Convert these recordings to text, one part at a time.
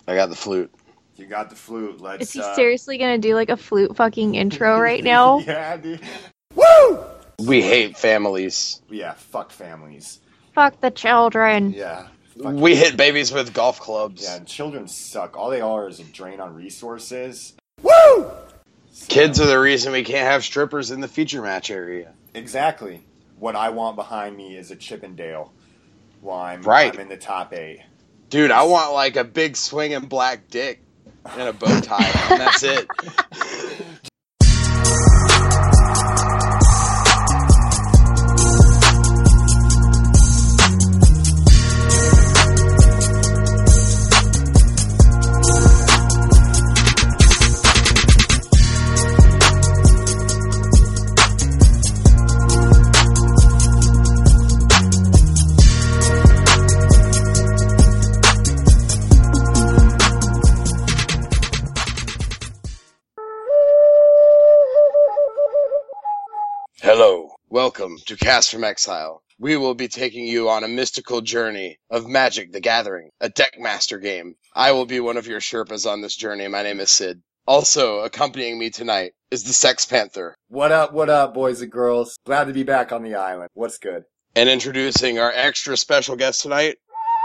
I got the flute. You got the flute. Is Let's, he seriously gonna do like a flute fucking intro right now? yeah, dude. Woo! We Swear. hate families. Yeah, fuck families. Fuck the children. Yeah. Fuck We hit babies with golf clubs. Yeah, and children suck. All they are is a drain on resources. Woo! So, Kids are the reason we can't have strippers in the feature match area. exactly. What I want behind me is a Chippendale while I'm Right. in the top 8. Dude, I want like a big swinging black dick and a bow tie, and that's it. Hello, welcome to Cast from Exile. We will be taking you on a mystical journey of Magic the Gathering, a Deckmaster game. I will be one of your Sherpas on this journey. My name is Sid. Also accompanying me tonight is the Sex Panther. What up, boys and girls? Glad to be back on the island. What's good? And introducing our extra special guest tonight,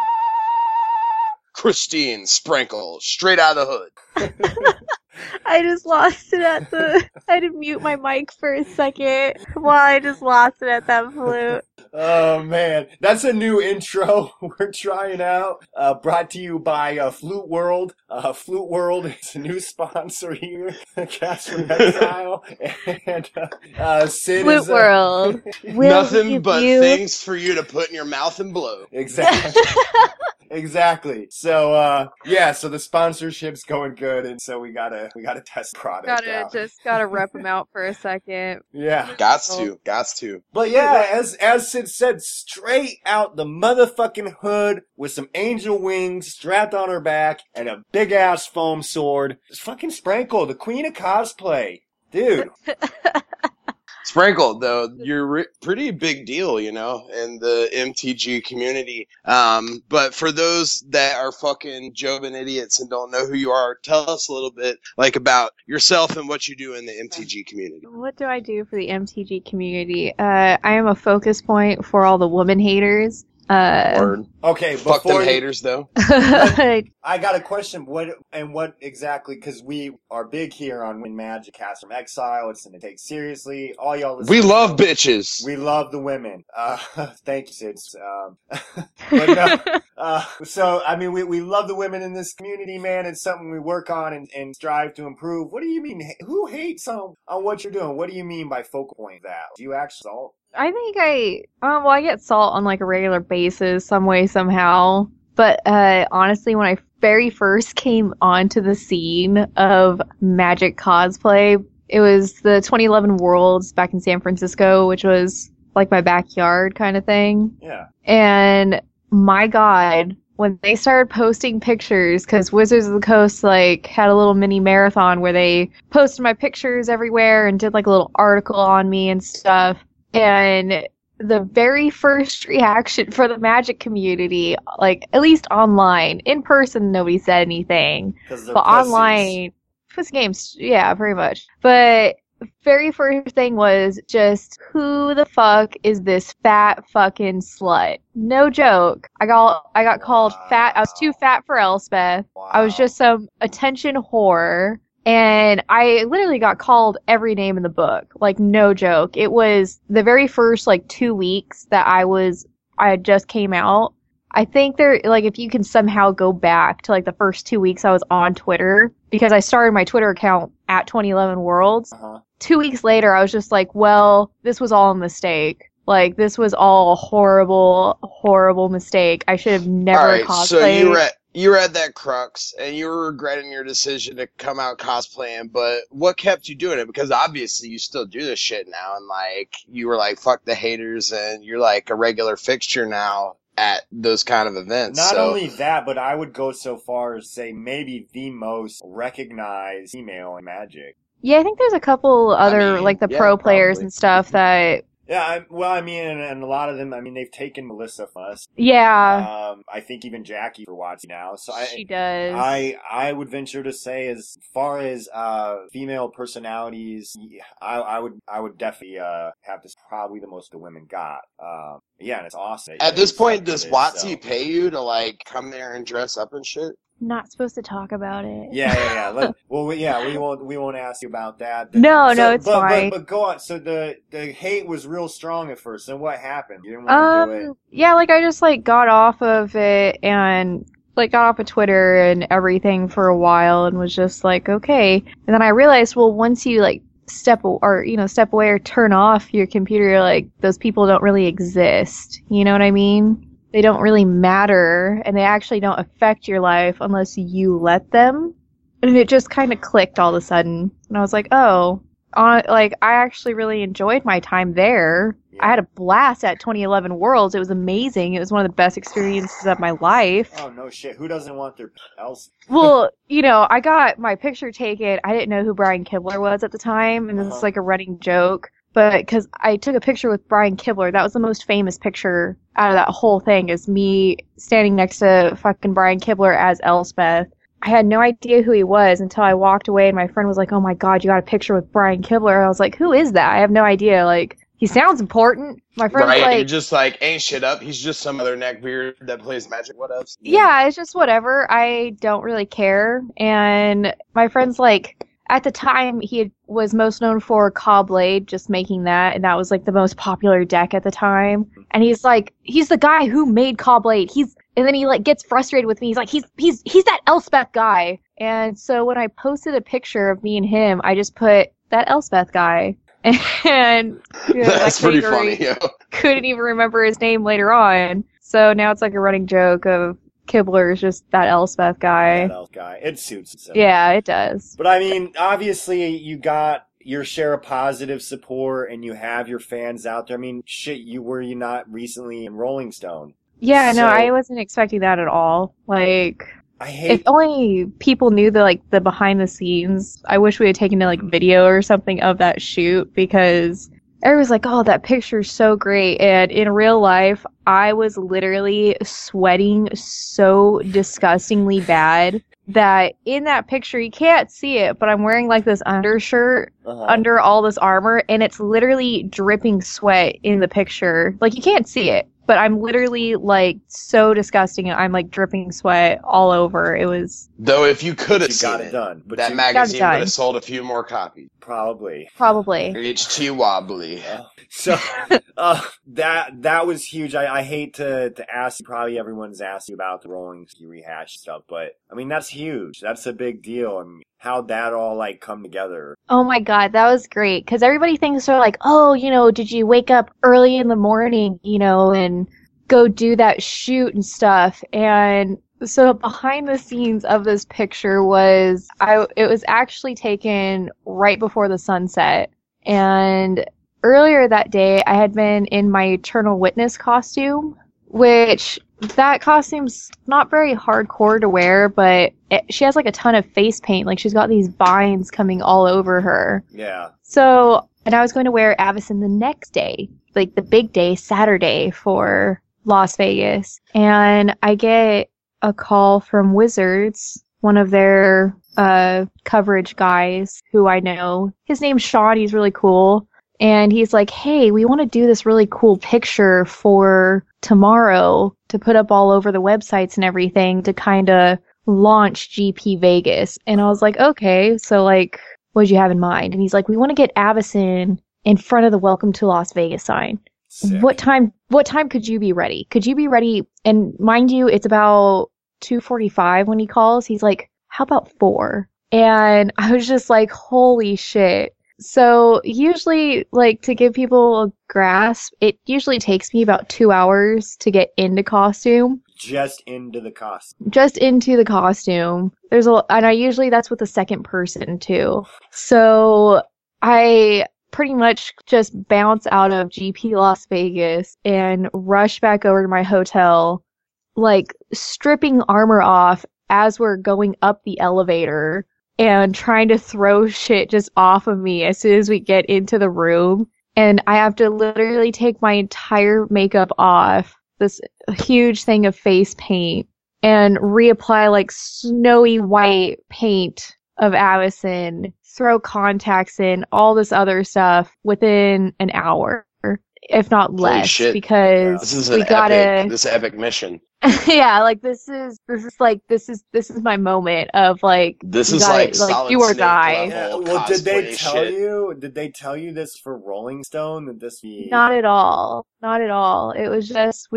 Christine Sprinkle, straight out of the hood. I just lost it at the. I had to mute my mic for a second. Well, I just lost it at that flute. Oh man, that's a new intro we're trying out. Brought to you by Flute World. Flute World is a new sponsor here. Cast from Exile, and Sid Flute is World. Will Nothing give but you... things for you to put in your mouth and blow. exactly. Exactly. So yeah, so the sponsorship's going good, and so we gotta test the product out. Gotta rep him out for a second. Yeah. Gots to. But yeah, as Sid said, straight out the motherfucking hood with some angel wings strapped on her back and a big ass foam sword. It's fucking Sprankle, the queen of cosplay. Dude. Sprinkle, though, you're pretty big deal, you know, in the MTG community. But for those that are fucking Joven idiots and don't know who you are, tell us a little bit, like, about yourself and what you do in the MTG community. What do I do for the MTG community? I am a focus point for all the woman haters. Word. Okay, Fuck them before you, haters, though. I got a question. What exactly? Because we are big here on Win Magic, Cast from Exile. It's going to take seriously. All y'all listen. We love bitches. We love the women. Thank you, Sid. But no. So, I mean, we love the women in this community, man. It's something we work on and strive to improve. What do you mean? Who hates on what you're doing? What do you mean by focal point that? Do you actually salt? I think I get salt on like a regular basis, some way, somehow. But honestly, when I very first came onto the scene of Magic cosplay, it was the 2011 Worlds back in San Francisco, which was like my backyard kind of thing. Yeah. And my God, when they started posting pictures, because Wizards of the Coast like had a little mini marathon where they posted my pictures everywhere and did like a little article on me and stuff. And the very first reaction for the Magic community, like at least online, in person nobody said anything, but pussies. online, pussy games, yeah, pretty much. But very first thing was just, who the fuck is this fat fucking slut? No joke. I got called fat. I was too fat for Elspeth. Wow. I was just some attention whore. And I literally got called every name in the book. Like, no joke. It was the very first, like, 2 weeks that I had just came out. I think if you can somehow go back to, like, the first 2 weeks I was on Twitter, because I started my Twitter account at 2011 Worlds. Uh-huh. 2 weeks later, I was just like, well, this was all a mistake. Like, this was all a horrible, horrible mistake. I should have never cosplayed. So you were at that crux, and you were regretting your decision to come out cosplaying, but what kept you doing it? Because obviously you still do this shit now, and, like, you were like, fuck the haters, and you're, like, a regular fixture now at those kind of events. Not only that, but I would go so far as say maybe the most recognized female in Magic. Yeah, I think there's a couple other, like, the pro players probably. and stuff that Yeah, well, I mean, and a lot of them, I mean, they've taken Melissa from us. Yeah, I think even Jackie for watching now. So she does. I would venture to say, as far as female personalities, I would definitely have this probably the most the women got. Yeah, and it's awesome. At this point, does so. Watsy pay you to like come there and dress up and shit? Not supposed to talk about it. Yeah. We won't ask you about that. No, it's fine. But go on. So the hate was real strong at first. And what happened? You didn't want to do it. Yeah, like I just like got off of it and like got off of Twitter and everything for a while and was just like, okay. And then I realized, well, once you like step away or turn off your computer, like those people don't really exist. You know what I mean? They don't really matter, and they actually don't affect your life unless you let them. And it just kind of clicked all of a sudden. And I was like, oh, I actually really enjoyed my time there. Yeah. I had a blast at 2011 Worlds. It was amazing. It was one of the best experiences of my life. Oh, no shit. Who doesn't want their else? Well, I got my picture taken. I didn't know who Brian Kibler was at the time, and this is like a running joke. But because I took a picture with Brian Kibler, that was the most famous picture out of that whole thing, is me standing next to fucking Brian Kibler as Elspeth. I had no idea who he was until I walked away and my friend was like, oh my god, you got a picture with Brian Kibler. I was like, who is that? I have no idea. Like, he sounds important. My friend's right, like... you're just like, ain't shit up. He's just some other neckbeard that plays Magic. What else? Yeah, it's just whatever. I don't really care. And my friend's like... At the time, he was most known for Caw-Blade, just making that, and that was like the most popular deck at the time. And he's like, he's the guy who made Caw-Blade. And then he like gets frustrated with me. He's like, he's that Elspeth guy. And so when I posted a picture of me and him, I just put that Elspeth guy. And that's pretty funny. Yeah. Couldn't even remember his name later on. So now it's like a running joke of Kibler is just that Elspeth guy. That Elspeth guy. It suits him. Yeah, it does. But I mean, obviously, you got your share of positive support, and you have your fans out there. I mean, shit, were you not recently in Rolling Stone? Yeah, no, I wasn't expecting that at all. Like, if only people knew the behind the scenes. I wish we had taken a video or something of that shoot, because everyone's like, oh, that picture's so great. And in real life, I was literally sweating so disgustingly bad that in that picture, you can't see it, but I'm wearing this undershirt under all this armor, and it's literally dripping sweat in the picture. You can't see it, but I'm literally so disgusting, and I'm dripping sweat all over. It was... Though if you could have seen it done, but that magazine would have sold a few more copies. Probably. HT wobbly. So that was huge. I hate to ask. Probably everyone's asking about the Rolling rehash stuff, but I mean that's huge. That's a big deal. I mean, how'd that all come together? Oh my god, that was great. Because everybody thinks they're like, oh, did you wake up early in the morning, and go do that shoot and stuff? And so behind the scenes of this picture was, it was actually taken right before the sunset. And earlier that day, I had been in my Eternal Witness costume, which that costume's not very hardcore to wear, but she has a ton of face paint. She's got these vines coming all over her. Yeah. So, and I was going to wear Avacyn the next day, the big day, Saturday for Las Vegas. And I get a call from Wizards, one of their coverage guys who I know. His name's Sean. He's really cool. And he's like, hey, we want to do this really cool picture for tomorrow to put up all over the websites and everything to kind of launch GP Vegas. And I was like, okay, so what'd you have in mind? And he's like, we want to get Avacyn in front of the Welcome to Las Vegas sign. Sick. What time could you be ready? Could you be ready? And mind you, it's about 2:45 when he calls. He's like, how about 4? And I was just like, holy shit. So usually, to give people a grasp, it usually takes me about 2 hours to get into costume. Just into the costume. Just into the costume. And I usually, that's with the second person too. So I pretty much just bounce out of GP Las Vegas and rush back over to my hotel, stripping armor off as we're going up the elevator and trying to throw shit just off of me as soon as we get into the room. and I have to literally take my entire makeup off, this huge thing of face paint, and reapply like snowy white paint of Avicen, throw contacts in, all this other stuff within an hour, if not Holy less, shit. because This is we gotta. this epic mission. Yeah, like this is my moment of like This you is gotta, like Solid do or Snake die. level Well, did they cosplay tell shit. you? Did they tell you this for Rolling Stone? That this be Not at all. Not at all. It was just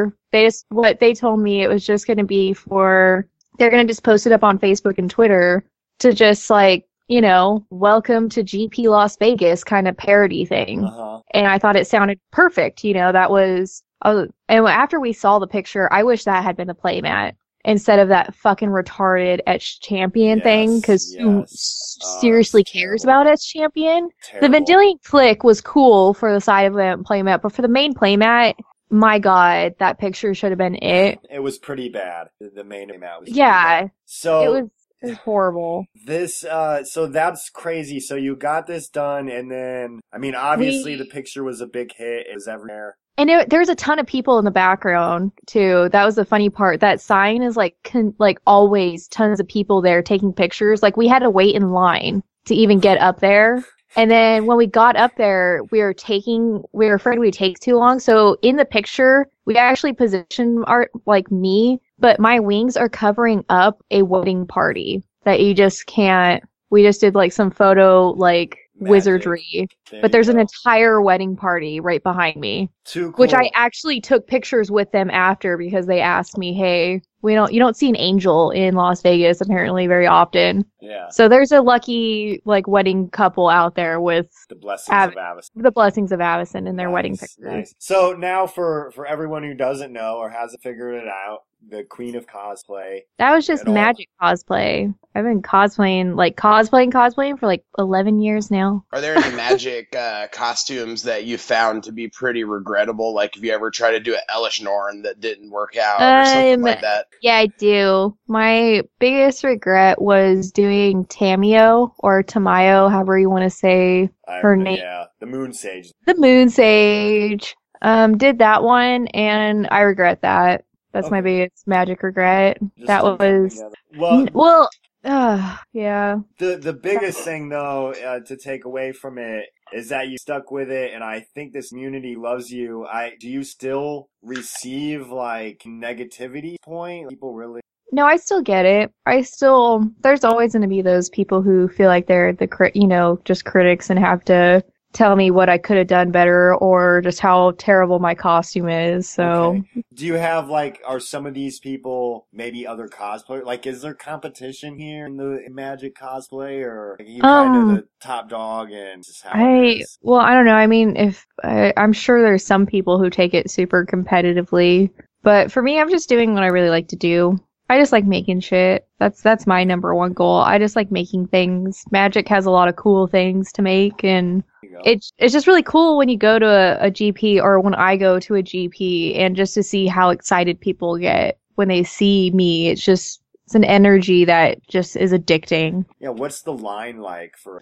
what they told me, it was just gonna be they're gonna just post it up on Facebook and Twitter to just like, welcome to GP Las Vegas kind of parody thing. Uh-huh. And I thought it sounded perfect. That was, and after we saw the picture, I wish that had been the playmat instead of that fucking retarded Etched Champion thing, because who seriously cares about Etched Champion? Terrible. The Vendilion Click was cool for the side of the playmat, but for the main playmat, my god, that picture should have been it. It was pretty bad. The main playmat was pretty Yeah, bad. So it was horrible. this, so that's crazy. So you got this done, and then, I mean, obviously the picture was a big hit. It was everywhere. And there's a ton of people in the background too. That was the funny part. That sign is like always tons of people there taking pictures. Like we had to wait in line to even get up there. And then when we got up there, we were afraid we'd take too long. So in the picture, we actually positioned me, but my wings are covering up a wedding party that you just can't. We just did like some photo like Magic. wizardry, but there's an entire wedding party right behind me. Too cool. Which I actually took pictures with them after because they asked me, "Hey, you don't see an angel in Las Vegas apparently very often." Yeah. So there's a lucky like wedding couple out there with The blessings of Avicen. the blessings of Avicen in their wedding pictures. Nice. So now for everyone who doesn't know or hasn't figured it out, the Queen of Cosplay. That was just At all. magic cosplay. I've been cosplaying for like 11 years now. Are there any magic costumes that you found to be pretty regrettable? Like, if you ever tried to do an Elish Norn that didn't work out or something like that? Yeah, I do. My biggest regret was doing Tamio or Tamayo, however you want to say her name. Yeah, the Moon Sage. The Moon Sage. Did that one, and I regret that. That's my biggest magic regret. Just That didn't come was together. well, yeah. The biggest thing though to take away from it is that you stuck with it, and I think this community loves you. Do you still receive like negativity point? People really? No, I still get it. There's always going to be those people who feel like they're just critics and have to tell me what I could have done better or just how terrible my costume is. So, Okay. Do you have are some of these people maybe other cosplayers? Like, is there competition here in the Magic cosplay, or are you kind of the top dog and just how it is? Well, I don't know. I mean, I'm sure there's some people who take it super competitively, but for me, I'm just doing what I really like to do. I just like making shit. That's my number one goal. I just like making things. Magic has a lot of cool things to make, and it's just really cool when you go to a GP or when I go to a GP and just to see how excited people get when they see me. It's an energy that just is addicting. Yeah, what's the line like for?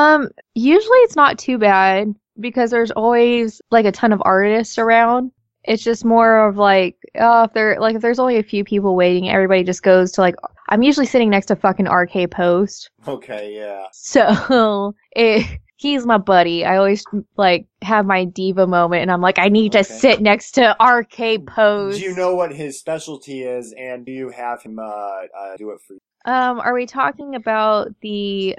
Usually it's not too bad because there's always like a ton of artists around. It's just more of if there's only a few people waiting, everybody just goes to I'm usually sitting next to fucking RK Post. Okay, yeah. So he's my buddy. I always have my diva moment, and I'm like, I need to sit next to RK Post. Do you know what his specialty is, and do you have him do it for you? Are we talking about the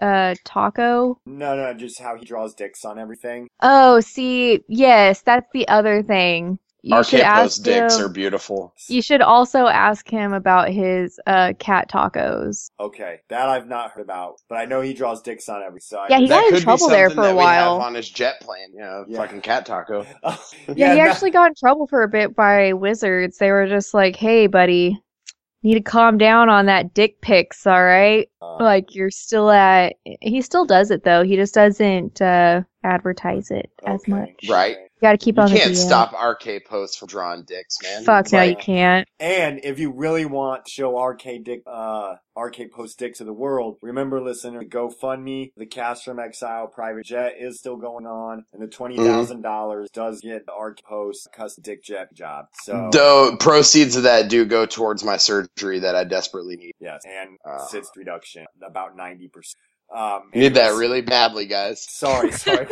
taco? No, just how he draws dicks on everything. Oh, see, yes, that's the other thing. RK Post dicks are beautiful. You should also ask him about his cat tacos. Okay, that I've not heard about, but I know he draws dicks on every side. Yeah, he got in trouble there for a while. On his jet plane, fucking cat taco. Yeah, he actually got in trouble for a bit by Wizards. They were just like, "Hey, buddy, need to calm down on that dick pics, all right?" You're still he still does it though. He just doesn't advertise it as much. Right. gotta keep You on the can't DL. stop RK posts from drawing dicks, man. Fuck It's no, like, you can't. And if you really want to show RK post dick to the world, remember, listener, the GoFundMe, the Cast from Exile private jet is still going on, and the $20,000 does get the RK post custom dick jet job. So, the proceeds of that do go towards my surgery that I desperately need. yes, and cyst reduction, about 90%. Need that Anyways. really badly, guys. Sorry.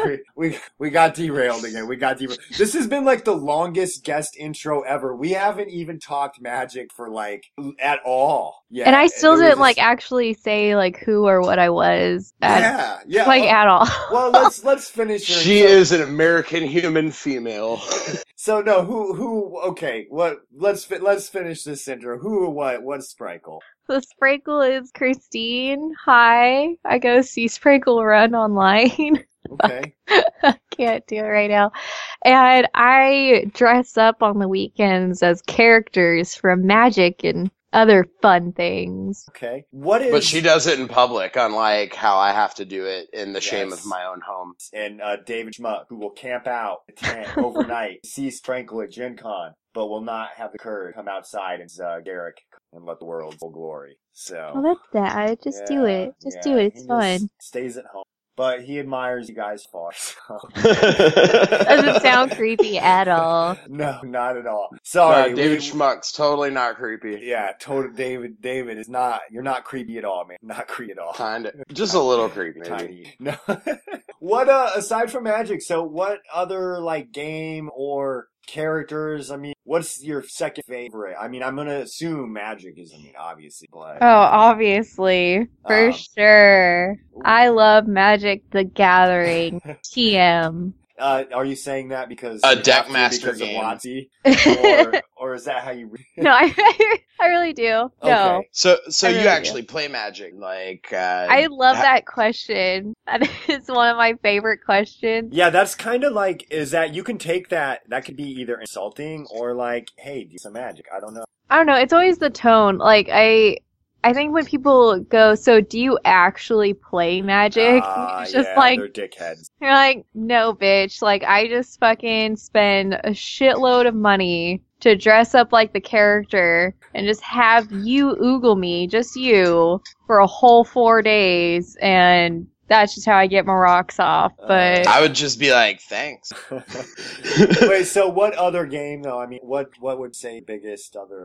We got derailed again. This has been like the longest guest intro ever. We haven't even talked Magic for like at all. Yeah. And I still There was didn't like actually say like who or what I was. Yeah. Like at all. Well, let's finish her. She is an American human female. So no, who? Okay, let's finish this intro. Who or what's Sprinkle? The Sprinkle is Christine. Hi. I go see Sprinkle run online. Okay. I can't do it right now. And I dress up on the weekends as characters from Magic and other fun things. Okay. What is? But she does it in public, unlike how I have to do it in the shame Yes. of my own home. And David Schmuck, who will camp out at 10 overnight, see Sprinkle at Gen Con, but will not have the courage to come outside and Garrick and let the world full glory. So. Oh, that's that. Just do it. Just do it. It's he fun. just stays at home. But he admires you guys far. So. Doesn't sound creepy at all. No, not at all. Sorry. David Schmuck's totally not creepy. Yeah, total David is not, you're not creepy at all, man. Not creepy at all. Kinda. Just a little creepy, maybe. Tiny. No. What, aside from Magic, so what other, like, game or characters, I mean, what's your second favorite? I mean, I'm gonna assume Magic is, obviously, but. Oh, obviously. For sure. I love Magic the Gathering. TM. Are you saying that because A you deck have to master because game. of WotC? or is that how you? No, I really do. No. Okay. So I you really actually play Magic, like, I love that question. That is one of my favorite questions. Yeah, that's kind of like, is that you can take that could be either insulting or like, hey, do some Magic. I don't know. I don't know. It's always the tone. Like, I think when people go, so do you actually play Magic? It's just yeah, like, they're dickheads. you're like, no, bitch. Like, I just fucking spend a shitload of money to dress up like the character and just have you oogle me, just you, for a whole 4 days, and that's just how I get my rocks off. But I would just be like, thanks. Wait, so what other game though? I mean, what would say biggest other?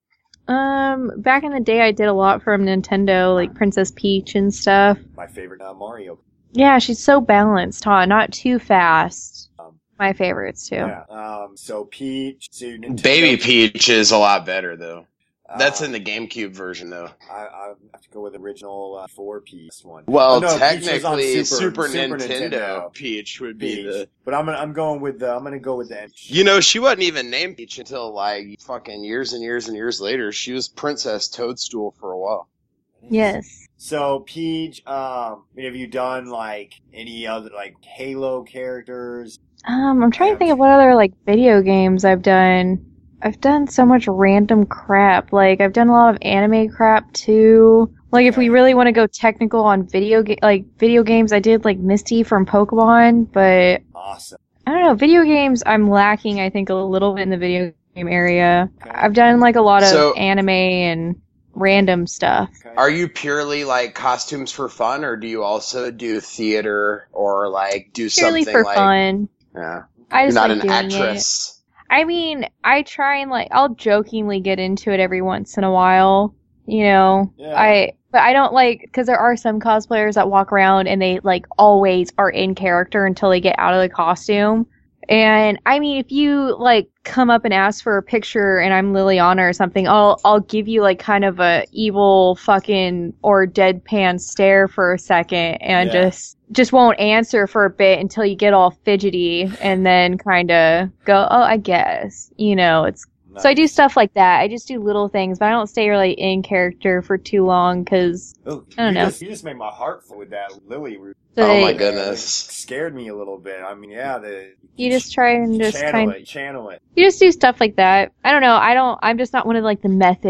back in the day, I did a lot from Nintendo, like Princess Peach and stuff. My favorite Mario. Yeah, she's so balanced, huh? Not too fast. My favorites too. Yeah. So Peach, so Nintendo. Baby Peach is a lot better, though. That's Uh, in the GameCube version, though. I have to go with the original 4-piece one. Well, Oh, no, Peach was on technically, Super Nintendo Peach would be Peach. the. But I'm gonna go with the. You know, she wasn't even named Peach until like fucking years and years and years later. She was Princess Toadstool for a while. Yes. So Peach, have you done like any other like Halo characters? I'm trying to think of what other like video games I've done. I've done so much random crap. Like I've done a lot of anime crap too. Like if we really want to go technical on video games, I did like Misty from Pokemon, but Awesome. I don't know, video games I'm lacking I think a little bit in the video game area. Okay. I've done like a lot of So- anime and random stuff. Okay. Are you purely like costumes for fun, or do you also do theater or like do Purely something for like? fun. Yeah, I you're just not like an doing actress. I mean, I try and like I'll jokingly get into it every once in a while, you know. Yeah. But I don't like because there are some cosplayers that walk around and they like always are in character until they get out of the costume. And I mean, if you like come up and ask for a picture and I'm Liliana or something, I'll give you like kind of a evil fucking or deadpan stare for a second and Yeah. just won't answer for a bit until you get all fidgety and then kind of go, oh, I guess, you know, it's. So I do stuff like that. I just do little things, but I don't stay really in character for too long because Oh, I don't know. You just made my heart full with that Lily root. Oh my they- goodness. Scared me a little bit. I mean, yeah, you just try and just channel it. you just do stuff like that. I don't know. I'm just not one of like the method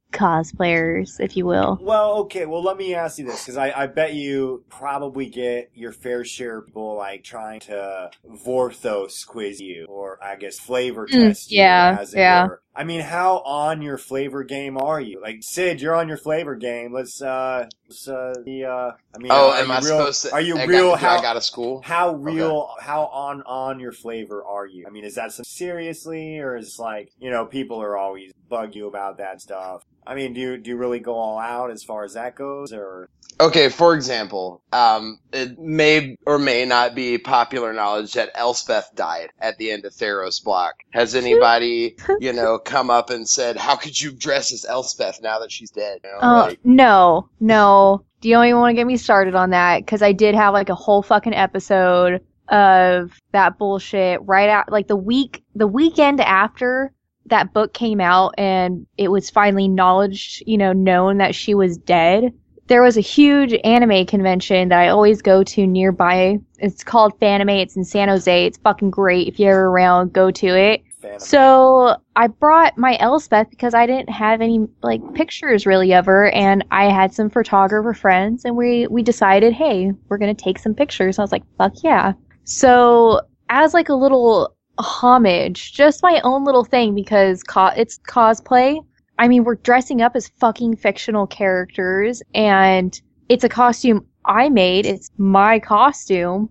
cosplayers, if you will. Well, okay. Well, let me ask you this, because I bet you probably get your fair share of people like trying to Vorthos quiz you, or I guess flavor test you. Yeah, as it yeah. were. I mean, how on your flavor game are you? Like, Sid, you're on your flavor game. I mean, am I supposed to? Are you I real? I got a school. How real? Okay. How on your flavor are you? I mean, is that some seriously, or is like, you know, people are always bug you about that stuff? I mean, do you really go all out as far as that goes, or? Okay, for example, it may or may not be popular knowledge that Elspeth died at the end of Theros block. Has anybody, come up and said, how could you dress as Elspeth now that she's dead? No. Do you don't even want to get me started on that? Because I did have like a whole fucking episode of that bullshit right out, like the weekend after that book came out and it was finally known that she was dead. There was a huge anime convention that I always go to nearby. It's called Fanime. It's in San Jose. It's fucking great. If you're around, go to it. Fanime. So I brought my Elspeth because I didn't have any like pictures really of her, and I had some photographer friends, and we decided, hey, we're gonna take some pictures. I was like, fuck yeah. So as like a little homage, just my own little thing, because it's cosplay. I mean, we're dressing up as fucking fictional characters, and it's a costume I made. It's my costume,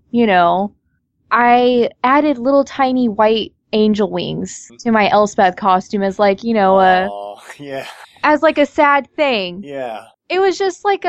I added little tiny white angel wings to my Elspeth costume as like, as like a sad thing. Yeah. It was just like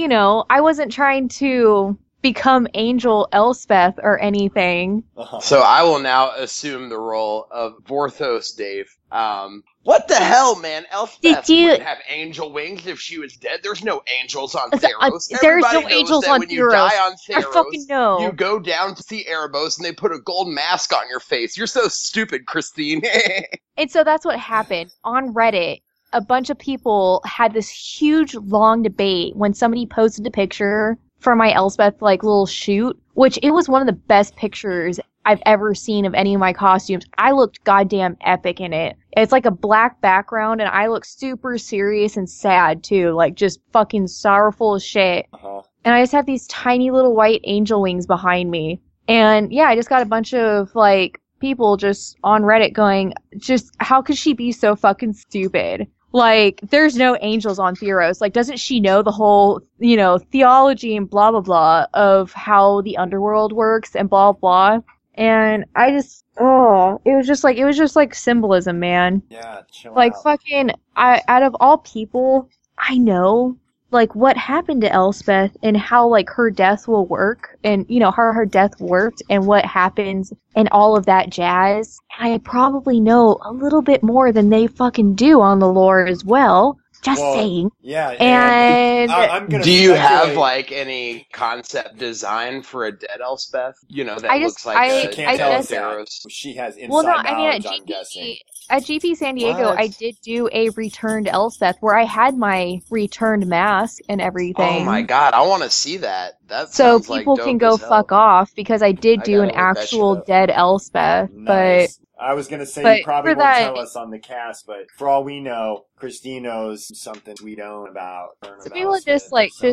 I wasn't trying to become Angel Elspeth or anything. So I will now assume the role of Vorthos Dave. What the hell, man? Elspeth wouldn't have angel wings if she was dead. There's no angels on Theros. There's Everybody no knows angels that on when Theros. you die on Theros, I fucking know. You go down to see Erebos and they put a gold mask on your face. You're so stupid, Christine. And so that's what happened. On Reddit, a bunch of people had this huge, long debate when somebody posted a picture for my Elspeth, like, little shoot, which it was one of the best pictures I've ever seen of any of my costumes. I looked goddamn epic in it. It's like a black background, and I look super serious and sad, too. Like, just fucking sorrowful as shit. And I just have these tiny little white angel wings behind me. And, yeah, I just got a bunch of, like, people just on Reddit going, just, how could she be so fucking stupid? Like, there's no angels on Theros. Like, doesn't she know the whole, theology and blah, blah, blah of how the underworld works and blah, blah. And I just, it was just like symbolism, man. Yeah, chill like, out. Fucking, out of all people, I know, like, what happened to Elspeth and how, like, her death will work and, how her death worked and what happens and all of that jazz. I probably know a little bit more than they fucking do on the lore as well. Just saying. Yeah. And I'm gonna do you have like any concept design for a dead Elspeth? Looks like I can't tell if Theros. She has inside knowledge, I'm guessing. At GP San Diego, I did do a returned Elspeth where I had my returned mask and everything. Oh my god, I want to see that. That so sounds people like can go fuck off because I did do an actual dead Elspeth, nice. I was going to say you probably won't tell us on the cast, but for all we know, Christine knows something we don't about. So people just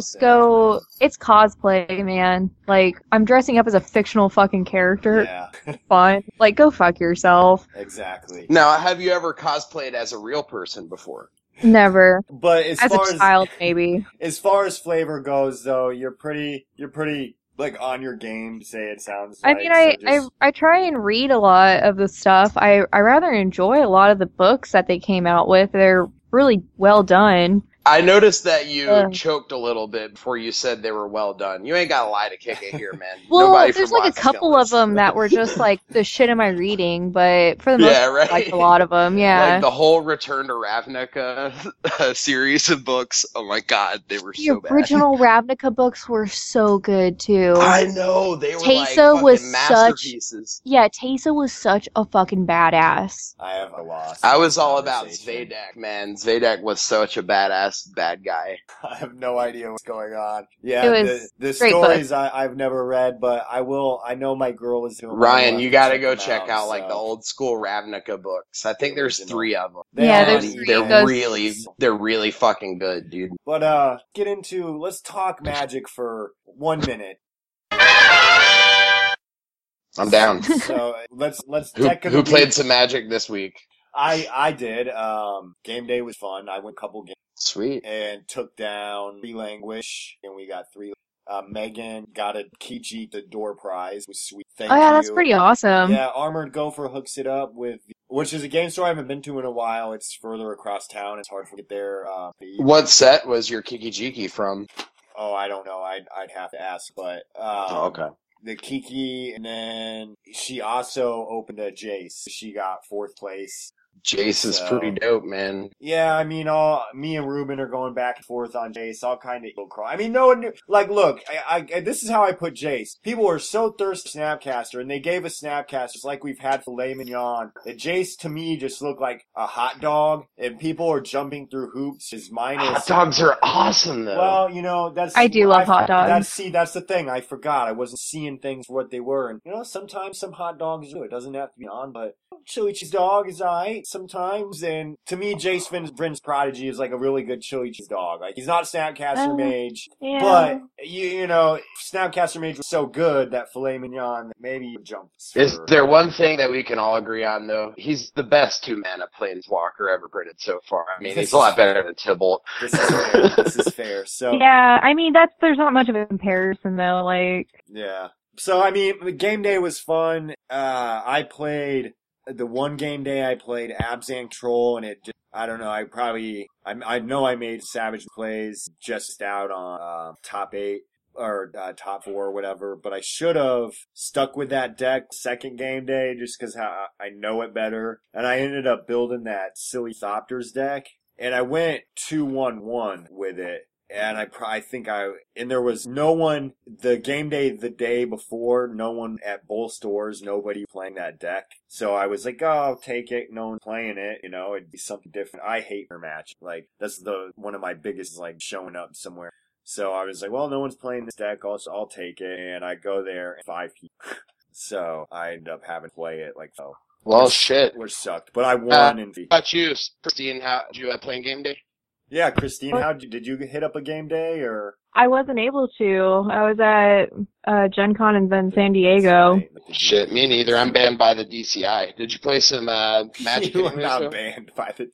go, it's cosplay, man. Like, I'm dressing up as a fictional fucking character. Yeah. Fun. Like, go fuck yourself. Exactly. Now, have you ever cosplayed as a real person before? Never. But as a child, maybe. As far as flavor goes, though, you're pretty like on your game, say it sounds like. I mean, I try and read a lot of the stuff. I rather enjoy a lot of the books that they came out with. They're really well done. I noticed that you choked a little bit before you said they were well done. You ain't gotta lie to kick it here, man. Well, there's like a couple of them that were just like the shit am I reading, but for the most part, I liked a lot of them. Yeah, like the whole Return to Ravnica series of books. Oh my god, they were so bad. The original Ravnica books were so good too. I know they were Teysa like fucking masterpieces. Yeah, Teysa was such a fucking badass. I have a loss. I was all about Zvedak, man. Zvedak was such a badass. best bad guy. I have no idea what's going on. Yeah, It was the great stories I've never read, but I will. I know my girl is doing. Ryan, you got to go them check out like the so. old school Ravnica books. I think there's Original. 3 of them. Yeah, They're there's on 3 eBay. They're really fucking good, dude. But let's talk Magic for 1 minute. I'm down. So let's Who played some Magic this week? I did. Game day was fun. I went a couple games Sweet. and took down 3 Languish, and we got 3. Megan got a Kiji the door prize. Was sweet. Thank you. Oh yeah, that's pretty awesome. Yeah, Armored Gopher hooks it up with, which is a game store I haven't been to in a while. It's further across town. It's hard to get there. What set was your Kiki-Jiki from? Oh, I don't know. I'd have to ask, but Okay. the Kiki, and then she also opened a Jace. She got 4th place. Jace is pretty dope, man. Yeah, I mean, me and Ruben are going back and forth on Jace, all kind of cry. I mean, no one knew, like, look, I this is how I put Jace. People were so thirsty for Snapcaster, and they gave us Snapcasters like we've had filet mignon, that Jace, to me, just looked like a hot dog, and people are jumping through hoops. His minus. Hot dogs are awesome, though. Well, you know, that's... I do love hot dogs. That's the thing. I forgot. I wasn't seeing things for what they were, and, you know, sometimes some hot dogs do. It doesn't have to be on, but chili cheese dog is alright sometimes, and to me, Jace Vryn's Prodigy is like a really good chili cheese dog. Like, he's not Snapcaster Mage, yeah. but, you know, Snapcaster Mage was so good that filet mignon maybe you jump. Is there one thing that we can all agree on, though? He's the best 2-mana planeswalker ever printed so far. I mean, he's a lot better than Tibalt. This is fair. This is fair. So yeah, I mean, there's not much of a comparison, though, like... Yeah. So, I mean, game day was fun. I played... The one game day I played Abzan Troll, and it just, I don't know, I know I made savage plays just out on top 8 or top 4 or whatever, but I should have stuck with that deck second game day just because I know it better, and I ended up building that silly Thopters deck, and I went 2-1-1 with it. And and there was no one, the game day the day before, no one at both stores, nobody playing that deck. So I was like, oh, I'll take it. No one playing it, you know, it'd be something different. I hate her match. Like, that's one of my biggest, like, showing up somewhere. So I was like, well, no one's playing this deck, I'll take it. And I go there, 5 people. So I end up having to play it, like, oh. Well, shit. Which sucked. But I won. How about you, Christine? How did you play game day? Yeah, Christine, did you hit up a game day, or? I wasn't able to. I was at Gen Con in San Diego. Shit, me neither. I'm banned by the DCI. Did you play some Magic? You are not banned by the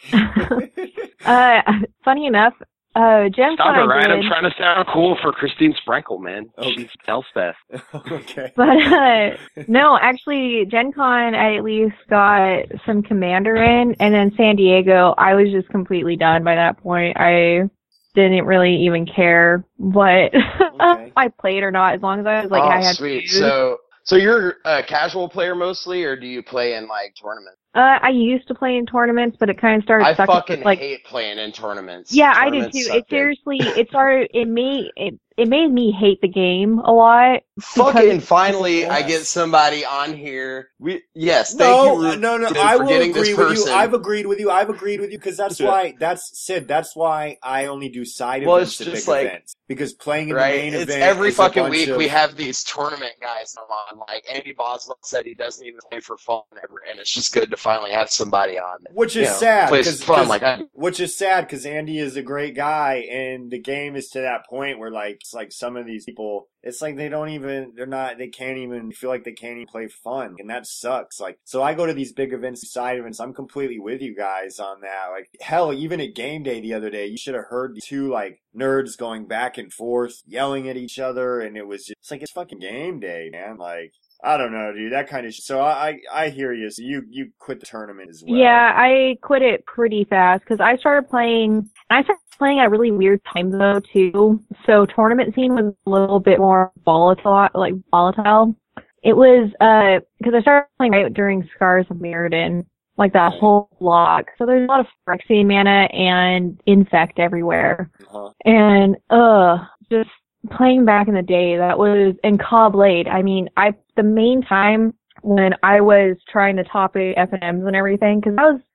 DCI. Funny enough, Gen Stop Con it, Ryan. did, I'm trying to sound cool for Christine Sprinkle, man. Okay. She's Elspeth. Okay. but no, actually, Gen Con, I at least got some Commander in, and then San Diego, I was just completely done by that point. I didn't really even care what I played or not, as long as I was like, I had sweet. to choose. So you're a casual player mostly, or do you play in like tournaments? I used to play in tournaments, but it kind of started I sucking. fucking like, hate playing in tournaments. Yeah, Tournaments I did too. suck, It seriously, it made me hate the game a lot. Fucking finally, I get somebody on here. Thank you, I for will getting agree this with person. you. I've agreed with you because that's why, that's why I only do side events at big events. Because playing in the main it's event every is a fucking bunch week of... we have these tournament guys come on. Like Andy Boswell said, he doesn't even play for fun ever, and it's just good to finally have somebody on. That, which is sad. Plays fun like I. Which is sad because Andy is a great guy, and the game is to that point where like it's like some of these people, it's like they can't even feel like they can't even play fun, and that sucks. Like, so I go to these big events, side events. I'm completely with you guys on that. Like, hell, even at game day the other day, you should have heard the two like nerds going back and forth, yelling at each other, and it was just it's like it's fucking game day, man. Like, I don't know, dude. That kind of so I hear you. So you quit the tournament as well. Yeah, I quit it pretty fast because I started playing at a really weird time though too. So tournament scene was a little bit more volatile. It was because I started playing right during Scars of Mirrodin, like that whole block. So there's a lot of Phyrexian mana and Infect everywhere, and just playing back in the day, that was in Caw-Blade. I mean, the main time when I was trying to top FNMs and everything, because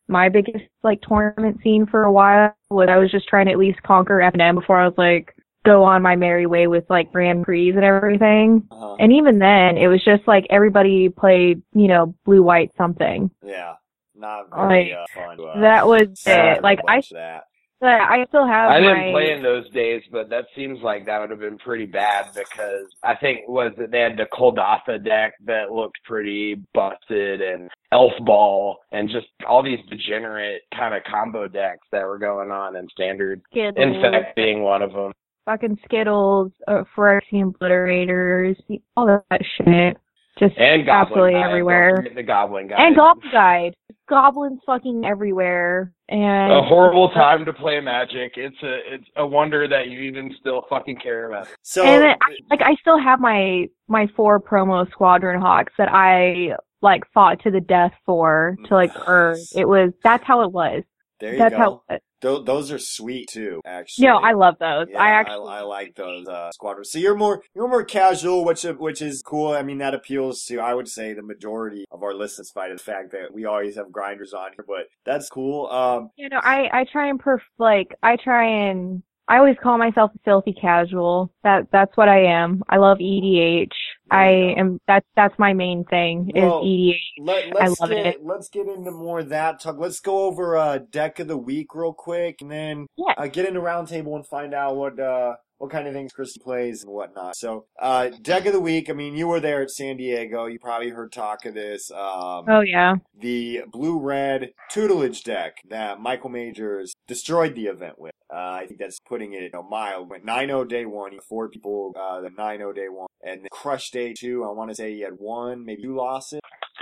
my biggest like tournament scene for a while was I was just trying to at least conquer F&M before I was like go on my merry way with like Grand Prix and everything. And even then, it was just like everybody played, blue, white, something. Yeah, not very fun. That was it. Like I still have. I didn't play in those days, but that seems like that would have been pretty bad because I think they had the Koldatha deck that looked pretty busted, and Elf Ball, and just all these degenerate kind of combo decks that were going on in Standard. Skittles. Infect being one of them. Fucking Skittles, Phyrexian Obliterators, all that shit. Just and absolutely everywhere. The Goblin Guide. And Goblin Guide. Goblins fucking everywhere. And a horrible time to play Magic. It's a wonder that you even still fucking care about it. So, and then, I still have my 4 promo Squadron Hawks that I like fought to the death for to like earn. That's how it was. There you That's go. how it was. Those are sweet too, actually. No, I love those. Yeah, I like those squadrons. So you're more casual, which is cool. I mean, that appeals to, I would say, the majority of our listeners, despite the fact that we always have grinders on here. But that's cool. I always call myself a filthy casual. That's what I am. I love EDH. That's my main thing is EDH. I love it. Let's get into more of that talk. Let's go over deck of the week real quick, and then get into roundtable and find out what kind of things Christy plays and whatnot. So, deck of the week, I mean, you were there at San Diego. You probably heard talk of this. Oh, yeah. The blue-red tutelage deck that Michael Majors destroyed the event with. I think that's putting it mild. Went 9-0 day one. He 4 people the 9-0 day one. And then crushed day two. I want to say he had 1, maybe 2 losses.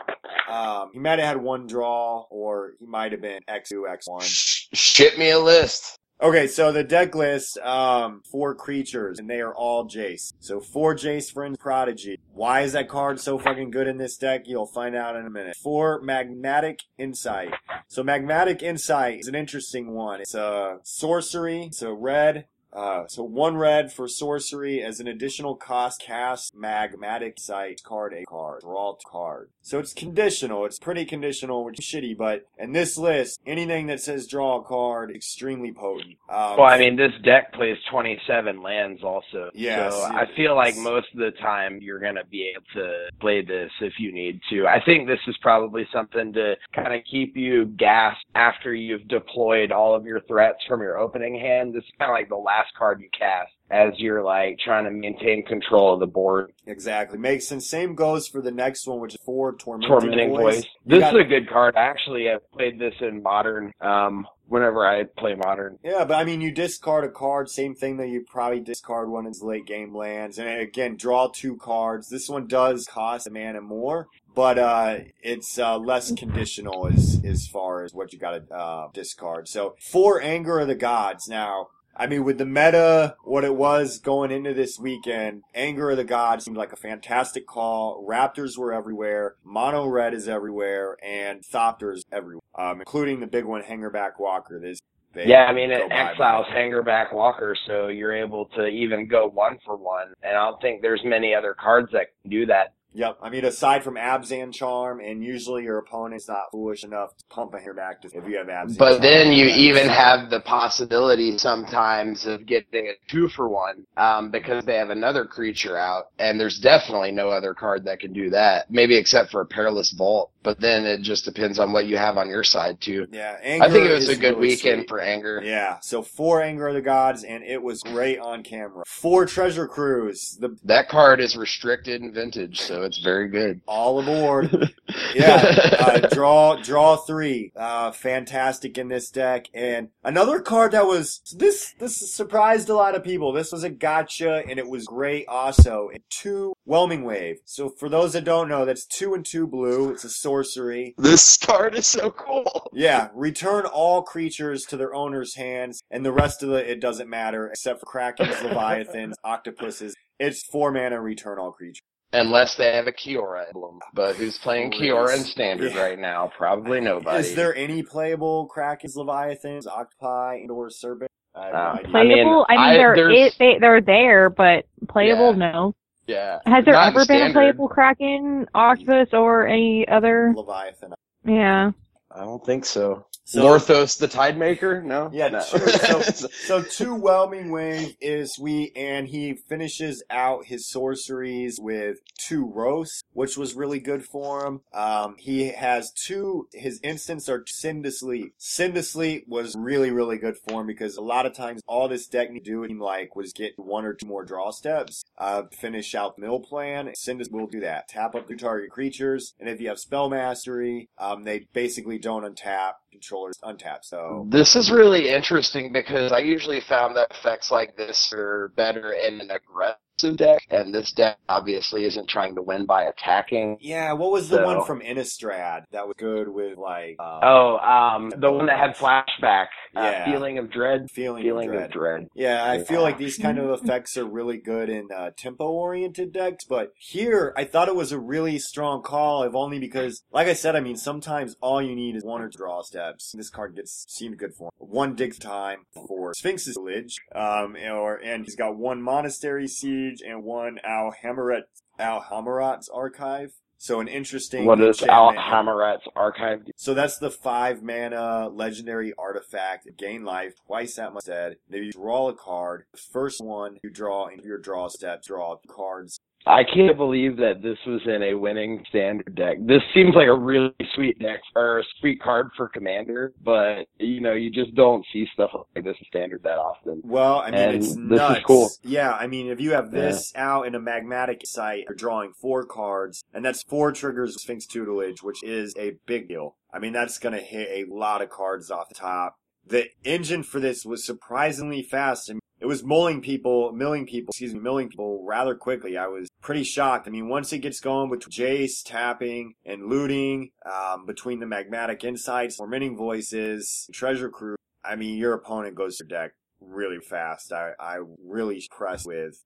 He might have had 1 draw, or he might have been X2, X1. Ship me a list. Okay, so the deck list, 4 creatures, and they are all Jace. So 4 Jace Friend Prodigy. Why is that card so fucking good in this deck? You'll find out in a minute. 4 Magmatic Insight. So Magmatic Insight is an interesting one. It's a sorcery, so red. So 1 red for sorcery as an additional cost, cast Magmatic Sight, card a card, draw a card. So it's conditional. It's pretty conditional, which is shitty, but in this list, anything that says draw a card, extremely potent. Well, I mean, this deck plays 27 lands also. Yes, so I feel like most of the time you're going to be able to play this if you need to. I think this is probably something to kind of keep you gassed after you've deployed all of your threats from your opening hand. This is kind of like the last card you cast as you're like trying to maintain control of the board. Exactly. Makes sense. Same goes for the next one, which is 4 Tormenting Voice. This is a good card. Actually, I've played this in Modern, whenever I play Modern. Yeah, but I mean, you discard a card, same thing that you probably discard one in late game lands. And again, draw 2 cards. This one does cost a mana more, but it's less conditional as far as what you gotta discard. So 4 Anger of the Gods. Now, I mean, with the meta, what it was going into this weekend, Anger of the Gods seemed like a fantastic call. Raptors were everywhere. Mono Red is everywhere. And Thopters everywhere. Including the big one, Hangerback Walker. It exiles Hangerback Walker, so you're able to even go 1 for 1. And I don't think there's many other cards that can do that. Yep. I mean, aside from Abzan Charm, and usually your opponent's not foolish enough to pump a Hangerback if you have Abzan But Charm. then you even have the possibility sometimes of getting a 2 for 1, because they have another creature out, and there's definitely no other card that can do that. Maybe except for a Perilous Vault, but then it just depends on what you have on your side too. Yeah, Anger I think it was is a good really weekend sweet. for Anger. Yeah, so 4 Anger of the Gods, and it was great on camera. 4 Treasure Cruise. That card is restricted in Vintage, so it's very good. All aboard. Yeah, draw 3. Fantastic in this deck. And another card that was, this surprised a lot of people. This was a gotcha, and it was great also. 2 Whelming Wave. So for those that don't know, that's 2 and 2 blue. It's a sorcery. This card is so cool. Yeah, return all creatures to their owner's hands, and the rest of it doesn't matter, except for Krakens, Leviathans, Octopuses. It's 4 mana, return all creatures. Unless they have a Kiora emblem. But who's playing Kiora in Standard right now? Probably nobody. Is there any playable Krakens, Leviathans, Octopi, and/or Serpent? I have no idea. Playable? They're there, but playable, no. Yeah. Has there Not in ever been a Standard. playable Kraken, Octopus, or any other? Leviathan. Yeah. I don't think so. So- Lorthos the Tidemaker? No? Yeah, No. sure. So 2 Whelming Wave is sweet, and he finishes out his sorceries with 2 roasts, which was really good for him. He has 2, his instants are Sin to Sleep. Sin to Sleep was really, really good for him because a lot of times all this deck needed to do was get 1 or 2 more draw steps, finish out the mill plan. Sin to Sleep will do that. Tap up the target creatures, and if you have Spell Mastery, they basically don't untap. Controllers untap. So This is really interesting because I usually found that effects like this are better in an aggressive deck, and this deck obviously isn't trying to win by attacking. yeah, what was the So- one from Innistrad that was good with like The one that had flashback. Yeah. Feeling of Dread. feeling of Dread. Yeah, I feel Yeah. like these kind of effects are really good in tempo-oriented decks, but here I thought it was a really strong call, if only because, like I said, I mean, sometimes all you need is 1 or 2 draw steps. This card seemed good for him. 1 dig time for Sphinx's Village, and he's got 1 Monastery Siege and 1 Al-Hamarat's Archive. So an interesting What is enchantment. Al-Hamarat's Archive? So that's the 5 mana legendary artifact. Gain life twice that much dead. Then you draw a card. The first one you draw into your draw step, draw 2 cards. I can't believe that this was in a winning standard deck. This seems like a really sweet deck, or a sweet card for Commander, but, you just don't see stuff like this in standard that often. Well, I mean, And it's this is nuts. cool. Yeah, I mean, if you have this out in a Magmatic site, you're drawing 4 cards, and that's 4 triggers of Sphinx Tutelage, which is a big deal. I mean, that's going to hit a lot of cards off the top. The engine for this was surprisingly fast. I mean, it was milling people rather quickly. I was pretty shocked. I mean, once it gets going with Jace tapping and looting, between the Magmatic Insights, Tormenting Voices, Treasure Cruise, I mean, your opponent goes to deck really fast. I really impressed with,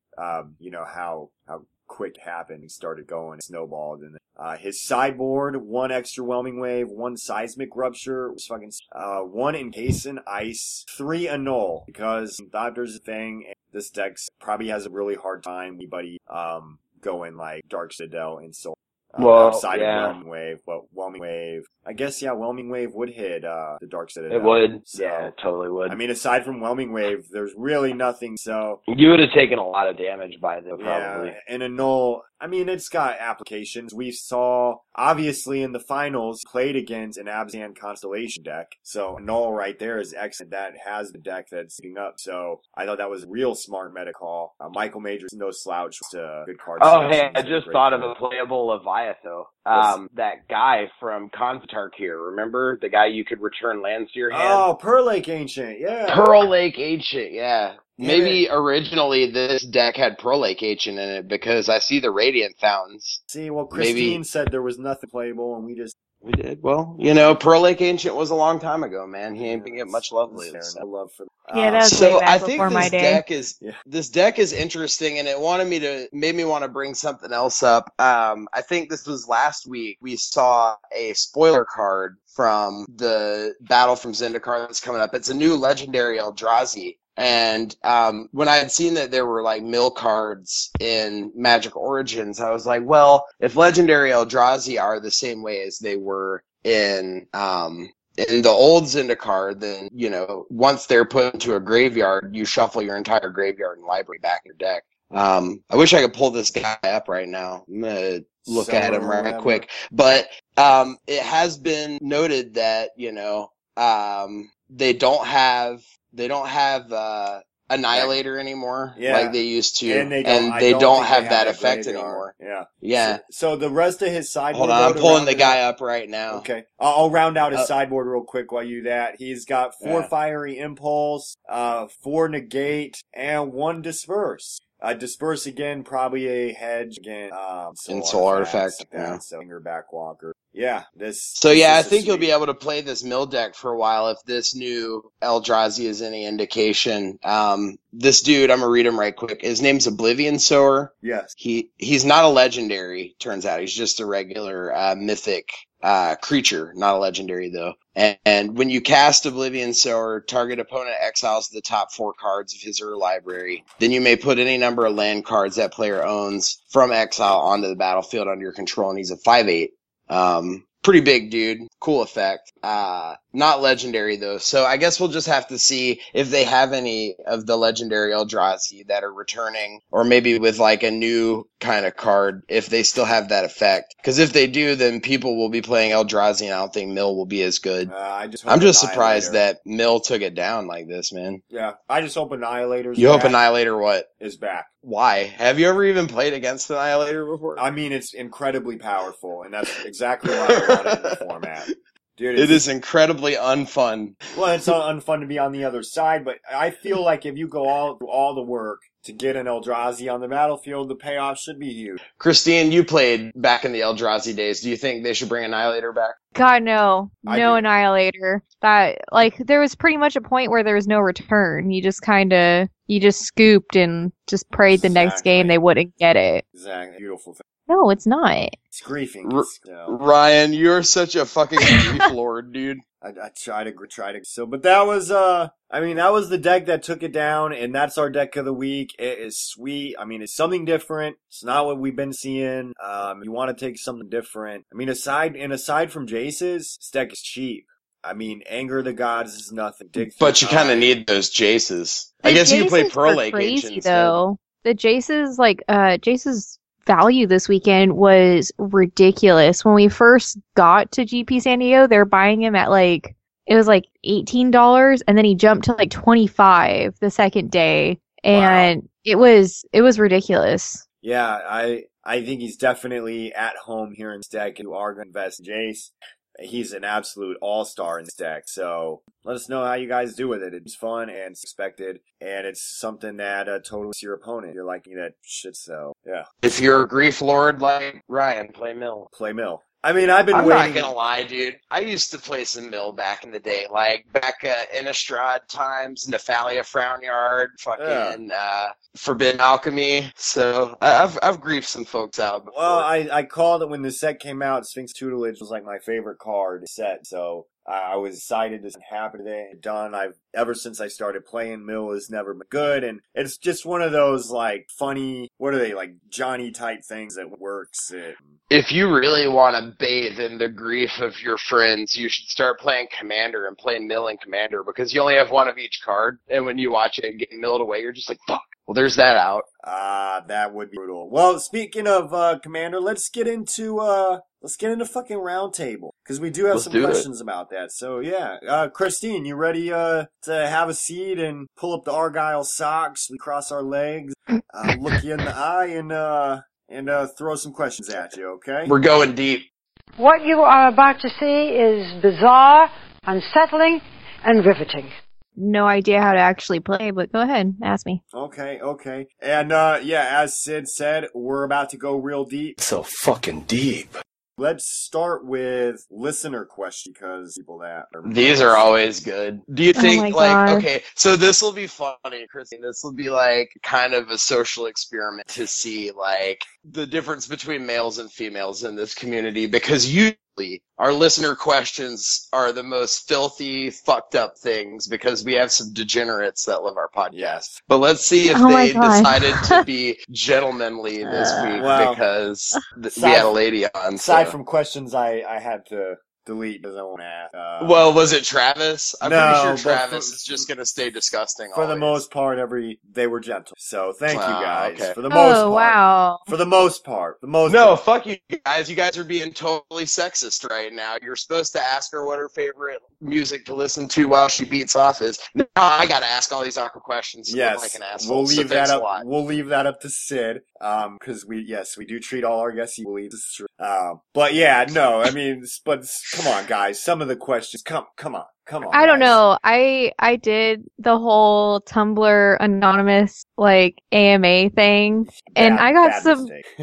how quick it happened. He started going, snowballed, and his sideboard, 1 extra Whelming Wave, 1 Seismic Rupture, was fucking 1 Encasing Ice, 3 Annul, because Doctor's a thing, and this deck probably has a really hard time anybody going like Dark Citadel and Soul. Outside of Whelming Wave, but Whelming Wave, I guess, Whelming Wave would hit the Dark Citadel. It would. So, Yeah, it totally would. I mean, aside from Whelming Wave, there's really nothing, so... You would have taken a lot of damage by them, probably. Yeah, and Annul, I mean, it's got applications. We saw, obviously, in the finals, played against an Abzan Constellation deck. So Annul right there is excellent. That has the deck that's sitting up. So I thought that was a real smart meta call. Michael Majors, no slouch, good card. Oh, hey, selection. I just thought of a playable Leviathan. That guy from Konzatark here, remember? The guy you could return lands to your hand? Oh, Pearl Lake Ancient, yeah. Pearl Lake Ancient, yeah. Yeah. Maybe originally this deck had Pearl Lake Ancient in it because I see the Radiant Fountains. See, well, Christine Maybe- said there was nothing playable, and we just... We did. Well, Pearl Lake Ancient was a long time ago, man. He ain't been getting much love lately. No love for Yeah, that was So way back I think before my this day. deck is Yeah. this deck is interesting, and it made me want to bring something else up. I think this was last week. We saw a spoiler card from the Battle from Zendikar that's coming up. It's a new legendary Eldrazi. And when I had seen that there were like mill cards in Magic Origins, I was like, well, if legendary Eldrazi are the same way as they were in the old Zendikar, then, once they're put into a graveyard, you shuffle your entire graveyard and library back in your deck. I wish I could pull this guy up right now. I'm gonna look at him right quick. But it has been noted that, they don't have Annihilator anymore like they used to, And they don't don't have think that they effect graveyard. anymore. Yeah. Yeah. So the rest of his sideboard... Hold on, I'm to pulling round the it guy out- up right now. Okay. I'll round out his sideboard real quick while you do that. He's got 4 Yeah. Fiery Impulse, 4 Negate, and 1 Disperse. Disperse again, probably a hedge again. Soul Artifact, like that, yeah. so Finger Backwalker. Yeah, this. So yeah, I this is think you'll sweet. be able to play this mill deck for a while if this new Eldrazi is any indication. This dude, I'm gonna read him right quick. His name's Oblivion Sower. Yes. He's not a legendary, turns out. He's just a regular mythic creature, not a legendary though. And when you cast Oblivion Sower, target opponent exiles the top 4 cards of his or her library. Then you may put any number of land cards that player owns from exile onto the battlefield under your control, and he's a 5/8. Pretty big, dude. Cool effect. Not legendary though. So I guess we'll just have to see if they have any of the legendary Eldrazi that are returning, or maybe with like a new kind of card, if they still have that effect. Because if they do, then people will be playing Eldrazi, and I don't think Mill will be as good. I'm just surprised that Mill took it down like this, man. Yeah, I just hope Annihilator's You hope Annihilator what? Is back. Why? Have you ever even played against Annihilator before? I mean, it's incredibly powerful, and that's exactly why I want it in the format. Dude, it is incredibly unfun. Well, it's unfun to be on the other side, but I feel like if you go through all the work to get an Eldrazi on the battlefield, the payoff should be huge. Christine, you played back in the Eldrazi days. Do you think they should bring Annihilator back? God, no. No Annihilator. There was pretty much a point where there was no return. You just scooped and just prayed the next game they wouldn't get it. Exactly. Beautiful thing. No, it's not. It's griefing. Ryan, you're such a fucking grief lord, dude. I try to. So, but that was, that was the deck that took it down, and that's our deck of the week. It is sweet. I mean, it's something different. It's not what we've been seeing. You want to take something different. I mean, aside from Jace's, this deck is cheap. I mean, Anger of the Gods is nothing. But you kind of need those Jaces. I guess you can play Pearl Lake Ancient though. The Jace's, Jace's value this weekend was ridiculous. When we first got to GP San Diego, they're buying him at it was $18, and then he jumped to $25 the second day, and it was ridiculous. Yeah, I think he's definitely at home here in this deck. You are going to invest in Jace. He's an absolute all-star in this deck, so let us know how you guys do with it. It's fun and it's expected, and it's something that totally suits your opponent. You're liking that shit, so yeah. If you're a grief lord like Ryan, play Mill. Play Mill. I mean, I'm not gonna lie, dude. I used to play some Mill back in the day, back in Innistrad times, Nephalia Frownyard, fucking Forbidden Alchemy. So I've griefed some folks out before. Well, I called it when the set came out. Sphinx Tutelage was my favorite card set, so I was excited to happen today. Done. Ever since I started playing, Mill has never been good, and it's just one of those funny, what are they, Johnny type things that works. If you really want to bathe in the grief of your friends, you should start playing Commander and play Mill and Commander, because you only have one of each card, and when you watch it get milled away, you're just like, fuck. Well, there's that out. That would be brutal. Well, speaking of Commander, let's get into fucking Roundtable, because we do have some questions about that. So yeah, Christine, you ready to have a seat and pull up the Argyle socks? We cross our legs, look you in the eye, and throw some questions at you. Okay? We're going deep. What you are about to see is bizarre, unsettling, and riveting. No idea how to actually play, but go ahead, ask me. Okay. And as Sid said, we're about to go real deep. So fucking deep. Let's start with listener questions, because people that these are always good. Do you think okay, so this will be funny, Christine. This will be kind of a social experiment to see the difference between males and females in this community, because usually our listener questions are the most filthy, fucked up things, because we have some degenerates that love our podcast. Yes. But let's see if they decided to be gentlemanly this week, because we had a lady on. Aside from questions I had to delete because I won't ask. Well, was it Travis? I'm pretty sure Travis is just going to stay disgusting. For the most part, they were gentle. So thank you guys. Okay. For the most part. Wow. For the most part. Fuck you guys. You guys are being totally sexist right now. You're supposed to ask her what her favorite music to listen to while she beats off is. Now I got to ask all these awkward questions. Yes. Like an asshole. We'll leave that up. We'll leave that up to Sid. Because we do treat all our guests equally. This is true. But yeah, no, I mean, but come on, guys. Some of the questions, come on. I don't know. I did the whole Tumblr anonymous AMA thing, and I got some.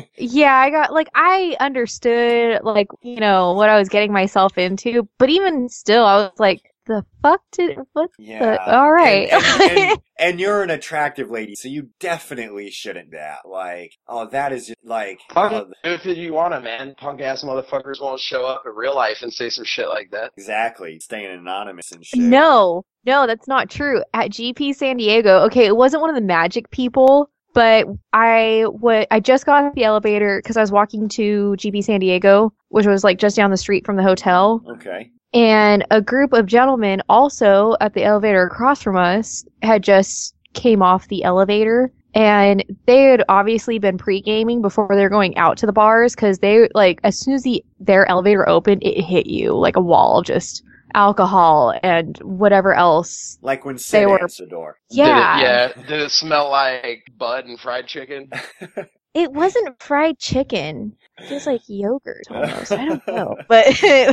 I understood what I was getting myself into, but even still, I was like, the fuck all right. And you're an attractive lady, so you definitely shouldn't that. That is just if you want to, man. Punk ass motherfuckers won't show up in real life and say some shit like that. Exactly. Staying anonymous and shit. No, that's not true. At GP San Diego, okay, it wasn't one of the Magic people, But I just got off the elevator because I was walking to GB San Diego, which was like just down the street from the hotel. Okay. And a group of gentlemen also at the elevator across from us had just came off the elevator. And they had obviously been pre-gaming before they were going out to the bars because they, like, as soon as their elevator opened, it hit you like a wall, just alcohol and whatever else. Like when Sid answered the door. Yeah. Did it smell like bud and fried chicken? It wasn't fried chicken. It was like yogurt almost. I don't know. But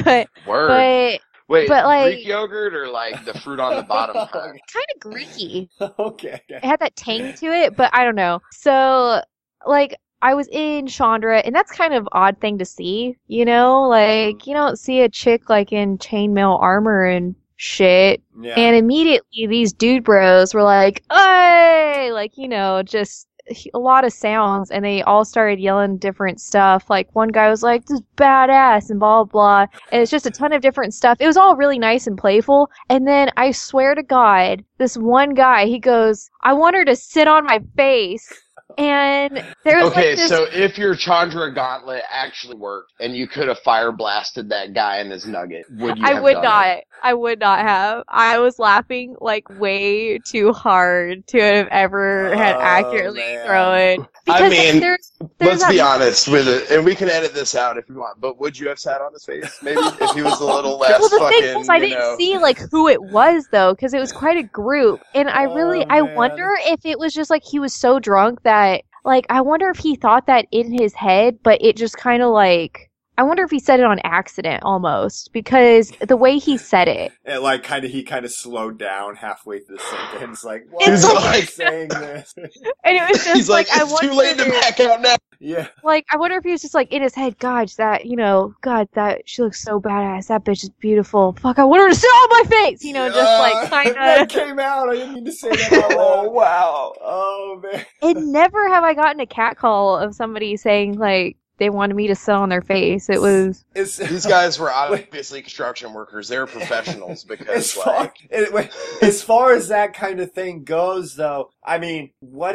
Word. Wait, but like Greek yogurt or like the fruit on the bottom part? Kind of Greeky. Okay. It had that tang to it, but I don't know. So, like, I was in Chandra, and that's kind of odd thing to see, you know? Like, you don't see a chick, like, in chainmail armor and shit. Yeah. And immediately these dude bros were like, hey! Like, you know, just a lot of sounds, and they all started yelling different stuff. Like, one guy was like, this is badass, and blah, blah, and it's just a ton of different stuff. It was all really nice and playful, and then I swear to God, this one guy, he goes, I want her to sit on my face. And there was okay, like this... so if your Chandra gauntlet actually worked and you could have fire blasted that guy in his nugget, would you? I have would done not. it? I would not have. I was laughing like way too hard to have ever had accurately thrown. I mean, there's let's be honest with it, and we can edit this out if you want. But would you have sat on his face? Maybe if he was a little less well, the fucking. thing was, I didn't see like who it was though, because it was quite a group, and I wonder if it was just like he was so drunk that. Like, I wonder if he thought that in his head, but it just kind of like... I wonder if he said it on accident, almost, because the way he said it... He kind of slowed down halfway through the sentence, like, why He's am I like... saying this? And it was just He's like, I it's wonder... too late to back out now. Yeah. Like, I wonder if he was just like, in his head, God, that, you know, God, that, she looks so badass, that bitch is beautiful, fuck, I want her to sit on my face, you know, just like, kinda... That came out, I didn't mean to say that out loud. Oh, wow. Oh, man. And never have I gotten a catcall of somebody saying, like, they wanted me to sit on their face. It was... These guys were obviously construction workers. They were professionals because, as far as that kind of thing goes, though, I mean,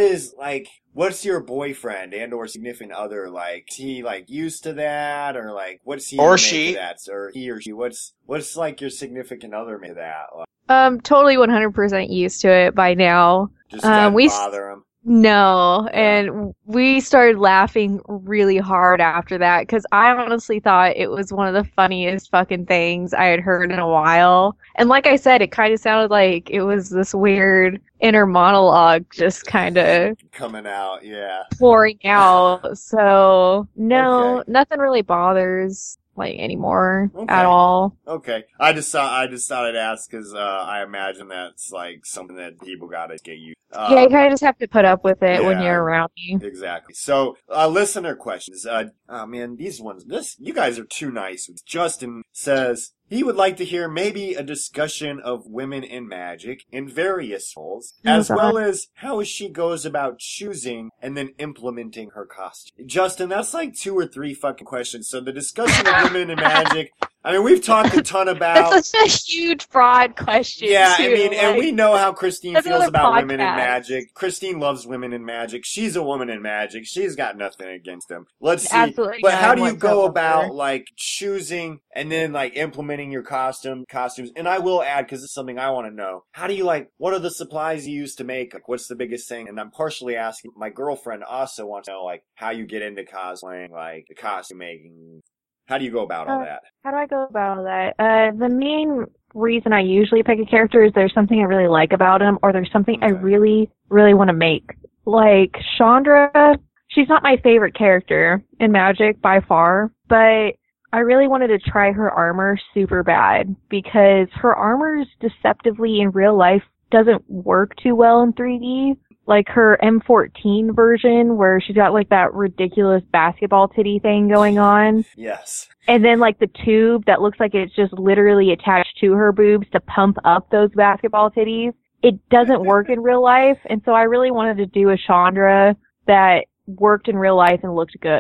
what's your boyfriend and or significant other like? Is he like used to that, or like what's he or make she? Of that, or he or she? What's like your significant other make of that? Like, totally 100% used to it by now. Just doesn't bother him. No, and we started laughing really hard after that because I honestly thought it was one of the funniest fucking things I had heard in a while. And like I said, it kind of sounded like it was this weird inner monologue just kind of coming out, pouring out. So, no, nothing really bothers like anymore at all. Okay, I just thought I'd ask because I imagine that's like something that people gotta get used. Yeah, you kind of just have to put up with it when you're around me. Exactly. So, listener questions. Oh man, these ones. You guys are too nice. Justin says he would like to hear maybe a discussion of women in magic in various roles, as well as how she goes about choosing and then implementing her costume. Justin, that's like 2 or 3 fucking questions. So the discussion of women in magic, I mean, we've talked a ton about... That's such a huge, broad question, yeah, too. I mean, and we know how Christine feels about women in podcast. magic. Christine loves women in magic. She's a woman in magic. She's got nothing against them. Let's see. Absolutely. But how do you go about, like, choosing and then, like, implementing your costumes? And I will add, because it's something I want to know. How do you, like, what are the supplies you use to make? Like, what's the biggest thing? And I'm partially asking, my girlfriend also wants to know, like, how you get into cosplaying, like, the costume making. How do you go about all that? How do I go about all that? The main reason I usually pick a character is there's something I really like about him, or there's something I really, really want to make. Like, Chandra, she's not my favorite character in Magic by far, but I really wanted to try her armor super bad, because her armor's deceptively in real life doesn't work too well in 3D. Like her M14 version where she's got like that ridiculous basketball titty thing going on. Yes. And then like the tube that looks like it's just literally attached to her boobs to pump up those basketball titties. It doesn't work in real life. And so I really wanted to do a Chandra that worked in real life and looked good.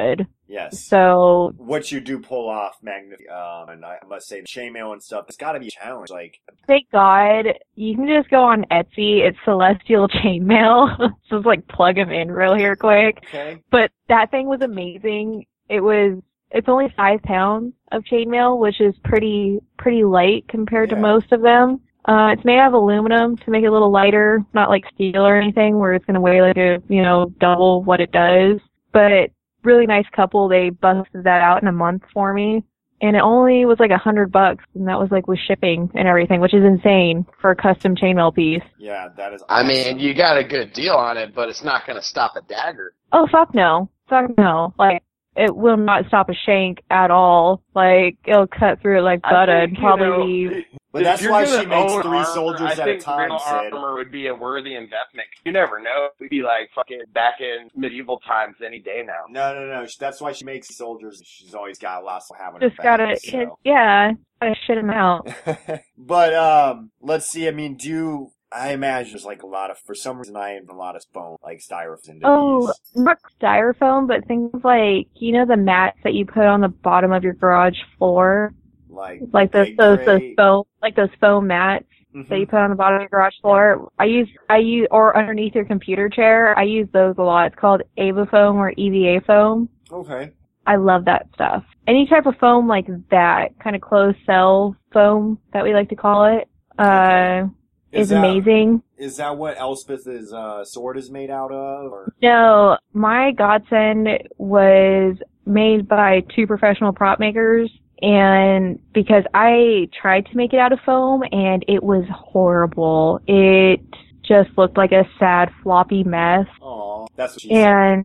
Yes. So what you do pull off, and I must say, chainmail and stuff, it's got to be a challenge. Like, thank God you can just go on Etsy. It's Celestial Chainmail. Just like plug them in real here quick. okay. But that thing was amazing. It's only 5 pounds of chainmail, which is pretty light compared to Yeah. most of them. It's made out of aluminum to make it a little lighter, not like steel or anything where it's going to weigh like double what it does. But really nice couple. They busted that out in a month for me. And it only was like $100, and that was like with shipping and everything, which is insane for a custom chainmail piece. Yeah, that is I awesome. mean, you got a good deal on it, but it's not going to stop a dagger. Oh, fuck no. Fuck no. Like, it will not stop a shank at all. Like, it'll cut through it like butter and probably leave. But If that's you're why gonna she makes own 3 armor, soldiers I at a think time, real Sid. armor would be a worthy investment. You never know. We'd be like fucking back in medieval times any day now. No. That's why she makes soldiers. She's always got lots of having Just her gotta, back, so. gotta shit them out. But, let's see. I mean, I imagine there's like for some reason I am a lot of foam, like styrofoam into Oh, these. not styrofoam, but things like, the mats that you put on the bottom of your garage floor? Like those foam mats that you put on the bottom of your garage floor. I use, or underneath your computer chair. I use those a lot. It's called Ava foam or EVA foam. Okay. I love that stuff. Any type of foam like that, kind of closed cell foam that we like to call it, is amazing. Is that what Elspeth's sword is made out of? Or? No, my godsend was made by 2 professional prop makers, and because I tried to make it out of foam and it was horrible. It just looked like a sad floppy mess. Aw, that's what she And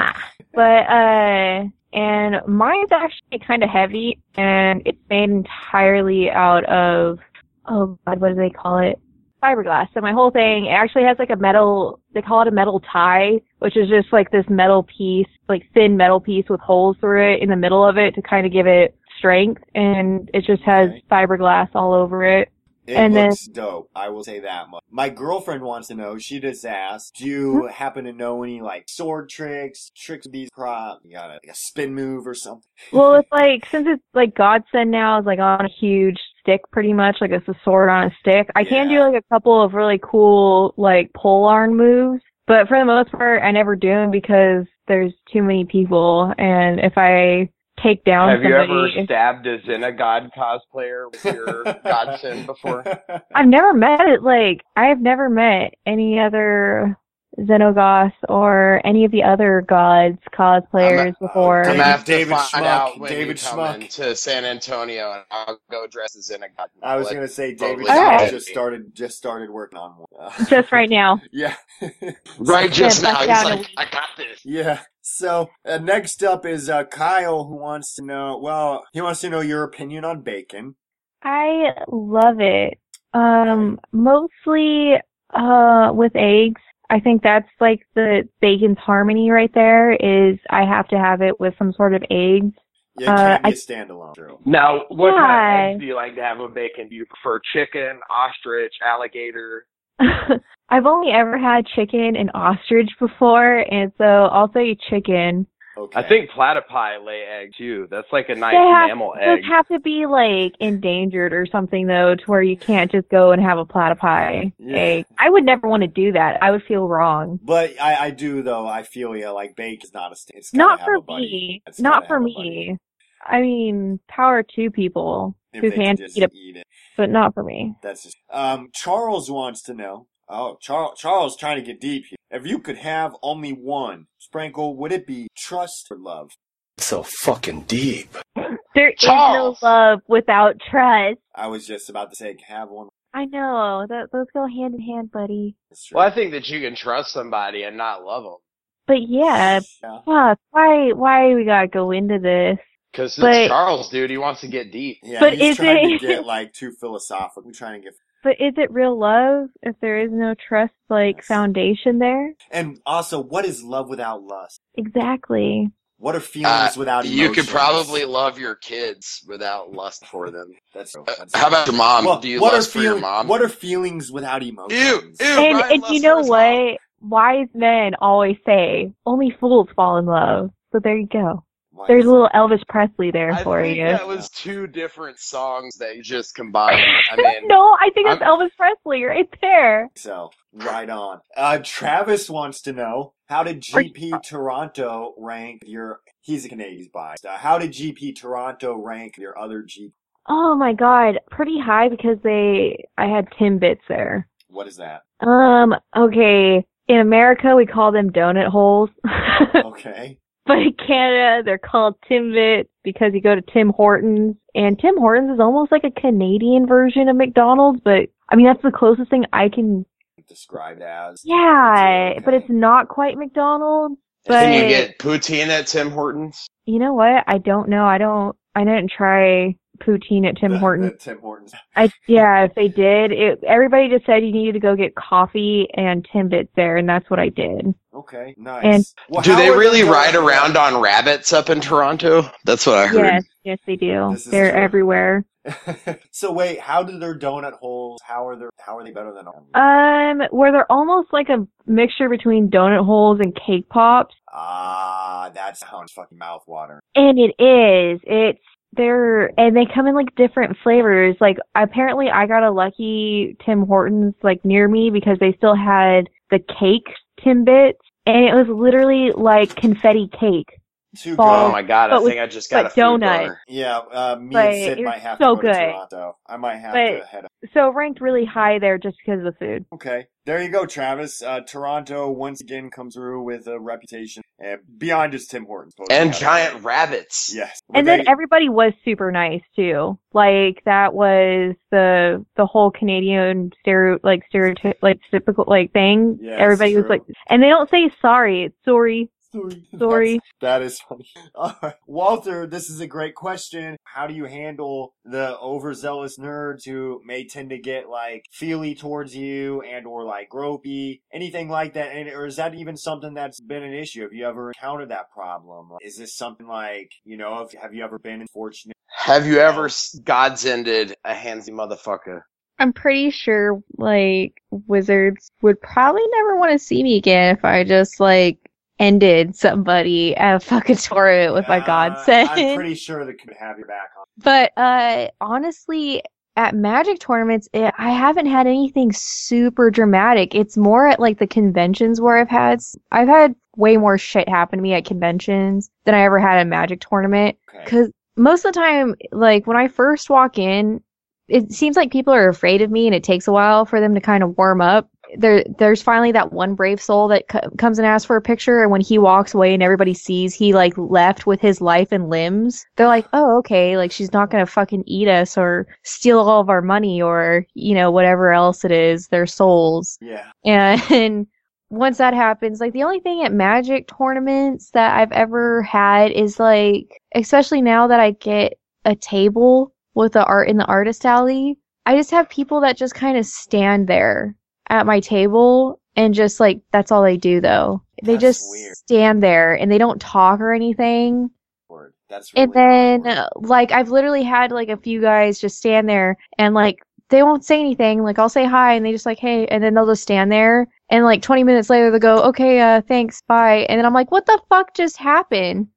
and mine's actually kind of heavy, and it's made entirely out of, oh God, what do they call it? Fiberglass. So my whole thing actually has like a metal, they call it a metal tie, which is just like this metal piece, like thin metal piece with holes through it in the middle of it to kind of give it strength, and it just has fiberglass all over it. It looks dope. I will say that much. My girlfriend wants to know, she just asked, do you happen to know any like sword tricks with these props? You got a spin move or something? Well, it's like, since it's like Godsend now is like on a huge stick pretty much, like it's a sword on a stick, I can do like a couple of really cool like pole arm moves, but for the most part I never do them because there's too many people, and if I take down Have somebody... you ever stabbed a Xenogod cosplayer with your Godsend before? I've never met any other Xenogoths or any of the other gods cosplayers before. I'm gonna have to David find Schmuck. out when David you come Schmuck. into San Antonio, and I'll go dress as Xenogod. I was going to say, David Alright. just started working on one. Just right now. Yeah. Right just Yeah, now. bust He's down a like, week. I got this. Yeah. So, next up is Kyle, who wants to know, he wants to know your opinion on bacon. I love it. Mostly with eggs. I think that's like the bacon's harmony right there, is I have to have it with some sort of eggs. Yeah, it can't be a standalone. True. Now, what kind of Why? eggs do you like to have with bacon? Do you prefer chicken, ostrich, alligator? I've only ever had chicken and ostrich before, and so I'll say chicken. Okay. I think platypi lay eggs too. That's like a nice mammal Those egg. have to be like endangered or something though, to where you can't just go and have a platypi egg. I would never want to do that. I would feel wrong. But I do, though. I feel, like bacon's not a stand. It's Not gotta for have a buddy. me. It's Not gotta for have a me. buddy. I mean, power to people If who they can just eat it, eat it. but not for me. That's just. Charles wants to know. Oh, Charles trying to get deep here. If you could have only one, Sprinkle, would it be trust or love? So fucking deep. There is no Charles! love without trust. I was just about to say, have one. I know. Those go hand in hand, buddy. That's true. Well, I think that you can trust somebody and not love them. But yeah, Yeah. fuck, why we gotta go into this? Because But- it's Charles, dude. He wants to get deep. Yeah, But he's is trying it- to get like too philosophical. We're trying to get, But is it real love if there is no trust, like, foundation there? and also, what is love without lust? Exactly. What are feelings without emotions? You could probably love your kids without lust for them. That's How about your mom? Well, Do you what lust are for your mom? What are feelings without emotions? Ew. And Ryan you lusts know for his mom. what? Wise men always say, only fools fall in love. So there you go. There's a little Elvis Presley there I for think you. that was two different songs that you just combined. I mean, No, I think it's Elvis Presley right there. So, right on. Travis wants to know, how did GP Toronto rank your... He's a Canadian biased. How did GP Toronto rank your other GP? Oh my god, pretty high because I had Timbits there. What is that? Okay. In America, we call them donut holes. Okay. But in Canada, they're called Timbits because you go to Tim Hortons. And Tim Hortons is almost like a Canadian version of McDonald's, but I mean, that's the closest thing I can describe it as. Yeah, okay. But it's not quite McDonald's. But can you get poutine at Tim Hortons? You know what? I don't know. I didn't try poutine at Tim Hortons. Tim Hortons. Yeah, if they did, everybody just said you needed to go get coffee and Timbits there, and that's what I did. Okay, nice. And do they really ride around on rabbits up in Toronto? That's what I heard. Yes, they do. They're true. Everywhere. So wait, how do their donut holes? How are they better than? Where they're almost like a mixture between donut holes and cake pops. That sounds fucking mouthwater. And it is. And they come in like different flavors. Like apparently I got a lucky Tim Hortons like near me because they still had the cake Timbits, and it was literally like confetti cake. Oh my god, I think I just got a food donut. boner. Yeah, me and Sid might have to go to Toronto. I might have to head up. So ranked really high there just because of the food. Okay. There you go, Travis. Toronto once again comes through with a reputation beyond just Tim Hortons. And giant rabbits. Yes. And then everybody was super nice too. Like that was the whole Canadian stereotypical like thing. Yeah, everybody was like, and they don't say sorry, it's sorry. Sorry. That is funny. Walter, this is a great question. How do you handle the overzealous nerds who may tend to get like feely towards you and or like gropey, anything like that? Or is that even something that's been an issue? Have you ever encountered that problem? Is this something like, have you ever been unfortunate? Have you ever God's ended a handsy motherfucker? I'm pretty sure like wizards would probably never want to see me again if I just like ended somebody at a fucking tournament with my godsend. I'm pretty sure they could have your back on. But honestly, at Magic tournaments, I haven't had anything super dramatic. It's more at like the conventions where I've had way more shit happen to me at conventions than I ever had at a Magic tournament. Because most of the time, like when I first walk in, it seems like people are afraid of me, and it takes a while for them to kind of warm up. There's finally that one brave soul that comes and asks for a picture, and when he walks away and everybody sees he like left with his life and limbs, they're like, oh, okay, like she's not gonna fucking eat us or steal all of our money or whatever else it is, their souls. Yeah. And once that happens, like the only thing at Magic tournaments that I've ever had is like, especially now that I get a table with the art in the artist alley, I just have people that just kind of stand there at my table and just like, that's all they do though. They just stand there and they don't talk or anything. That's really and then like I've literally had like a few guys just stand there and like they won't say anything. Like I'll say hi and they just like, hey, and then they'll just stand there and like 20 minutes later they'll go, okay, thanks, bye. And then I'm like, what the fuck just happened?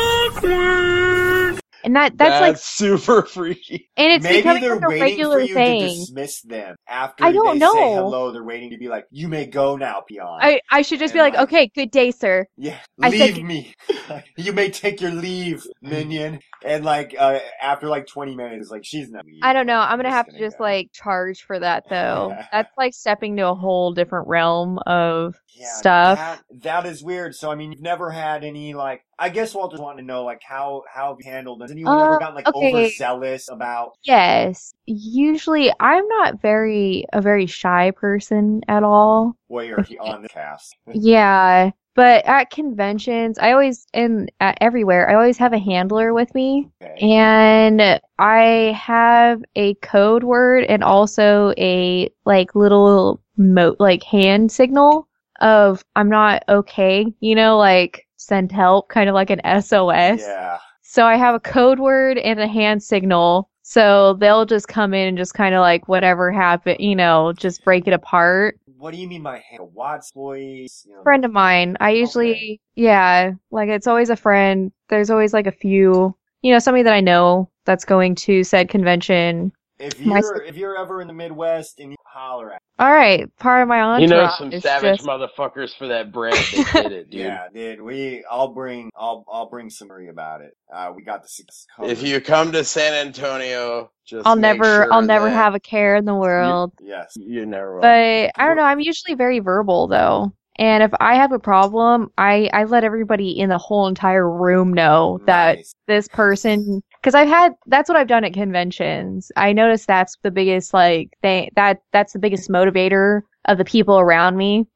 And that's like super freaky. And it's maybe becoming they're like a waiting regular for you thing. to dismiss them after I don't they know. say hello. They're waiting to be like, "You may go now, peon." I should just be like, okay, good day, sir. Yeah, I leave said- me. You may take your leave, minion. And like after like 20 minutes, like she's not. I don't know. I'm gonna have to just like charge for that though. That's like stepping to a whole different realm of stuff. That is weird. So I mean, you've never had any like. I guess Walter's wanting to know like how have you handled it? Has anyone ever gotten like overzealous about? Yes. Usually, I'm not a very shy person at all. Well, you're on the cast. Yeah. But at conventions, everywhere, I always have a handler with me. Okay. And I have a code word and also a like little hand signal of I'm not okay, like send help, kind of like an SOS. Yeah. So I have a code word and a hand signal So they'll just come in and just kind of like whatever happened, just break it apart. What do you mean by Watts boys? Friend of mine. I usually, like it's always a friend. There's always like a few, somebody that I know that's going to said convention. If you're ever in the Midwest and you holler at. All right, part of my entourage. Some savage motherfuckers for that bread. They did it, dude. Yeah, dude. I'll bring some worry about it. We got the success covered. If you come to San Antonio, just I'll make never sure have a care in the world. Yes, you never will. But I don't know. I'm usually very verbal though. And if I have a problem, I let everybody in the whole entire room know that this person, because that's what I've done at conventions. I noticed that's the biggest thing, that's the biggest motivator of the people around me,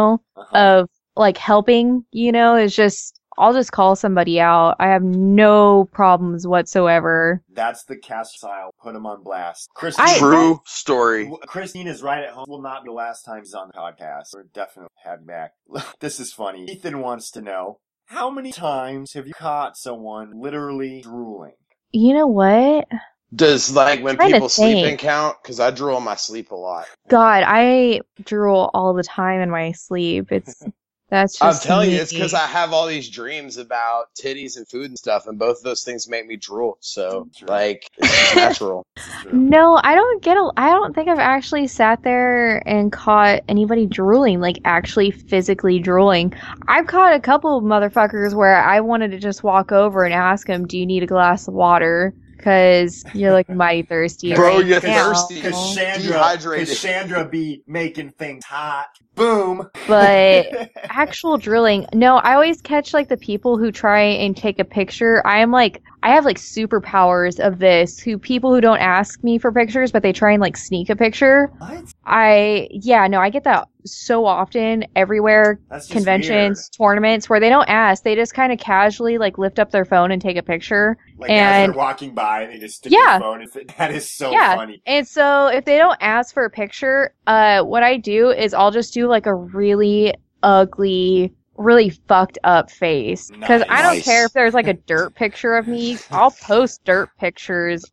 of like helping, is just, I'll just call somebody out. I have no problems whatsoever. That's the cast style. Put them on blast. True story. Christine is right at home. Will not be the last time he's on the podcast. We're definitely having back. This is funny. Ethan wants to know, how many times have you caught someone literally drooling? You know what? Does when people sleeping count? Because I drool in my sleep a lot. God, I drool all the time in my sleep. That's just I'm telling me. you, it's because I have all these dreams about titties and food and stuff, and both of those things make me drool. So, it's just natural. No, I don't think I've actually sat there and caught anybody drooling, like actually physically drooling. I've caught a couple of motherfuckers where I wanted to just walk over and ask them, do you need a glass of water? Because you're looking mighty thirsty. Bro, right you're now. thirsty. Because Chandra be making things hot. Boom. But actual drilling, no, I always catch the people who try and take a picture. I have superpowers of this, people who don't ask me for pictures, but they try and sneak a picture. What? I get that so often everywhere. That's just conventions, weird. tournaments, where they don't ask, they just kind of casually lift up their phone and take a picture. As and they're walking by, they just stick their phone in. That is so funny. And so if they don't ask for a picture, what I do is I'll just do a really ugly, really fucked up face. Because I don't care if there's a dirt picture of me. I'll post dirt pictures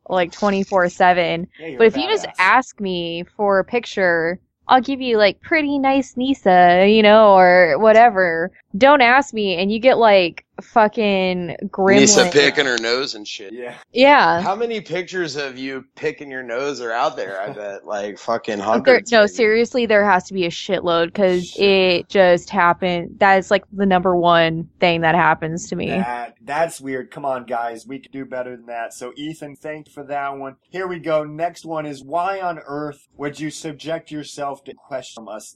24/7. Yeah, but if you just ask me for a picture, I'll give you pretty nice Nisa, or whatever. Don't ask me and you get fucking gremlin. Nisa picking her nose and shit. Yeah. Yeah. How many pictures of you picking your nose are out there? I bet fucking hundreds. No, seriously, there has to be a shitload because it just happened. That is the number one thing that happens to me. That's weird. Come on, guys. We could do better than that. So, Ethan, thank you for that one. Here we go. Next one is, why on earth would you subject yourself to question from us?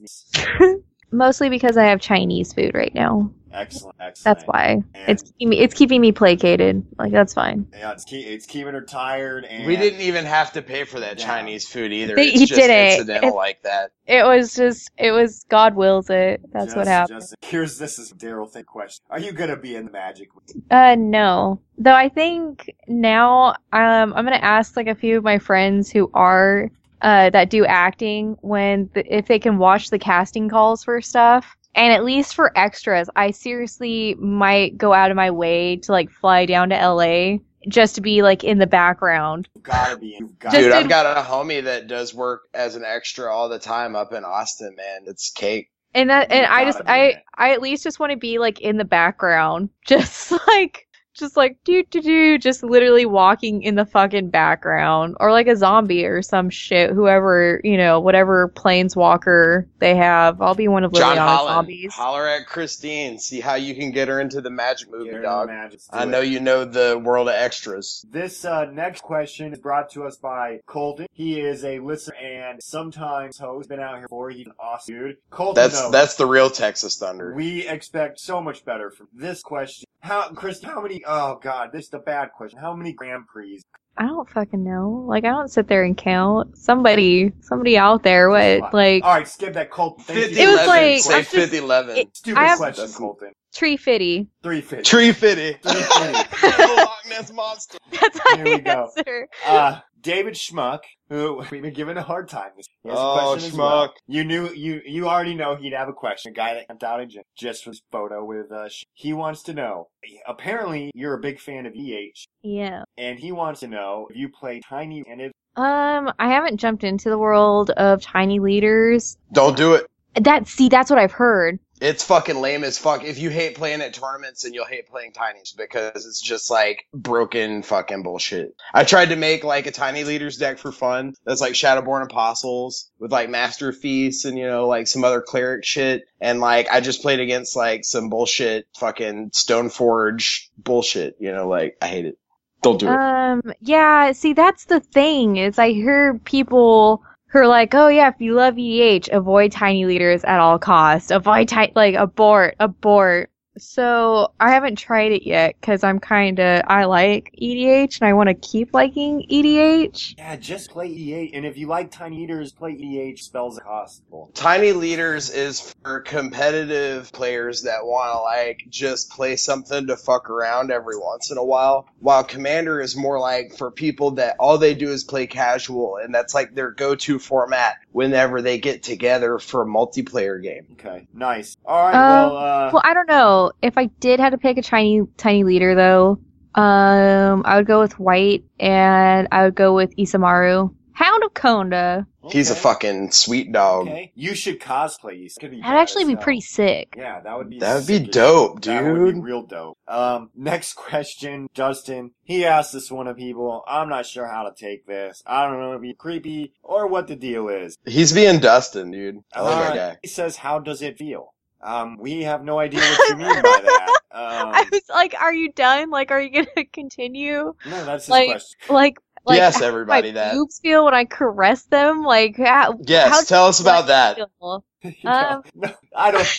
Mostly because I have Chinese food right now. Excellent. That's why. And it's keeping me placated. That's fine. Yeah, it's keeping her tired. And we didn't even have to pay for that Chinese food either. He it's just didn't. incidental like that. It was God wills it. That's what happened. This is a Daryl thing question. Are you gonna be in the Magic? No. Though I think now I'm gonna ask a few of my friends who are that do acting if they can watch the casting calls for stuff. And at least for extras, I seriously might go out of my way to fly down to LA just to be in the background. You've gotta be. Dude, I've got a homie that does work as an extra all the time up in Austin, man. It's cake. And I at least just want to be in the background, just just literally walking in the fucking background, or a zombie or some shit, whoever, whatever planeswalker they have. I'll be one of Liliana's zombies. Holler at Christine, see how you can get her into the Magic movie, dog. I know you know the world of extras. This next question is brought to us by Colton. He is a listener and sometimes host. Been out here before. He's an awesome dude. Colton, that's the real Texas Thunder. We expect so much better from this question. How many? Oh God, this is the bad question. How many Grand Prix? I don't fucking know. I don't sit there and count. Somebody out there. What? All right, skip that, Colton. 50, it was 11. Say 50-11. Stupid question, Colton. Tree Fitty. 350. 350. Loch Ness Monster. That's my Here we go. answer. David Schmuck, who we've been giving a hard time. He has a Oh, question as Schmuck. well. You already know he'd have a question. A guy that camped out in just for his photo with he wants to know. Apparently, you're a big fan of EH, Yeah. and he wants to know if you play Tiny and if I haven't jumped into the world of tiny leaders. Don't do it. That's what I've heard. It's fucking lame as fuck. If you hate playing at tournaments, then you'll hate playing tinies because it's just like broken fucking bullshit. I tried to make like a tiny leaders deck for fun. That's like Shadowborn Apostles with like Master of Feasts and, you know, like some other cleric shit. And like I just played against like some bullshit fucking Stoneforge bullshit. You know, like I hate it. Don't do it. Yeah, see, that's the thing, is I hear people who are like, oh yeah, if you love EDH, avoid tiny leaders at all costs. Avoid abort. So I haven't tried it yet because I like EDH and I want to keep liking EDH. yeah, just play EDH. And if you like Tiny Eaters, play EDH. Spells are possible. Tiny leaders is for competitive players that want to like just play something to fuck around every once in a while Commander is more like for people that all they do is play casual, and that's like their go-to format whenever they get together for a multiplayer game. Okay, nice. All right, Well, I don't know. If I did have to pick a tiny leader though, I would go with White and I would go with Isamaru. Hound of Konda. He's a fucking sweet dog. Okay, you should cosplay. You could be That'd actually be pretty sick. Yeah, that would be That'd be dope, dude. That would be real dope. Next question, Dustin. He asked this one of people. I'm not sure how to take this. I don't know if it's creepy or what the deal is. He's being Dustin, dude. I like that guy. He says, how does it feel? We have no idea what you mean by that. I was like, are you done? Like, are you gonna continue? No, that's his Like, question. Yes, how everybody, my that. boobs feel when I caress them? Like, Yes, how tell us about that. feel? No, I don't.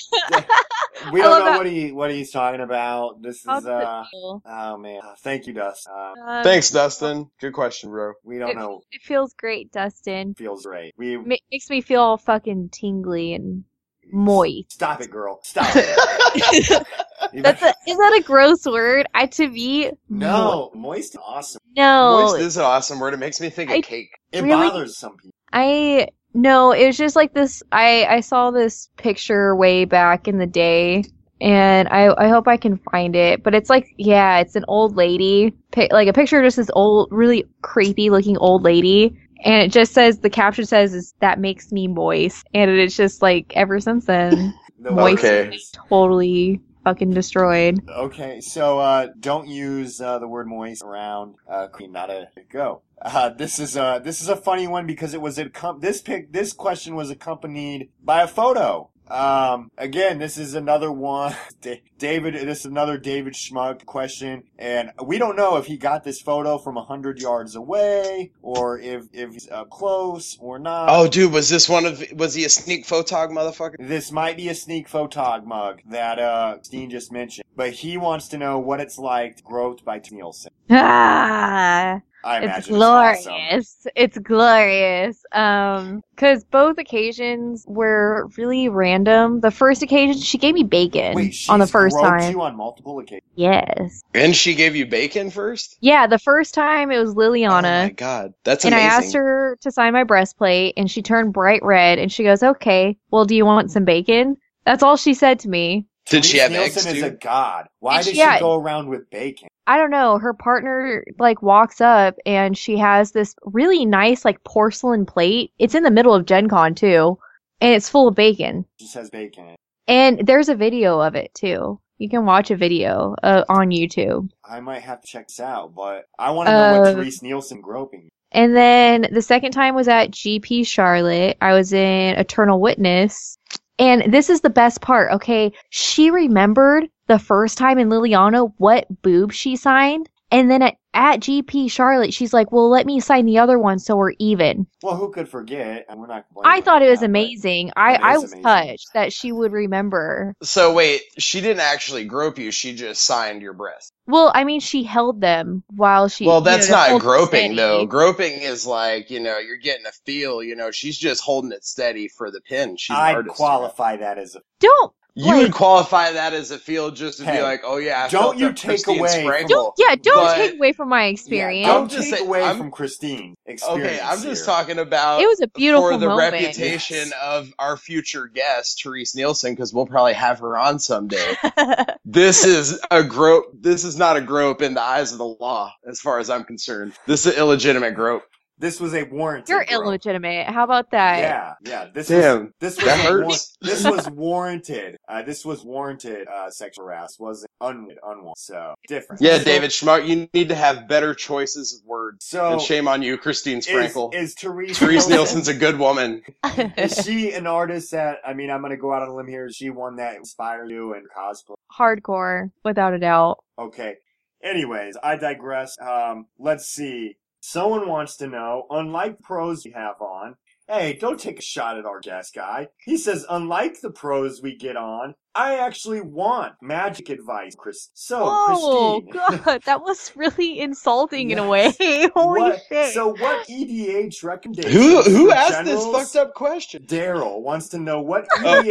We I don't love know what he's talking about. This How is does it feel? oh man. Thank you, Dustin. Thanks, Dustin. Good question, bro. We don't know. It feels great, Dustin. Feels great. We Makes me feel all fucking tingly and moist. Stop it, girl. Stop it. Is that a gross word? To me, No, moist is awesome. no. Moist is an awesome word. It makes me think of cake. It Really? bothers some people. No, it was just like this. I saw this picture way back in the day, and I hope I can find it. But it's like, yeah, it's an old lady, like a picture of just this old, really creepy looking old lady. And it just says, the caption says, that makes me moist. And it's just like, ever since then, moist Okay. is totally fucking destroyed. Okay, so don't use the word moist around cream. Not a go. This is a funny one because it was this question was accompanied by a photo. Again, this is another one. This is another David Schmuck question, and we don't know if he got this photo from 100 yards away or if he's up close or not. Oh, dude, was he a sneak photog motherfucker? This might be a sneak photog mug that Steen just mentioned, but he wants to know what it's like to grow by Nielsen. Ah, I imagine it's glorious. awesome. It's glorious. Cause both occasions were really random. The first occasion, she gave me bacon Wait, on the first groped time. you on multiple occasions. Yes. And she gave you bacon first? Yeah, the first time it was Oh my Liliana. god, that's And amazing. I asked her to sign my breastplate, and she turned bright red, and she goes, okay, well, do you want some bacon? That's all she said to me. Did she have Nielsen eggs is too? a god. Why And did she had- she go around with bacon? I don't know, her partner, like, walks up, and she has this really nice, like, porcelain plate. It's in the middle of Gen Con, too, and it's full of bacon. She says bacon. in it. And there's a video of it, too. You can watch a video on YouTube. I might have to check this out, but I want to know what Uh, Therese Nielsen groping. And then the second time was at GP Charlotte. I was in Eternal Witness. And this is the best part, okay? She remembered the first time in Liliana what boob she signed. And then at GP Charlotte, she's like, well, let me sign the other one so we're even. Well, who could forget? And we're not complaining I thought it about was that, but amazing. it I is was amazing. touched that she would remember. So wait, she didn't actually grope you, she just signed your breast. Well, I mean, she held them while she... Well, you know, that's to not hold it groping steady. though. Groping is like, you're getting a feel, she's just holding it steady for the pin. She's an I'd artist. qualify that as a. Don't You would qualify that as a field just to be like, oh yeah, I don't felt you up take Christine away Sprangel. Don't take away from my experience. Don't take away from Christine's experience. Okay, I'm just talking about it was a beautiful for the moment. reputation of our future guest, Therese Nielsen, because we'll probably have her on someday. This is a grope. This is not a grope in the eyes of the law, as far as I'm concerned. This is an illegitimate grope. This was a warranted. You're grope. illegitimate. How about that? Yeah. This hurts. This was warranted. This was warranted sexual harassment. Wasn't unwanted. So different. Yeah, so, David Schmuck, you need to have better choices of words. So and shame on you, Christine Sprankle. Is Therese Nielsen's a good woman. Is she an artist that? I mean, I'm gonna go out on a limb here. Is she one that inspired you in cosplay? Hardcore, without a doubt. Okay. Anyways, I digress. Let's see. Someone wants to know, unlike pros we have on, hey, don't take a shot at our guest guy. He says, unlike the pros we get on, I actually want magic advice, Chris. So, Christine. God, that was really insulting in a way. Holy shit. So what EDH recommendations? Who asked this fucked up question? Daryl wants to know what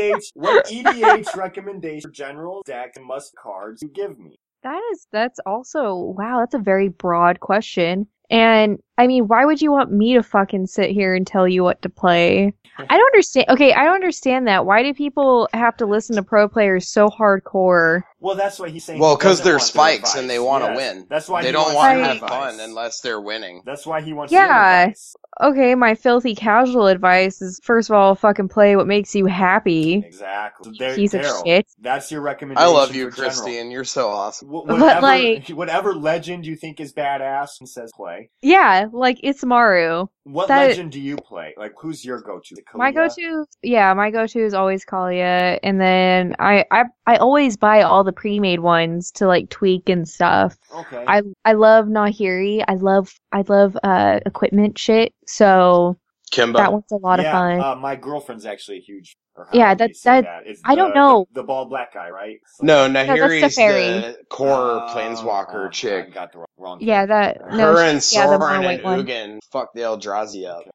EDH recommendations for generals, decks, and must cards you give me. That's also, wow, that's a very broad question. And, I mean, why would you want me to fucking sit here and tell you what to play? I don't understand. Okay, I don't understand that. Why do people have to listen to pro players so hardcore? Well, that's what he's saying. Well, because they're spikes and they want to win. That's why they don't want to have fun unless they're winning. That's why he wants advice. Okay, my filthy casual advice is, first of all, fucking play what makes you happy. Exactly. Piece of shit. That's your recommendation. I love you, Christine. You're so awesome. Whatever legend you think is badass and says play. Yeah, like Itsumaru. What legend do you play? Like, who's your go-to? My go-to is always Kalia, and then I always buy all the pre-made ones to like tweak and stuff. Okay. I love Nahiri. I love equipment shit. So Kimbo. That one's a lot of fun. My girlfriend's actually a huge. I don't know. The bald black guy, right? No, Nahiri's the core planeswalker chick. I got the wrong. Yeah, her and Soren and Ugin fuck the Eldrazi up.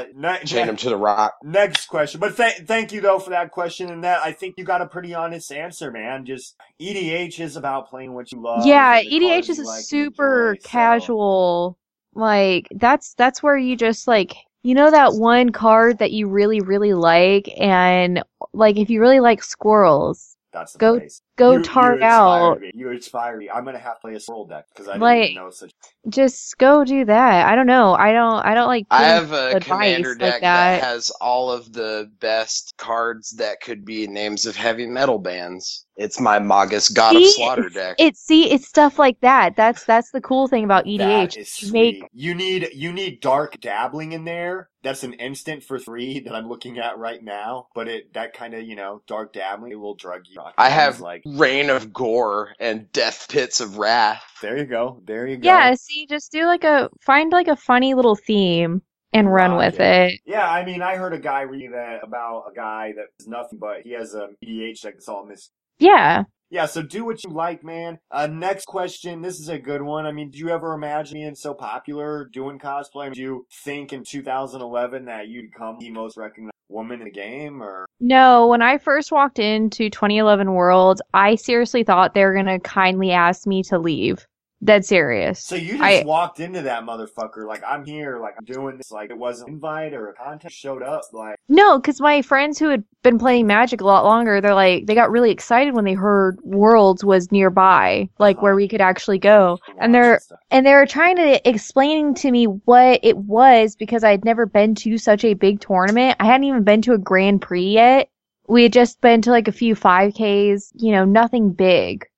Chain him to the rock. Next question, but thank you though for that question, and that I think you got a pretty honest answer, man. Just EDH is about playing what you love. Yeah, EDH is a super casual. Like that's where you just like. You know that one card that you really, really like, and like if you really like squirrels, that's the place. Go Targ out. You inspire me. I'm gonna have to play a squirrel deck because I didn't even know such. Just go do that. I don't know. I don't like. I have a commander deck like that has all of the best cards that could be names of heavy metal bands. It's my Magus God of Slaughter deck. It's stuff like that. That's the cool thing about EDH. That is sweet. You need dark dabbling in there. That's an instant for 3 that I'm looking at right now. But that kind of dark dabbling, it will drug you. I have like Reign of Gore and Death Pits of Wrath. There you go. Yeah, see, just do find a funny little theme and run with it. Yeah, I mean, I heard a guy read that about a guy that's nothing but he has a EDH deck that's all missing. Yeah. Yeah, so do what you like, man. Next question. This is a good one. I mean, do you ever imagine being so popular doing cosplay? I mean, do you think in 2011 that you'd become the most recognized woman in the game, or? No, when I first walked into 2011 Worlds, I seriously thought they were going to kindly ask me to leave. Dead serious. So you just walked into that motherfucker like, I'm here, like I'm doing this, like it wasn't an invite or a contest, showed up, like. No, because my friends who had been playing Magic a lot longer, they got really excited when they heard Worlds was nearby, like where we could actually go. And they were trying to explain to me what it was because I had never been to such a big tournament. I hadn't even been to a Grand Prix yet. We had just been to like a few 5Ks, nothing big.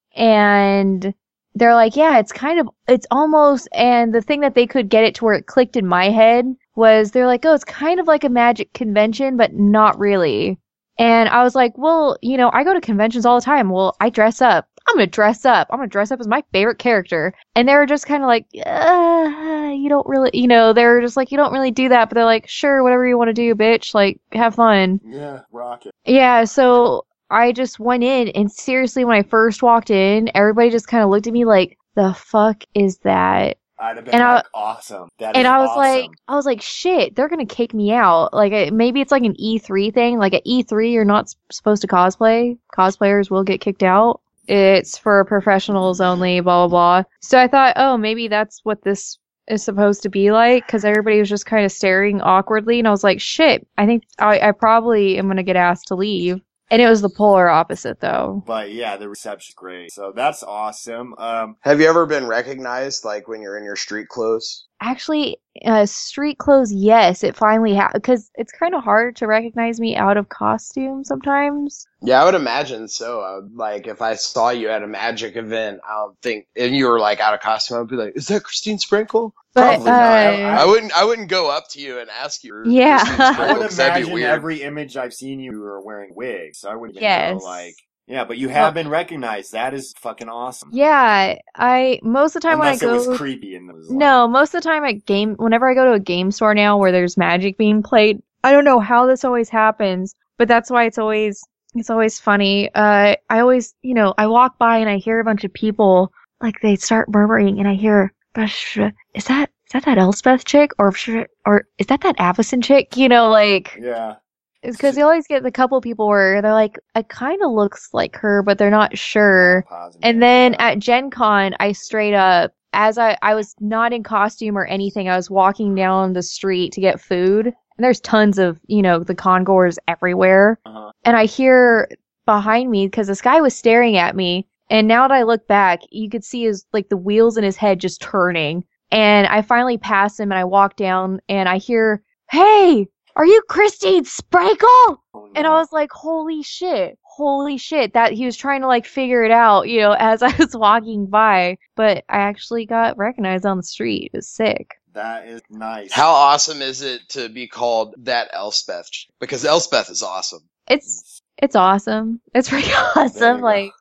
And they're like, yeah, it's almost, and the thing that they could get it to where it clicked in my head was they're like, oh, it's kind of like a Magic convention, but not really. And I was like, well, I go to conventions all the time. Well, I dress up. I'm going to dress up. I'm going to dress up as my favorite character. And they were just kind of like, you don't really, they were just like, you don't really do that. But they're like, sure, whatever you want to do, bitch. Like, have fun. Yeah, rock it. Yeah, so I just went in, and seriously, when I first walked in, everybody just kind of looked at me like, the fuck is that? I'd have been And like, awesome. That is and awesome. I was like, shit, they're gonna kick me out. Like, maybe it's like an E3 thing. Like at E3, you're not supposed to cosplay. Cosplayers will get kicked out. It's for professionals only. Blah blah blah. So I thought, oh, maybe that's what this is supposed to be like, because everybody was just kind of staring awkwardly, and I was like, shit, I think I probably am gonna get asked to leave. And it was the polar opposite, though. But yeah, the reception's great. So that's awesome. Have you ever been recognized, like, when you're in your street clothes? Actually, street clothes, yes, it finally happened, because it's kind of hard to recognize me out of costume sometimes. Yeah, I would imagine so. Like, if I saw you at a magic event, I don't think, and you were, like, out of costume, I'd be like, is that Christine Sprinkle? But, Probably not. I wouldn't go up to you and ask you. Yeah. Christine I Sprinkle, would 'cause that'd be imagine weird. every image I've seen you were wearing wigs. So I wouldn't even Yes. know, like, yeah, but you have been recognized. That is fucking awesome. Yeah, most of the time Unless when I it go... was creepy and it was like, No, most of the time whenever I go to a game store now where there's Magic being played, I don't know how this always happens, but that's why it's always funny. I always, I walk by and I hear a bunch of people, like, they start murmuring, and I hear, is that Elspeth chick? Or is that Avison chick? Like, yeah. it's because you always get the couple people where they're like, it kind of looks like her, but they're not sure. Positive. And then at Gen Con, I straight up, as I was not in costume or anything, I was walking down the street to get food. And there's tons of, the congoers everywhere. Uh-huh. And I hear behind me, because this guy was staring at me. And now that I look back, you could see the wheels in his head just turning. And I finally pass him and I walk down and I hear, "Hey, are you Christine Sprinkle?" Oh, no. And I was like, holy shit, that he was trying to figure it out, as I was walking by. But I actually got recognized on the street. It was sick. That is nice. How awesome is it to be called that Elspeth? Because Elspeth is awesome. It's awesome. It's pretty There awesome. you Like,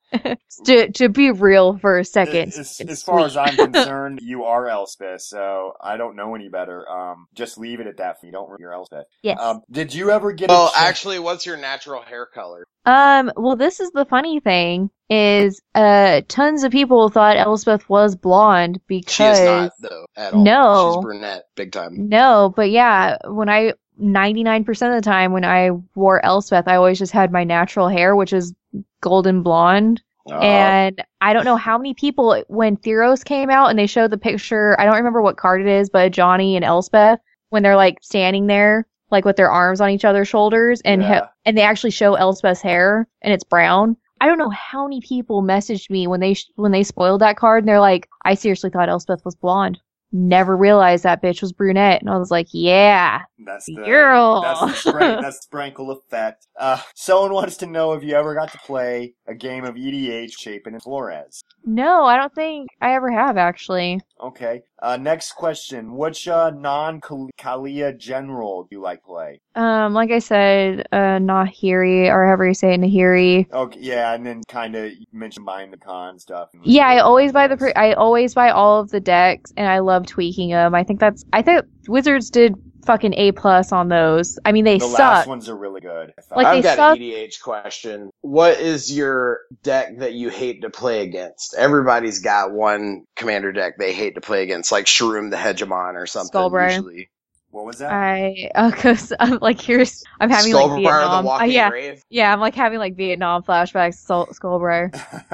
to be real for a second. As far as I'm concerned, you are Elspeth, so I don't know any better. Just leave it at that. You don't. You're Elspeth. Yes. Did you ever get? Well, actually, what's your natural hair color? Well, this is the funny thing is, tons of people thought Elspeth was blonde because She is not, though, at all. No. She's brunette, big time. No, but yeah, 99% of the time when I wore Elspeth, I always just had my natural hair, which is golden blonde. And I don't know how many people, when Theros came out and they showed the picture, I don't remember what card it is, but Johnny and Elspeth, when they're standing there, with their arms on each other's shoulders, and and they actually show Elspeth's hair and it's brown. I don't know how many people messaged me when they spoiled that card, and they're like, "I seriously thought Elspeth was blonde. Never realized that bitch was brunette." And I was like, yeah, That's the girl. That's the sprinkle effect. Someone wants to know if you ever got to play a game of EDH Chapin and Flores. No, I don't think I ever have, actually. Okay. Next question. Which non-Kalia general do you like play? Like I said, Nahiri, or however you say it, Nahiri. Okay, yeah, and then kind of mention buying the con stuff. Yeah, I always buy I always buy all of the decks, and I love tweaking them. I think Wizards did fucking A+ on those. I mean, they suck. The last ones are really good. I've got an EDH question. What is your deck that you hate to play against? Everybody's got one commander deck they hate to play against, like Shroom the Hegemon or something. Skullbriar. Usually. What was that? Because I'm I'm having Skullbriar, Vietnam. the Walking Yeah. Grave? Yeah, I'm having Vietnam flashbacks. Skullbriar.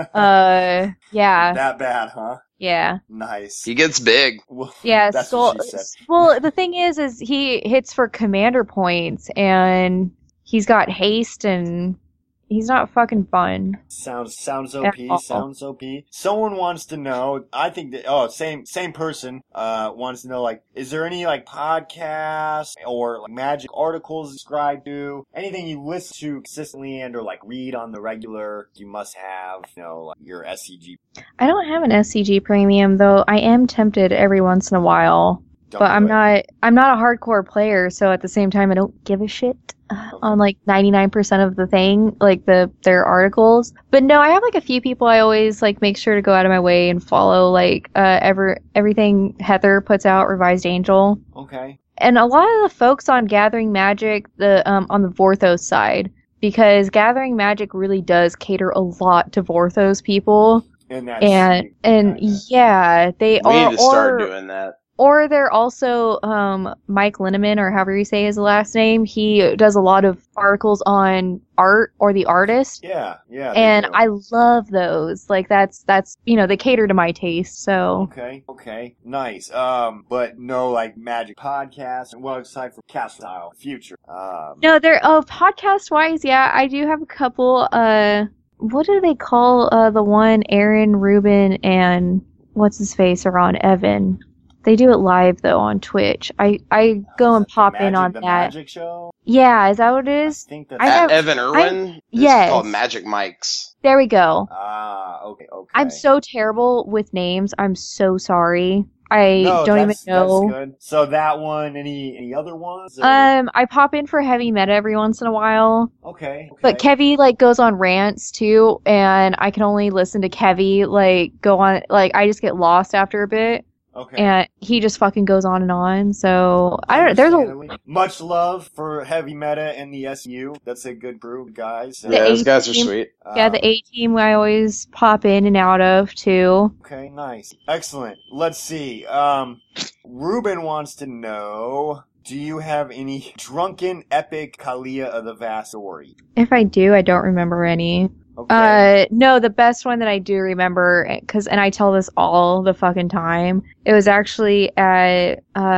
Yeah. That bad, huh? Yeah. Nice. He gets big. Well, Yeah, that's what she said. Well, the thing is he hits for commander points, and he's got haste, and he's not fucking fun. Sounds OP. all. Sounds OP. Someone wants to know. I think that same person wants to know, is there any podcasts or Magic articles you subscribe to? Anything you listen to consistently and or read on the regular? You must have your SCG. I don't have an SCG premium, though. I am tempted every once in a while. But I'm not a hardcore player, so at the same time I don't give a shit on 99% of the thing, their articles. But no, I have a few people I always make sure to go out of my way and follow, everything Heather puts out, Revised Angel. Okay. And a lot of the folks on Gathering Magic, on the Vorthos side, because Gathering Magic really does cater a lot to Vorthos people. And that's and kinda- yeah, they We are need to start doing that. or they're also Mike Linneman, or however you say his last name. He does a lot of articles on art or the artist. yeah, they And do. I love those. Like that's they cater to my taste. So Okay, nice. But no like magic podcast. Well, aside from Cast Style Future. no, they're podcast wise, yeah, I do have a couple. What do they call the one Aaron, Ruben, and what's his face are on? Evan. They do it live though on Twitch. I go and pop in on the that. Magic Show. Yeah, is that what it is? I think that's I have- Evan Irwin is yes. called Magic Mike's. There we go. Okay. I'm so terrible with names. I'm so sorry. I No, don't even that's know. good. So that one, any other ones? Or- I pop in for Heavy Meta every once in a while. Okay. But Kevy like goes on rants too, and I can only listen to Kevy like go on, like I just get lost after a bit. Okay. And he just fucking goes on and on. So I don't know. There's a Understandably. Much love for Heavy Meta and the SU. That's a good group, guys. The Yeah, those A guys are team. sweet. yeah, the A team I always pop in and out of too. Okay, nice. Excellent. Let's see. Ruben wants to know, do you have any drunken epic Kalia of the Vast story? If I do, I don't remember any. Okay. No, the best one that I do remember, and I tell this all the fucking time, it was actually at,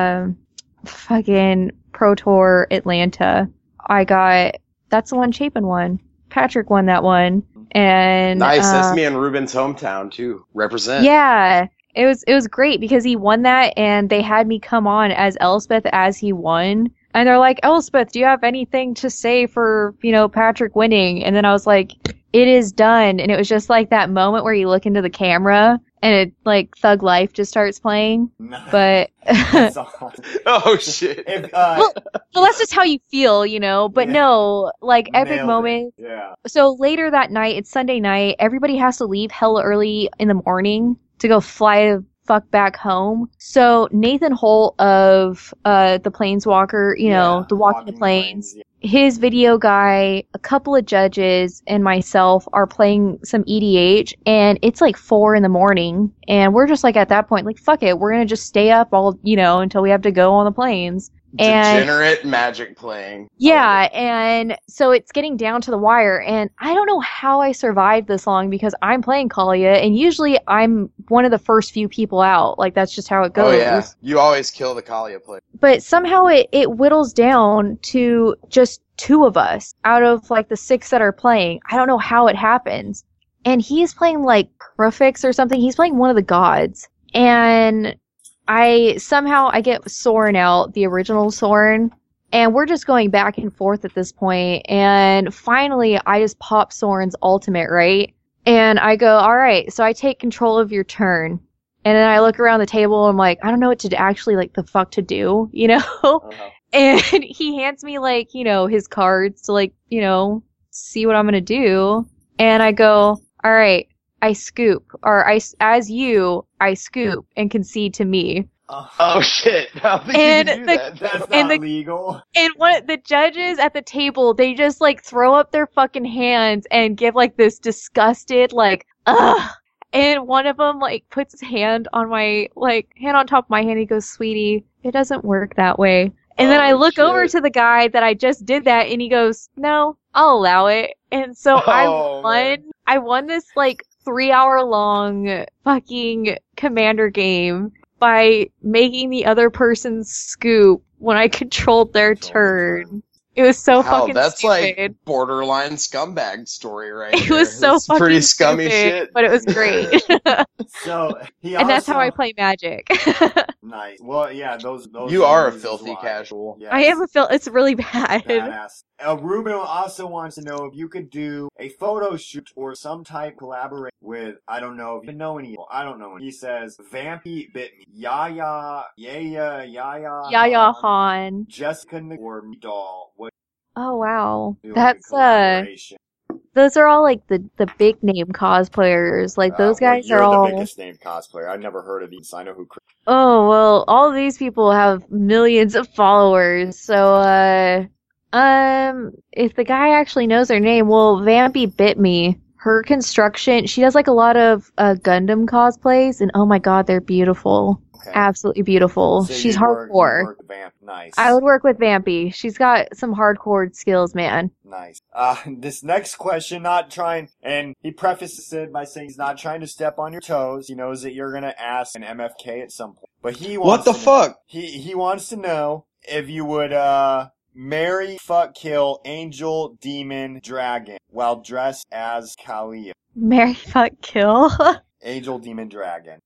fucking Pro Tour Atlanta. That's the one Chapin won. Patrick won that one. And, Nice. That's me and Ruben's hometown too. Represent. yeah. It was great because he won that and they had me come on as Elspeth as he won. And they're like, Elspeth, do you have anything to say for, Patrick winning? And then I was like, it is done. And it was just like that moment where you look into the camera and it like Thug Life just starts playing. But That's awesome. Oh shit. If, well, that's just how you feel, But Yeah. no, like epic nailed it. moment. Yeah. So later that night, it's Sunday night, everybody has to leave hella early in the morning to go fly the fuck back home. So Nathan Holt of the Planeswalker, the Walking the Plains, yeah. his video guy, a couple of judges, and myself are playing some EDH, and it's like 4 a.m, and we're just like at that point, like fuck it, we're gonna just stay up all until we have to go on the plains. And Degenerate magic playing. yeah, and so it's getting down to the wire, and I don't know how I survived this long because I'm playing Kalia, and usually I'm one of the first few people out. Like, that's just how it goes. Oh yeah. You always kill the Kalia player. But somehow it whittles down to just 2 of us out of, like, the 6 that are playing. I don't know how it happens. And he's playing, like, Prefix or something. He's playing one of the gods. And I get Soren out, the original Soren, and we're just going back and forth at this point, and finally I just pop Soren's ultimate, right? And I go, alright, so I take control of your turn. And then I look around the table and I'm like, I don't know what to actually, like, the fuck to do, Uh-huh. And he hands me, like, his cards to, like, see what I'm gonna do. And I go, alright, I scoop, or I scoop and concede to me. Oh shit. I don't think And you can do that. That's And not legal. And the judges at the table, they just like throw up their fucking hands and give like this disgusted, like, ugh. And one of them like puts his hand on hand on top of my hand. He goes, sweetie, it doesn't work that way. And then I Oh, look over shit. to the guy that I just did that, and he goes, no, I'll allow it. And so Oh, man. I won this like 3-hour long fucking commander game by making the other person scoop when I controlled their turn. It was so Wow, fucking that's stupid. like borderline scumbag story right It there. was so It's fucking pretty scummy stupid, shit. but it was great. So he And that's how I also- play Magic. Nice. Well, yeah, those. You are a reasons filthy why. casual. Yes. I am it's really bad. Badass. Ruben also wants to know if you could do a photo shoot or some type collaborate with, I don't know if you know any, I don't know. He says, Vampy bit me. Yaya, Yaya Han. Jessica or Doll. What Oh wow. do you like That's a collaboration? those are all like the big name cosplayers. Like those Well, guys you're are all the biggest named cosplayer. I've never heard of these. I know who. Oh, well, all these people have millions of followers. So if the guy actually knows their name, well, Vampy bit me. her construction, she does like a lot of Gundam cosplays, and oh my god, they're beautiful. Okay. Absolutely beautiful. So She's you'd work hardcore. with Vamp. Nice. I would work with Vampy. She's got some hardcore skills, man. Nice. This next question, not trying, and he prefaces it by saying he's not trying to step on your toes. He knows that you're gonna ask an MFK at some point, but he wants What the fuck? He wants to know if you would marry, fuck, kill, angel, demon, dragon while dressed as Kalia. Marry, fuck, kill. Angel, demon, dragon.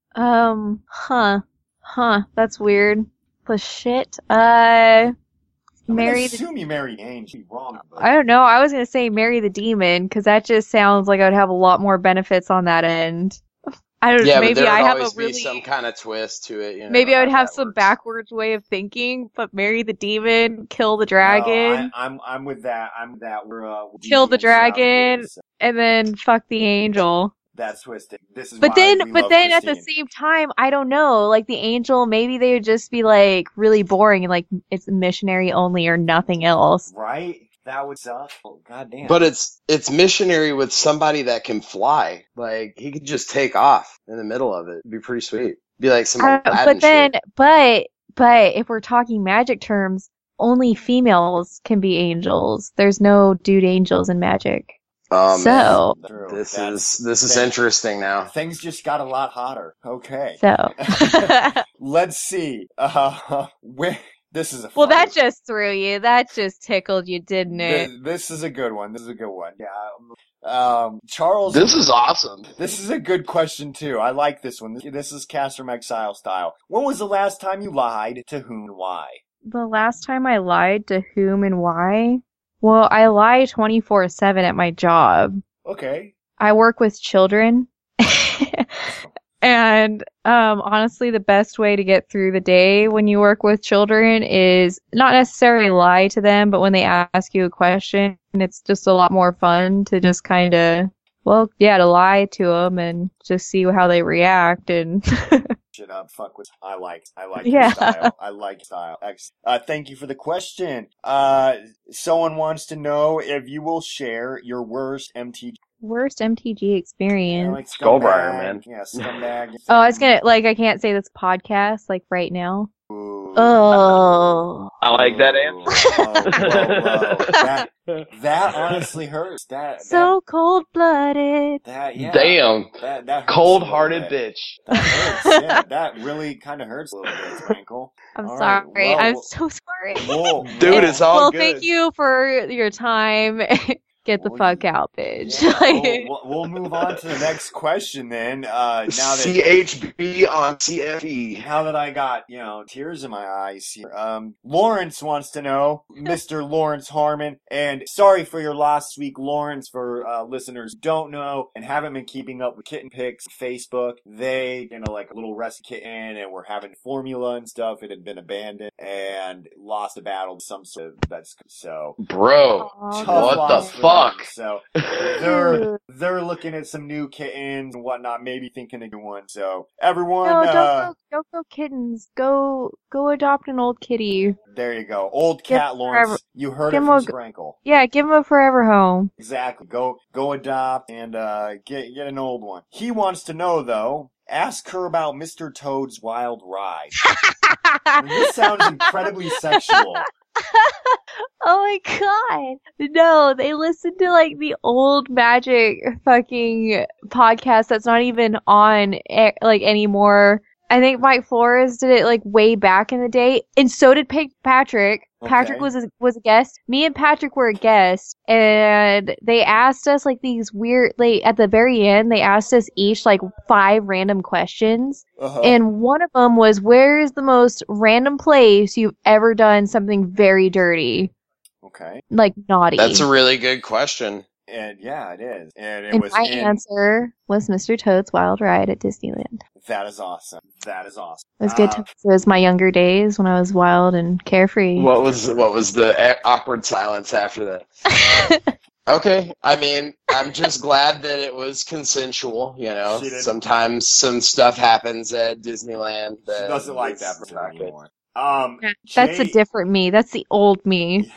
That's weird. The shit. I'm Marry gonna assume you married Angel. You'd be wrong, but I don't know. I was gonna say marry the demon because that just sounds like I would have a lot more benefits on that end. I don't. Yeah, Maybe but there I would have always a really. be some kind of twist to it. You know, Maybe I would how have that some works. backwards way of thinking, but marry the demon, kill the no, dragon, I'm with that. I'm with that. We're kill the deviants out here, dragon, so and then fuck the angel. that's twisted. This is But why then, we but love then at the Christine. same time, I don't know. Like the angel, maybe they would just be like really boring and like it's missionary only or nothing else. Right? That would suck. Oh, goddamn. But it's missionary with somebody that can fly. Like he could just take off in the middle of it. It'd be pretty sweet. Be like some Aladdin But then, shit. but if we're talking magic terms, only females can be angels. There's no dude angels in magic. Oh So- man, True. this That's- is that- interesting now. Things just got a lot hotter. Okay. So, Let's see. Where this is a well, funny- that just threw you. That just tickled you, didn't it? This is a good one. This is a good one. Yeah. Charles. This is awesome. This is a good question too. I like this one. This is Cast from Exile style. When was the last time you lied, to whom, and why? The last time I lied to whom and why? Well, I lie 24/7 at my job. Okay. I work with children. And honestly, the best way to get through the day when you work with children is not necessarily lie to them, but when they ask you a question, it's just a lot more fun to just kind of, well, yeah, to lie to them and just see how they react. And Shit up. Fuck with. I like Yeah. your style. I like your style. Thank you for the question. Someone wants to know if you will share your worst MTG. worst MTG experience. Like Skullbriar, scumbag. man. Yeah, scumbag. Oh, I was gonna, like, I can't say this podcast, like, right now. Ooh. Oh. I like that answer. That honestly hurts. So cold-blooded. Yeah. Damn. That hurts Cold-hearted a little bit. bitch. That hurts. Yeah, that really kind of hurts a little bit, Sprinkle. I'm All right, sorry. well, I'm so sorry. Whoa, Dude, it's all Well, good. thank you for your time. Get the Well, fuck out, bitch. Yeah, we'll move on to the next question then. Now that CHB on CFE. Now that I got, tears in my eyes here. Lawrence wants to know, Mr. Lawrence Harmon, and sorry for your loss this week, Lawrence, for listeners who don't know and haven't been keeping up with Kitten Pics Facebook. They, like a little rescue kitten and were having formula and stuff. It had been abandoned and lost a battle to some sort of, so. Bro, Aw, Tough what the loss for them. fuck? So they're looking at some new kittens and whatnot, maybe thinking of new one. So everyone, No, don't go kittens. Go adopt an old kitty. there you go. Old Give cat him Lawrence, forever- you heard give it him from a- Sprankle. Yeah, give him a forever home. Exactly. Go adopt and get an old one. He wants to know though. Ask her about Mr. Toad's wild ride. This sounds incredibly sexual. Oh my god. No, they listen to like the old magic fucking podcast that's not even on like anymore. I think Mike Flores did it like way back in the day, and so did Patrick. Patrick Okay. was a guest. Me and Patrick were a guest, and they asked us like these weird. At the very end, they asked us each like 5 random questions, Uh-huh. and one of them was, "Where is the most random place you've ever done something very dirty, Okay. like naughty?" That's a really good question. And yeah, it is. And it And was my answer was Mr. Toad's Wild Ride at Disneyland. That is awesome. That is awesome. It was good times. It was my younger days when I was wild and carefree. What was the awkward silence after that? Okay, I mean, I'm just glad that it was consensual. She didn't- Sometimes some stuff happens at Disneyland. She doesn't like that it's person not good. anymore. That's a different me. That's the old me.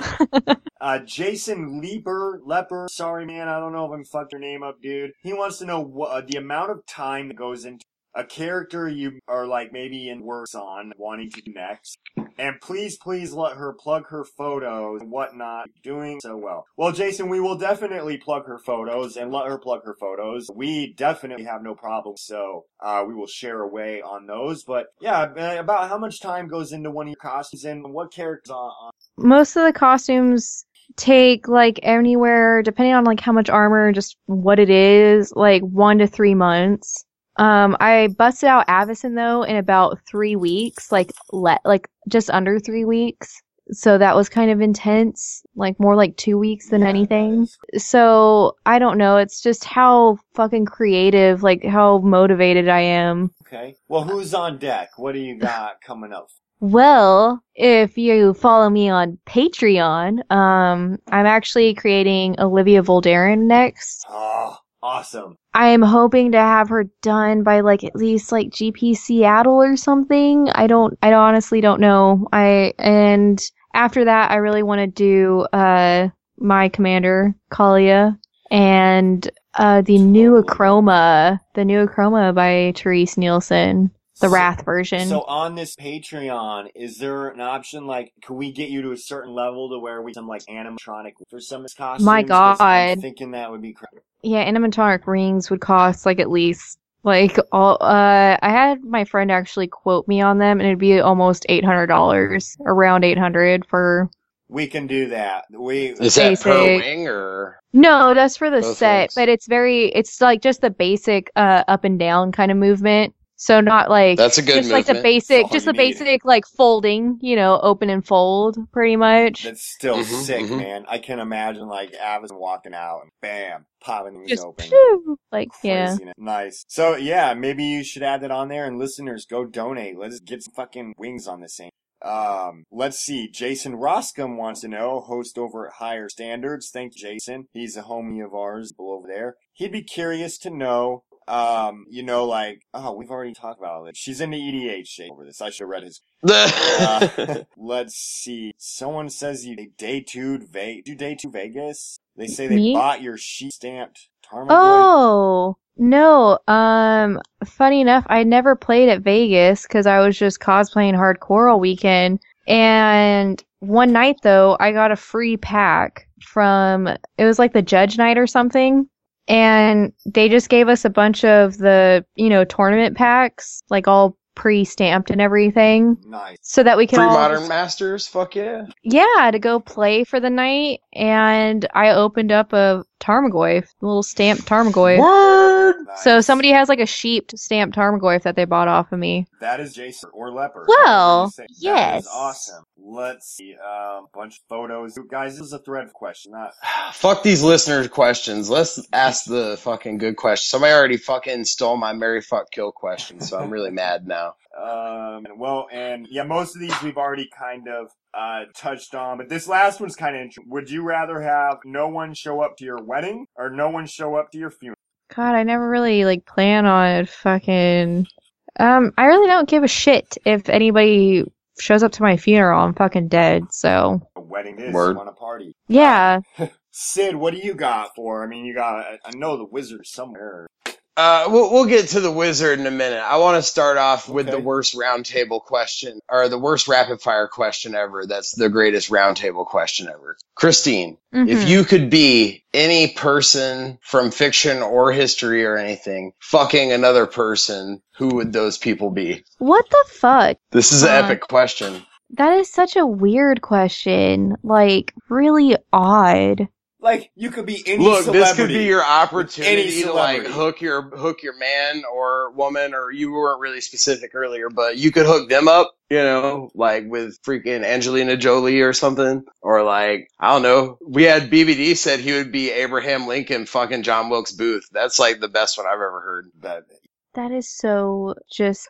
Jason Leper, sorry man, I don't know if I'm fucked your name up, dude. He wants to know what the amount of time that goes into a character you are like maybe in works on, wanting to do next. And please let her plug her photos and whatnot, doing so well. Well, Jason, we will definitely plug her photos and let her plug her photos. We definitely have no problem, so we will share away on those. But yeah, about how much time goes into one of your costumes and what characters on? Most of the costumes take like anywhere, depending on like how much armor, just what it is, like 1 to 3 months. I busted out Avacyn though in about 3 weeks, like just under 3 weeks. So that was kind of intense, like more like 2 weeks than anything. So I don't know. It's just how fucking creative, like how motivated I am. Okay. Well, who's on deck? What do you got coming up? Well, if you follow me on Patreon, I'm actually creating Olivia Voldaren next. Oh, awesome. I'm hoping to have her done by like at least like GP Seattle or something. I honestly don't know. And after that I really want to do my commander, Kalia, and the new Achroma by Therese Nielsen. The Wrath version. So on this Patreon, is there an option like, could we get you to a certain level to where we some like animatronic for some of his costumes? My God, I'm thinking that would be crazy. Yeah, animatronic rings would cost like at least like all. I had my friend actually quote me on them, and it'd be almost $800, around $800 for. We can do that. Is that per wing or? No, that's for the set, things? but it's like just the basic up and down kind of movement. So not like that's a good just movement. Like the basic like folding, open and fold pretty much. That's still sick, man. I can imagine like Avacyn walking out and bam, popping things just open. Phew, like Craziness. yeah. Nice. So yeah, maybe you should add that on there, and listeners, go donate. Let's get some fucking wings on this thing. Let's see. Jason Roscom wants to know, host over at Higher Standards. Thank you, Jason. He's a homie of ours over there. He'd be curious to know, we've already talked about all this. She's in the EDH over this. I should have read his. Let's see. Someone says you day two Vegas. They say they bought your sheet stamped Tarmogoyf. Oh. No, funny enough, I never played at Vegas because I was just cosplaying hardcore all weekend. And one night, though, I got a free pack it was like the Judge Night or something. And they just gave us a bunch of the, tournament packs, like all pre-stamped and everything. Nice. So that we could Free all Modern Masters, fuck yeah. Yeah, to go play for the night. And I opened up a Tarmogoyf, a little stamped Tarmogoyf. Word! Nice. So somebody has like a sheeped stamped Tarmogoyf that they bought off of me. That is Jason or Leper. Well, yes. That is awesome. Let's see. Bunch of photos. Guys, this is a thread question, not. Fuck these listeners' questions. Let's ask the fucking good question. Somebody already fucking stole my Marry Fuck Kill question, so I'm really mad now. Most of these we've already kind of touched on, but this last one's kind of interesting. Would you rather have no one show up to your wedding or no one show up to your funeral? God, I never really plan on fucking. I really don't give a shit if anybody shows up to my funeral. I'm fucking dead. So. A wedding is on a party. Yeah. Sid, what do you got for? I mean, I know the wizard somewhere. We'll get to the wizard in a minute. I want to start off with the worst roundtable question, or the worst rapid fire question ever. That's the greatest roundtable question ever. Christine, if you could be any person from fiction or history or anything, fucking another person, who would those people be? What the fuck? This is an epic question. That is such a weird question. Like, really odd. Like, you could be any celebrity. Look, this could be your opportunity to, like, hook your man or woman, or you weren't really specific earlier, but you could hook them up, like with freaking Angelina Jolie or something. Or, like, I don't know. We had BBD said he would be Abraham Lincoln fucking John Wilkes Booth. That's, like, the best one I've ever heard. That is so just...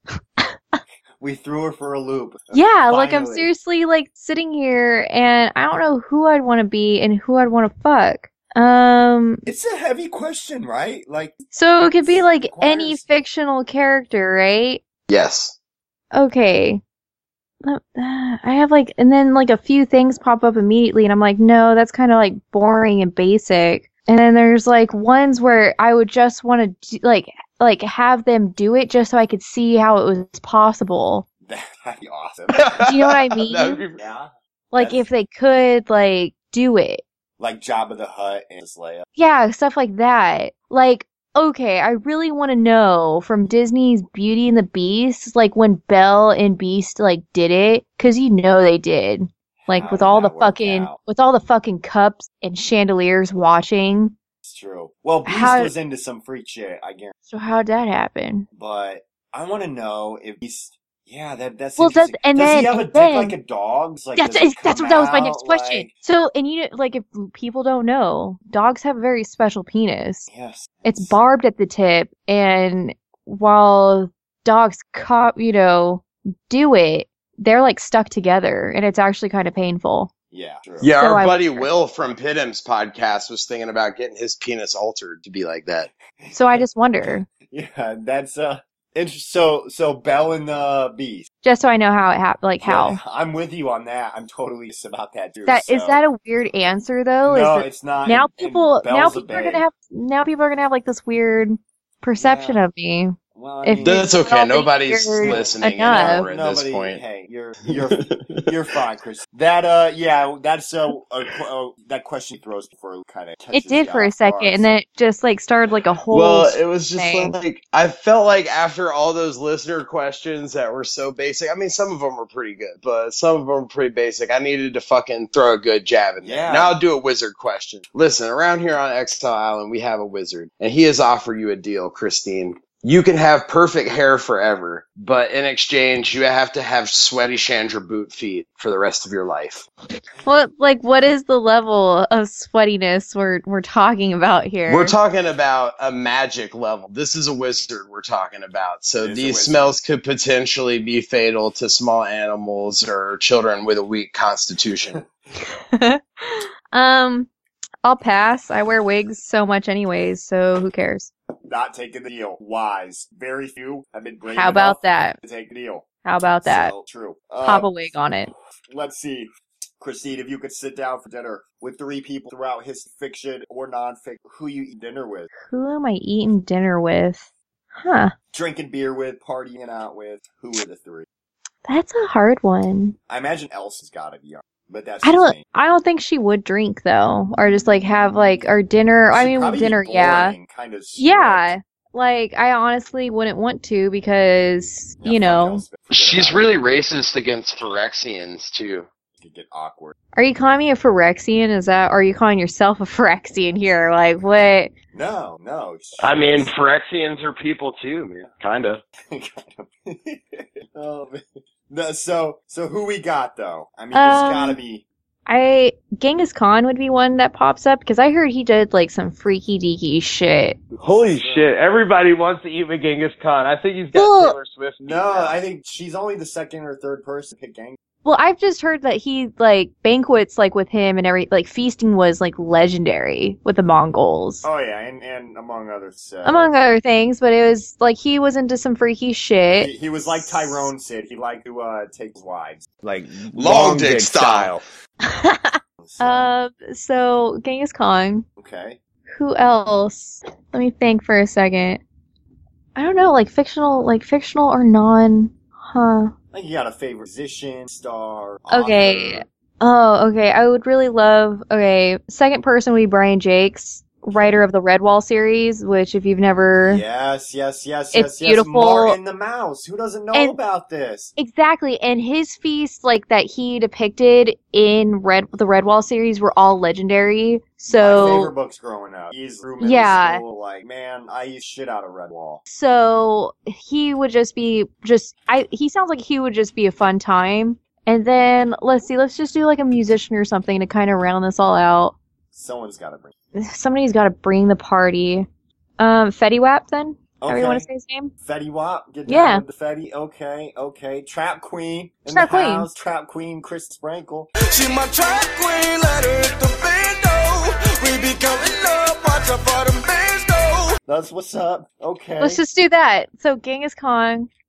We threw her for a loop. Yeah, Finally. like I'm seriously like sitting here and I don't know who I'd want to be and who I'd want to fuck. It's a heavy question, right? Like, so it could be like any fictional character, right? Yes. Okay. I have like, and then like a few things pop up immediately, and I'm like, no, that's kind of like boring and basic. And then there's like ones where I would just want to like have them do it just so I could see how it was possible. That'd be awesome. Do you know what I mean? Yeah. Like That's- if they could like do it. Like Jabba the Hutt and Leia. Yeah, stuff like that. Like, okay, I really want to know from Disney's Beauty and the Beast, like when Belle and Beast like did it, because you know they did. Like How with did all the that work fucking cups and chandeliers watching. It's true. Well, Beast How- was into some freak shit, I guarantee. So how'd that happen? But I want to know if Beast. Yeah, that's Well, interesting. and does then- he have a and dick then- like a dog's? Like, That's does it that's come that was my out, next question. like- So, and you know, like if people don't know, dogs have a very special penis. Yes. It's barbed at the tip, and while dogs do it, they're like stuck together, and it's actually kind of painful. Yeah. True. Yeah, So our I buddy wonder. Will from Pitham's podcast was thinking about getting his penis altered to be like that. So I just wonder, Yeah, that's interesting. So Belle and the Beast. just so I know how it happened, like how. Yeah, I'm with you on that. I'm totally about that too. That is so. that a weird answer though? No, Is it, it's not. now and people Belle's a are babe. gonna have like this weird perception Yeah. of me. Well, if That's it's okay. not Nobody's weird listening enough. anymore at this Nobody- point. Hey, you're fine, Chris. That yeah, that's that question throws for kind of. It did for a second, and then it just like started like a whole. Well, it was just thing. like I felt like after all those listener questions that were so basic. I mean, some of them were pretty good, but some of them were pretty basic. I needed to fucking throw a good jab in there. Yeah. Now I'll do a wizard question. Listen, around here on Exile Island, we have a wizard, and he has offered you a deal, Christine. You can have perfect hair forever, but in exchange, you have to have sweaty Chandra boot feet for the rest of your life. What is the level of sweatiness we're talking about here? We're talking about a magic level. This is a wizard we're talking about. So It is a these wizard. smells could potentially be fatal to small animals or children with a weak constitution. I'll pass. I wear wigs so much anyways, so who cares? not taking the deal. Wise. Very few have been brave How about enough that? to take the deal. How about that? So, true. Pop a wig on it. Let's see. Christine, if you could sit down for dinner with 3 people throughout his fiction or non-fiction, who you eat dinner with? Who am I eating dinner with? Huh. Drinking beer with, partying out with, who are the 3? That's a hard one. I imagine Elsa's gotta be on, but that's I just don't me. I don't think she would drink though. Or just like have like our dinner. I She'd mean probably be dinner, yeah. boring, kind of Yeah. Like I honestly wouldn't want to because, you know. She's really racist against Phyrexians, too. Could get awkward. Are you calling me a Phyrexian? Or are you calling yourself a Phyrexian here? Like what? No. I mean, Phyrexians are people, too, man. Kind of. Oh, man. No, so who we got though? I mean, there's gotta be. Genghis Khan would be one that pops up because I heard he did like some freaky deaky shit. Holy shit. Everybody wants to eat with Genghis Khan. I think he's got Well, Taylor Swift. No, I think she's only the second or third person to pick Gang. Well, I've just heard that he like banquets like with him and like feasting was like legendary with the Mongols. Oh yeah, and among others. Among other things, but it was like he was into some freaky shit. He was like Tyrone said. He liked to take his wives. Like Long dick style. So Genghis Khan. Okay. Who else? Let me think for a second. I don't know, like fictional or non. Huh. I think you got a favorite musician, star. Okay. author. Oh, okay. I would really love. Okay, second person would be Brian Jakes, writer of the Redwall series, which if you've never. Yes. It's beautiful. Martin the Mouse. Who doesn't know And- about this? Exactly, and his feasts like that he depicted in the Redwall series were all legendary. My So favorite books growing up. He's through middle Yeah. school. Like, man, I used shit out of Redwall. so he would just be he sounds like he would just be a fun time. And then let's just do like a musician or something to kind of round this all out. Someone's got to bring. Somebody's got to bring the party. Fetty Wap then? However you want to Okay. say his name? Fetty Wap, get down Yeah. with the Fetty. Okay. Trap Queen in Trap the Queen. house. Trap Queen, Chris Sprinkle. She my trap queen, let her hit the bando. We be counting up, watch out for them bands though. That's what's up. Okay. Let's just do that. So Genghis Khan,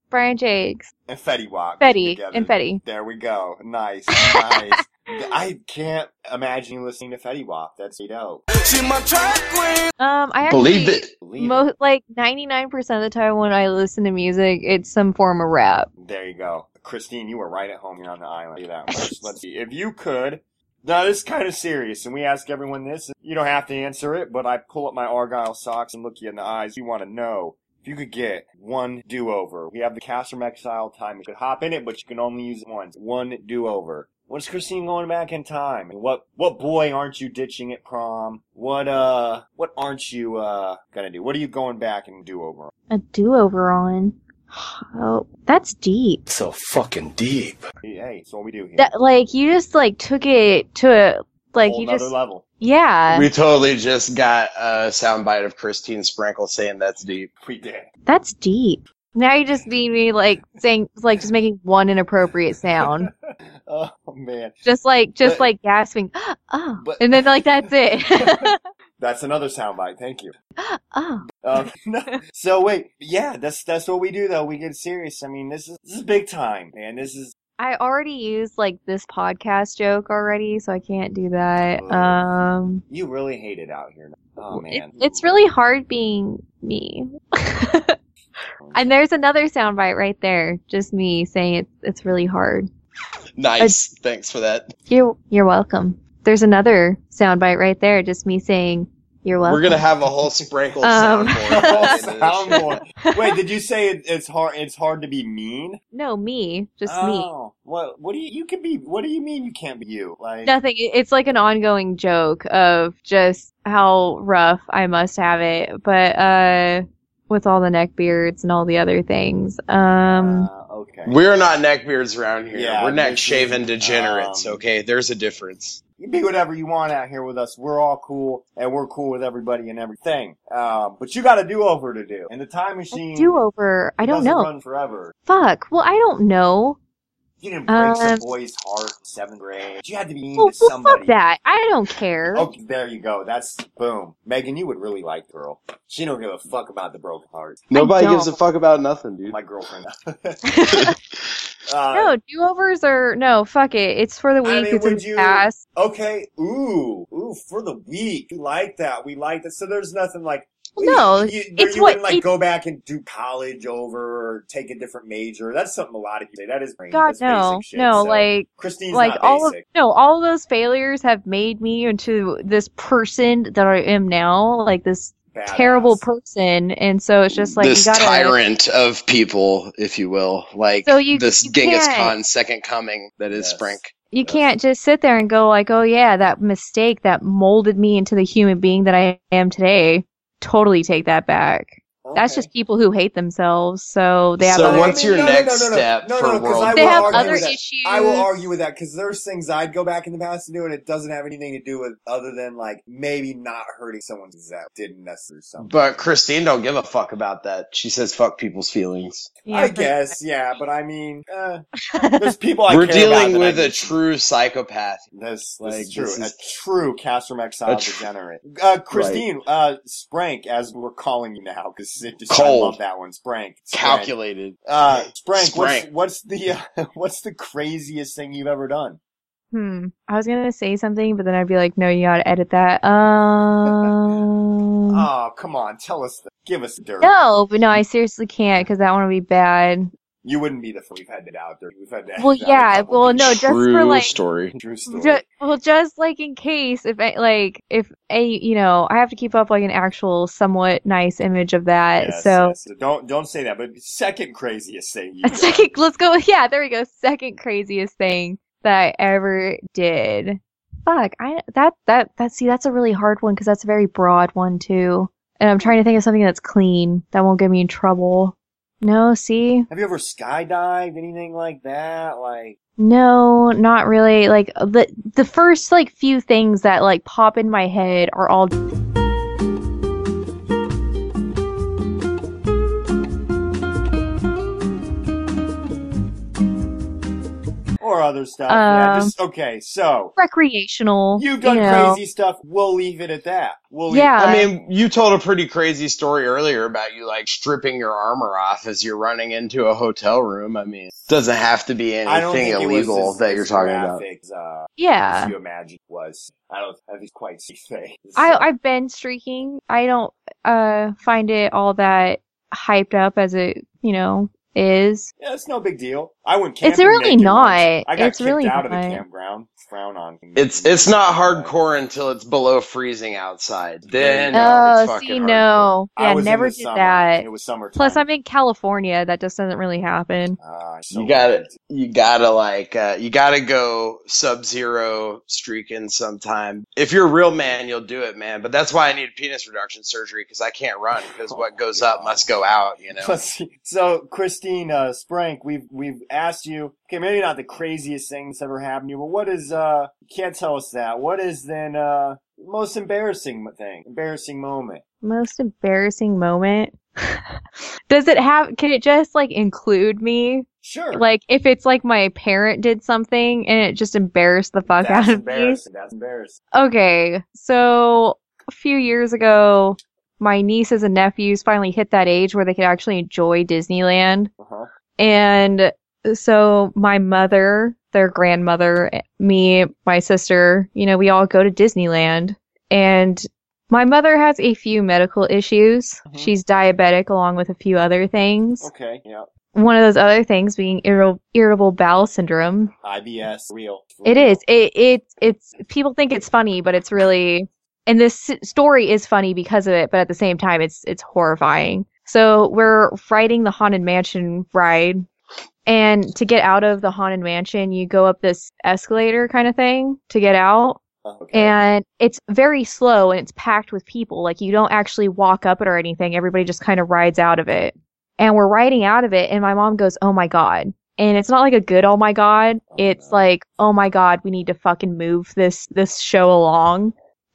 Brian Jakes. And Fetty Wap. Fetty. together. And Fetty. There we go. Nice. Nice. I can't imagine you listening to Fetty Wap. That's dope. She my track queen. I actually, Believe it. Believe it. like 99% of the time when I listen to music, it's some form of rap. There you go. Christine, you were right at home here on the island. Do that much. Let's see. If you could. Now, this is kind of serious, and we ask everyone this. You don't have to answer it, but I pull up my Argyle socks and look you in the eyes. You want to know. If you could get one do-over. We have the Castrum Exile time. You could hop in it, but you can only use it once. One do-over. What's Christine going back in time? What boy aren't you ditching at prom? What aren't you gonna do? What are you going back and do over? A do-over on. Oh, that's deep. So fucking deep. Hey, that's what we do here. That, like, you just, like, took it to a, like, Whole you nother just, level. yeah, We totally just got a soundbite of Christine Sprinkle saying that's deep. We did. that's deep. Now you just need me, like, saying, like, just making one inappropriate sound. Oh man, Just like But- gasping, oh, But- and then, like, that's it. that's another soundbite. Thank you. Oh. So wait, yeah, that's what we do though. We get serious. I mean, this is big time, man. This is I already used, like, this podcast joke already, so I can't do that. you really hate it out here. Oh man, It's really hard being me. And there's another soundbite right there. Just me saying it's really hard. Nice. Thanks for that. You're welcome. There's another soundbite right there. Just me saying you're welcome. We're gonna have a whole Sprinkle Um, soundboard. Soundboard. Wait, did you say it's hard? It's hard to be mean. No, me. Just me. Oh, what do you can be? What do you mean you can't be you? Like Nothing. It's like an ongoing joke of just how rough I must have it. But with all the neck beards and all the other things. okay. We're not neckbeards around here. Yeah, We're neck this shaven is, degenerates. Okay, there's a difference. You be whatever you want out here with us. We're all cool, and we're cool with everybody and everything. But you got a do-over to do. And the time machine Do over. I don't doesn't know. run forever. Fuck. Well, I don't know. You didn't break some boy's heart in 7th grade. You had to be mean Well, to somebody. fuck that. I don't care. Okay, there you go. That's boom. Megan, you would really like the girl. She don't give a fuck about the broken heart. Nobody don't. gives a fuck about nothing, dude. My girlfriend. No, do-overs are no. Fuck it. It's for the week. mean, It's in would the you- past. Okay. Ooh, for the week. We like that. We like that. So there's nothing like. No, you it's you what- wouldn't like it's- go back and do college over or take a different major. That's something a lot of people say. That is God that's no, basic shit. no. So Like Christine's like not all of basic. all of those failures have made me into this person that I am now. Like this Badass. terrible person, and so it's just like this you gotta. tyrant of people, if you will, like So you- this you Genghis can't- Khan second coming that is Yes. Sprink. You can't just sit there and go like, oh yeah, that mistake that molded me into the human being that I am today. Totally take that back. That's Okay. just people who hate themselves. So they have. So other- what's your next step for 'cause world I They will have argue other with that. issues. I will argue with that because there's things I'd go back in the past to do, and it doesn't have anything to do with other than like maybe not hurting someone's that didn't necessarily something. But Christine don't give a fuck about that. She says fuck people's feelings. Yeah, I but- guess, yeah, but I mean, there's people I We're care about dealing that with I a need- true psychopath. This like, is true. this is- A true Castrum Exile A tr- degenerate. Christine, Sprank, as we're calling you now, because I Cold. love that one. Sprank. Calculated. Sprank, Sprank. what's the what's the craziest thing you've ever done? I was gonna say something, but then I'd be like, no, you gotta edit that. Oh, come on, tell us. Give us the dirt. No, but no, I seriously can't because that one would be bad. You wouldn't be the first. We've had it out there. We've had that. Well, yeah, well, no, just True for like, story. True story. just like in case if I have to keep up like an actual somewhat nice image of that. Yes, so yes. Don't say that. But second craziest thing you second, let's go. Yeah, there we go. Second craziest thing that I ever did. Fuck, that's a really hard one because that's a very broad one too. And I'm trying to think of something that's clean that won't get me in trouble. No, see? Have you ever skydived? Anything like that? Like, No, not really. Like the first like few things that like pop in my head are all Or other stuff. Yeah, okay, so. Recreational. You've done crazy stuff. We'll leave it at that. I mean, you told a pretty crazy story earlier about you, like, stripping your armor off as you're running into a hotel room. I mean, it doesn't have to be anything illegal that you're talking about. As you imagine it was. I think it's quite safe. I've been streaking. I don't find it all that hyped up as it, is. Yeah, it's no big deal. I went camping. It's really not. I got it's kicked really out of the not. campground. Frown on. It's not hardcore until it's below freezing outside. Then it's fucking hardcore. No. Yeah, I was never in the did summer. that. It was summertime. Plus, I'm in California. That just doesn't really happen. You gotta go Sub-Zero streaking sometime. If you're a real man, you'll do it, man. But that's why I need penis reduction surgery, because I can't run, because what goes up must go out, So, Christine Sprank, we've asked you, okay, maybe not the craziest thing that's ever happened to you, but what is, you can't tell us that. What is then, most embarrassing moment? Most embarrassing moment? Can it just, include me? Sure. Like, if it's, my parent did something and it just embarrassed the fuck out of me? That's embarrassing. Okay, so, a few years ago, my nieces and nephews finally hit that age where they could actually enjoy Disneyland. Uh-huh. And so my mother, their grandmother, me, my sister, we all go to Disneyland. And my mother has a few medical issues. Mm-hmm. She's diabetic along with a few other things. Okay, yeah. One of those other things being irritable bowel syndrome. IBS, real. It is. It's people think it's funny, but it's really, and this story is funny because of it, but at the same time, it's horrifying. So we're riding the Haunted Mansion ride. And to get out of the Haunted Mansion, you go up this escalator kind of thing to get out. Okay. And it's very slow and it's packed with people. Like, you don't actually walk up it or anything. Everybody just kind of rides out of it. And we're riding out of it and my mom goes, "Oh my God." And it's not like a good "oh my God." It's like, "Oh my God, we need to fucking move this show along."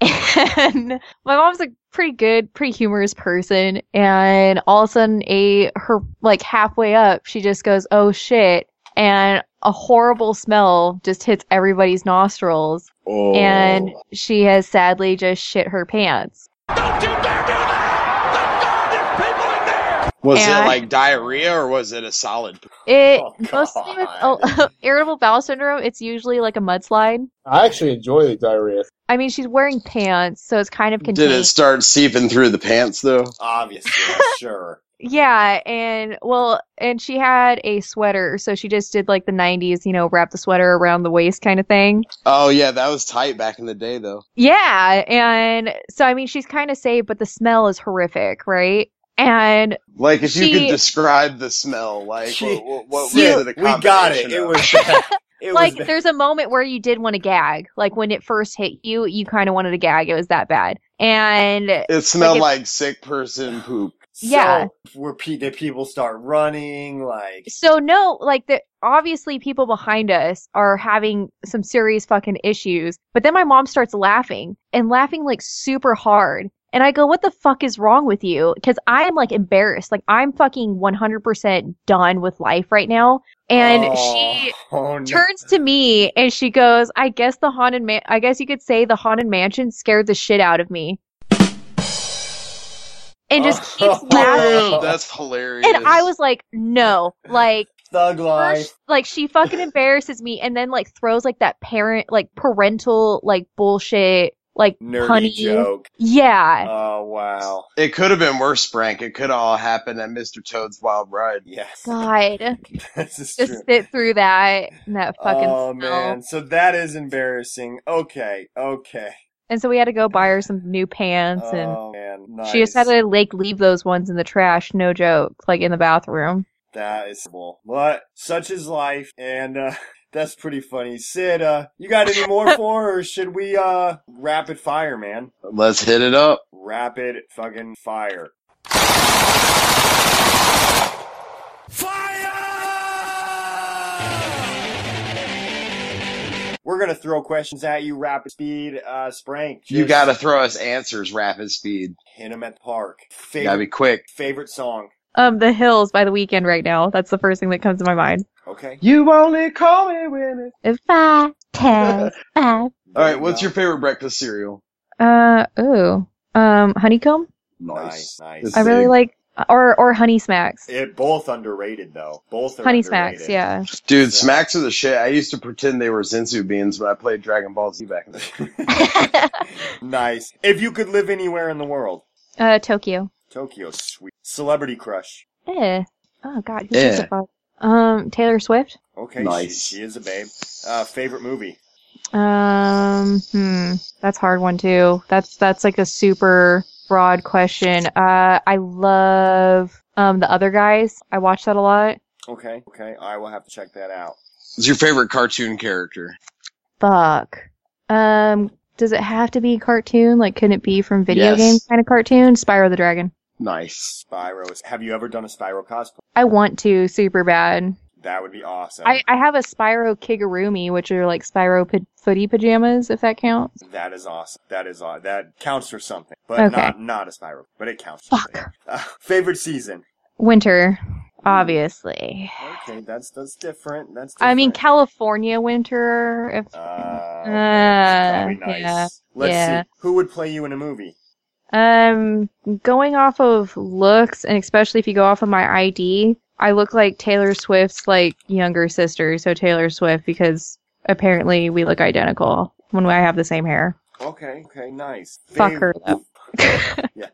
And my mom's a pretty humorous person. And all of a sudden, her halfway up, she just goes, "Oh shit." And a horrible smell just hits everybody's nostrils. Oh. And she has sadly just shit her pants. Don't you dare do that! The God, there's people in there! Was it like diarrhea or was it a solid? Mostly with irritable bowel syndrome, it's usually like a mudslide. I actually enjoy the diarrhea. I mean, she's wearing pants, so it's kind of contained. Did it start seeping through the pants, though? Obviously, sure. Yeah, and she had a sweater, so she just did the 90s, wrap the sweater around the waist kind of thing. Oh, yeah, that was tight back in the day, though. Yeah, and so, I mean, she's kind of safe, but the smell is horrific, right? And if you could describe the smell, what was it? A we got it. It was bad. There's a moment where you did want to gag. Like, when it first hit you, you kind of wanted to gag. It was that bad. And it smelled like sick person poop. Yeah. So, did people start running? So, no, obviously people behind us are having some serious fucking issues. But then my mom starts laughing super hard. And I go, "What the fuck is wrong with you?" Because I am embarrassed. I'm fucking 100% done with life right now. And she turns to me and she goes, I guess you could say the Haunted Mansion scared the shit out of me. And just keeps laughing. That's hilarious. And I was like, no, thug life. She fucking embarrasses me and then throws that parental bullshit. Nerdy punny joke. Yeah. Oh, wow. It could have been worse, Frank. It could have all happened at Mr. Toad's Wild Ride. Yes. God. This is just true. sit through that fucking Oh, smell. man. So that is embarrassing. Okay. And so we had to go buy her some new pants, and man. Nice. she just had to leave those ones in the trash, no joke, in the bathroom. That is cool. But such is life, and that's pretty funny. Sid, you got any more for her, or should we rapid fire, man? Let's hit it up. Rapid fucking fire. We're going to throw questions at you, rapid speed, Sprank. You got to throw us answers, rapid speed. Hit them at the park. Gotta be quick. Favorite song? The Hills by The Weeknd right now. That's the first thing that comes to my mind. Okay. You only call me when it... If I tell All right, what's your favorite breakfast cereal? Honeycomb? Nice. It's I really big. like, or Honey Smacks. Both underrated though. Both are Honey underrated. Smacks, yeah. Dude, Smacks are the shit. I used to pretend they were Zensu beans when I played Dragon Ball Z back in the day. Nice. If you could live anywhere in the world, Tokyo. Tokyo, sweet. Celebrity crush. Oh god, who gives a fuck? Taylor Swift. Okay, Nice. she is a babe. Favorite movie. That's a hard one too. That's like a super broad question. I love The Other Guys. I watch that a lot. Okay. I will have to check that out. What's your favorite cartoon character? Fuck. Does it have to be cartoon? Like, couldn't it be from video Yes. game kind of cartoon? Spyro the Dragon. Nice. Spyro. Have you ever done a Spyro cosplay? I want to super bad. That would be awesome. I have a Spyro Kigurumi, which are like Spyro footy pajamas, if that counts. That is awesome. That counts for something, but Okay. not a Spyro, but it counts. For Fuck. something. Favorite season. Winter, obviously. Okay, that's different. That's different. I mean, California winter. If Okay. That'd be nice. yeah. Let's Yeah. see. Who would play you in a movie? Going off of looks, and especially if you go off of my ID, I look like Taylor Swift's like younger sister. So Taylor Swift, because apparently we look identical when I have the same hair. Okay, nice. Fuck her though. Yeah.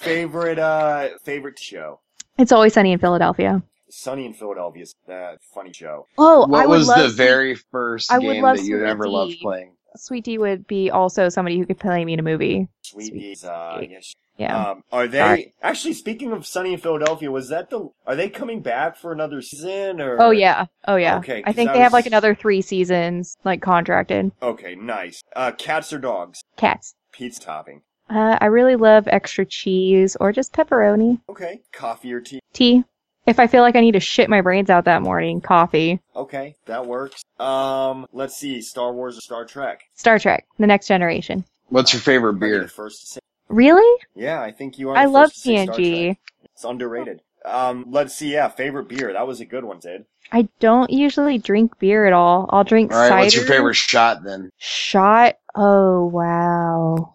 Favorite show. It's Always Sunny in Philadelphia. Sunny in Philadelphia is that funny show. Oh, What I would was love the very first I would game love that you Sweet ever D. loved playing? Sweet D would be also somebody who could play me in a movie. Sweeties, yes. Yeah. Are they Sorry. actually, speaking of Sunny in Philadelphia? Are they coming back for another season or? Oh yeah. Okay, I 'cause think I they have was- like another 3 seasons like contracted. Okay, nice. Cats or dogs? Cats. Pizza topping. I really love extra cheese or just pepperoni. Okay, coffee or tea? Tea. If I feel like I need to shit my brains out that morning, coffee. Okay, that works. Let's see, Star Wars or Star Trek? Star Trek, The Next Generation. What's your favorite Might be the beer? first to say. Really? Yeah, I think you are. I the love first to say Star TNG. Trek. It's underrated. Let's see. Yeah, favorite beer. That was a good one, Sid. I don't usually drink beer at all. I'll drink All right, cider. what's your favorite shot then? Shot? Oh, wow.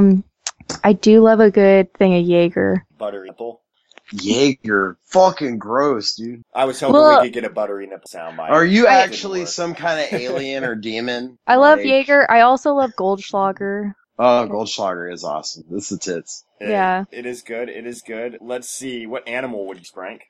I do love a good thing of Jaeger. Buttery nipple. Jaeger. Fucking gross, dude. I was hoping Well- we could get a buttery nipple soundbite. Are you It didn't actually work. some kind of alien or demon? I love Like- Jaeger. I also love Goldschlager. Oh, Goldschlager is awesome. This is the tits. Yeah. It is good. It is good. Let's see. What animal would you rank?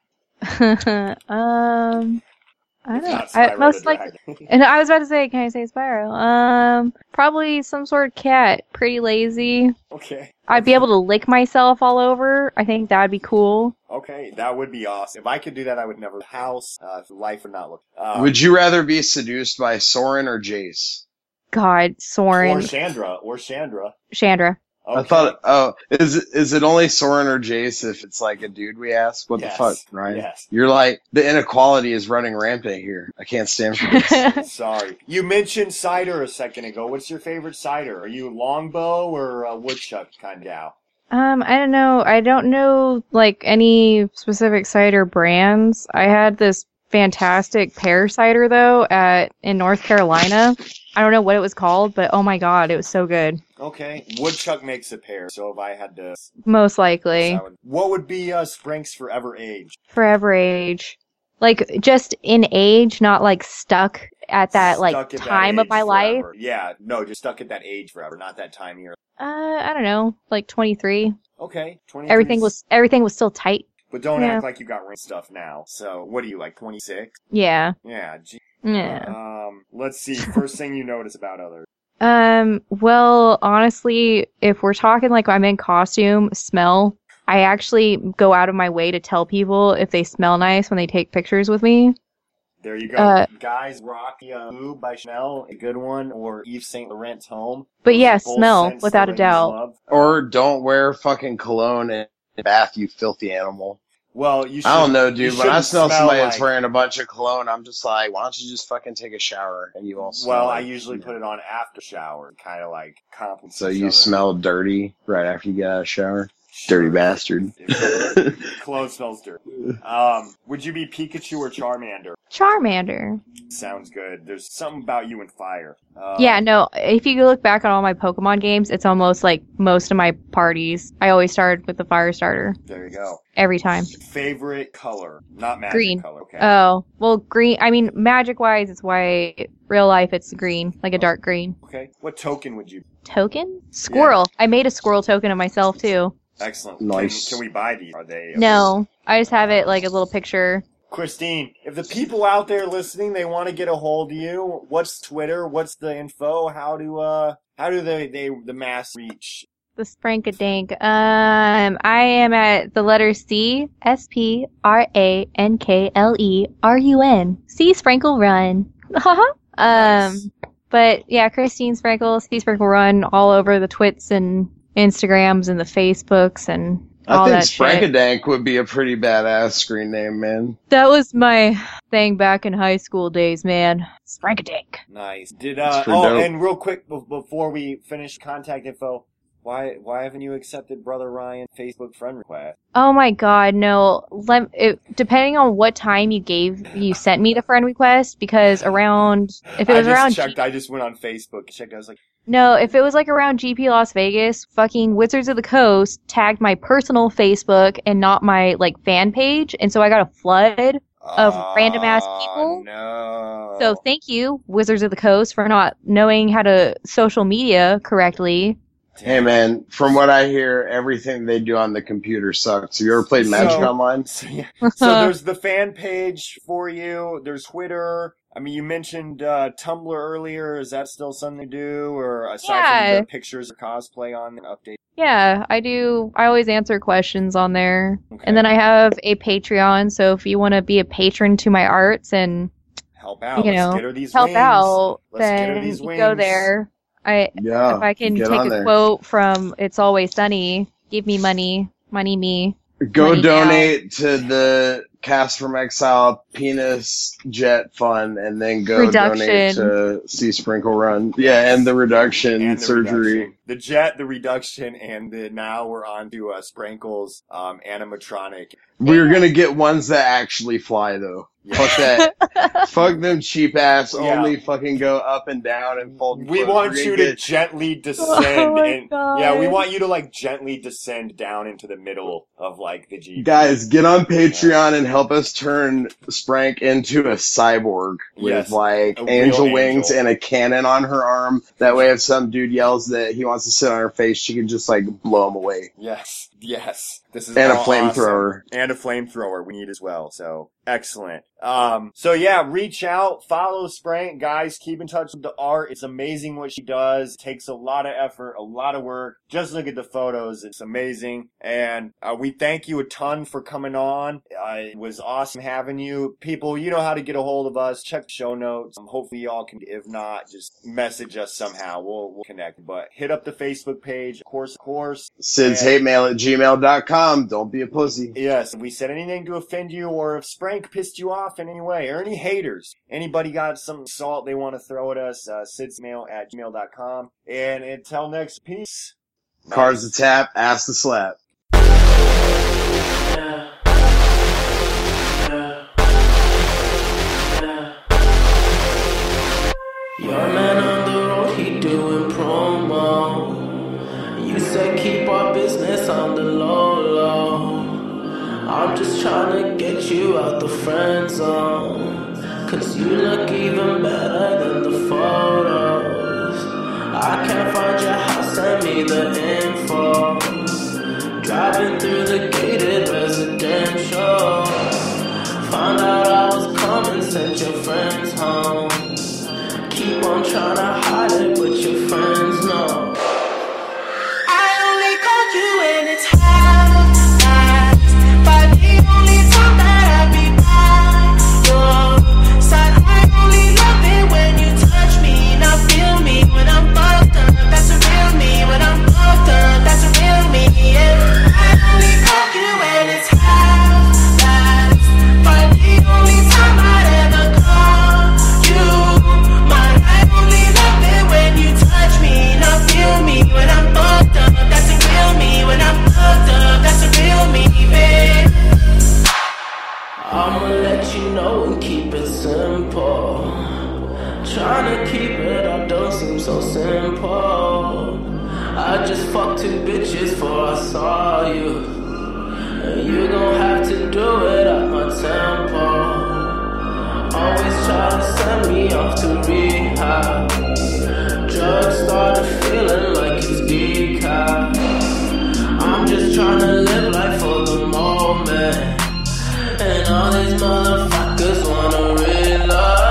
I If don't know. not Spyro Most the like, Dragon. and I was about to say, can I say Spyro? Probably some sort of cat. Pretty lazy. Okay. I'd be able to lick myself all over. I think that'd be cool. Okay, that would be awesome. If I could do that, I would never house. If life would not look. Would you rather be seduced by Soren or Jace? God, Soren, Or Chandra. Chandra. Okay. I thought, is it only Soren or Jace if it's like a dude we ask? What Yes. the fuck, Ryan? Yes. You're like, the inequality is running rampant here. I can't stand for this. Sorry. You mentioned cider a second ago. What's your favorite cider? Are you longbow or a woodchuck kind of gal? I don't know. I don't know like any specific cider brands. I had this fantastic pear cider though in North Carolina. I don't know what it was called, but oh my god, it was so good. Okay. Woodchuck makes a pear, so if I had to... Most likely. What would be Sprank's Forever Age? Forever age. Like just in age, not like stuck at that like Stuck at that time of age my life. forever. Yeah, no, just stuck at that age forever, not that time year. I don't know, like 23. Okay, 23. Everything was still tight. But don't Yeah. act like you got ring stuff now. So, what are you, like 26? Yeah. Yeah, gee. Yeah. Let's see. First thing you notice about others. Well, honestly, if we're talking like I'm in costume, smell, I actually go out of my way to tell people if they smell nice when they take pictures with me. There you go. Guys, Rocky Boob by Chanel, a good one, or Yves Saint Laurent's Home. But Those yeah, are both smell, scents without that a ladies doubt. love. Or don't wear fucking cologne in the bath, you filthy animal. Well, you should. I don't know, dude. When I shouldn't smell somebody like- that's wearing a bunch of cologne, I'm just like, why don't you just fucking take a shower and you won't smell Well, like- I usually put it on after shower, kind of like compensate. So you smell dirty right after you get out of the shower? Dirty bastard. Clothes smells dirty. Would you be Pikachu or Charmander? Charmander. Sounds good. There's something about you and fire. Yeah, no, if you look back on all my Pokemon games, it's almost like most of my parties. I always started with the fire starter. There you go. Every time. Favorite color? Not magic Green. color, okay. Oh, well, green, I mean, magic-wise, it's white. Real life, it's green, like a dark green. Okay. What token would you? Token? Squirrel. Yeah. I made a squirrel token of myself, too. Excellent. Nice. Can we buy these? Are they? No, I just have it like a little picture. Christine, if the people out there listening, they want to get a hold of you, what's Twitter? What's the info? How do the mass reach? The Sprankadink. I am at the letter C, SPRANKLERUN. C Sprankle Run. Nice. But yeah, Christine Sprankle, C Sprankle Run, all over the Twits and Instagrams and the Facebooks and all that shit. I think Sprankadink would be a pretty badass screen name, man. That was my thing back in high school days, man. Sprankadink. Nice. Did dope. And real quick before we finish contact info, why haven't you accepted Brother Ryan's Facebook friend request? Oh my god, no. Depending on what time you sent me the friend request, because I just went on Facebook and checked. I was like, no, if it was like around GP Las Vegas, fucking Wizards of the Coast tagged my personal Facebook and not my like fan page, and so I got a flood of random ass people. No. So thank you, Wizards of the Coast, for not knowing how to social media correctly. Hey man, from what I hear, everything they do on the computer sucks. Have you ever played Magic Online? So there's the fan page for you. There's Twitter. I mean, you mentioned Tumblr earlier. Is that still something to do? Or aside from the pictures or cosplay on the update? Yeah, I do. I always answer questions on there. Okay. And then I have a Patreon, so if you want to be a patron to my arts and help out, then you go there. If I can take a quote from It's Always Sunny, give me money, me. Go money donate now. to the Cast from Exile Penis Jet Fund, and then go donate to C Sprinkle Run. Yeah, and the reduction and surgery. Reduction. The jet, the reduction, and now we're on to Sprinkle's animatronic. We're gonna get ones that actually fly, though. Yeah. Fuck that. Fuck them cheap ass, only fucking go up and down and fold. We want you to gently descend. Yeah, we want you to like gently descend down into the middle of like the Jeep. Guys, get on Patreon and help us turn Sprank into a cyborg with like angel wings and a cannon on her arm. That way if some dude yells that he wants to sit on her face, she can just like blow him away. Yes. This is and a flamethrower. Awesome. And a flamethrower we need as well. So excellent. So yeah, reach out, follow Sprank, guys. Keep in touch with the art. It's amazing what she does. It takes a lot of effort, a lot of work. Just look at the photos. It's amazing. And we thank you a ton for coming on. It was awesome having you. People, you know how to get a hold of us. Check the show notes. Hopefully y'all can, if not, just message us somehow. We'll connect. But hit up the Facebook page, of course. Sid's hate mail at gmail.com. Don't be a pussy. Yes, if we said anything to offend you, or if Sprank pissed you off in any way, or any haters, anybody got some salt they want to throw at us, sidsmail at gmail.com. And until next, peace. Cards to tap, ass to slap. Your man on the road, he doing promo. You said keep our business on the low. I'm just trying to get you out the friend zone, 'cause you look even better than the photos. I can't find your house, send me the info. Driving through the gated residential, found out I was coming, sent your friends home. Keep on trying to hide it, but your friends know. I only called you when it's half-past, but the only time that I be by your side. I only love it when you touch me, not feel me when I'm fucked up. That's a real me when I'm fucked up. That's a real me. Yeah. I only called you when it's half-past, but the only time I'd ever call you. I only love trying to keep it up don't seem so simple. I just fucked 2 bitches before I saw you, and you gon' have to do it at my tempo. Always try to send me off to rehab. Drugs started feeling like it's decaf. I'm just trying to live life for the moment, and all these motherfuckers wanna realize.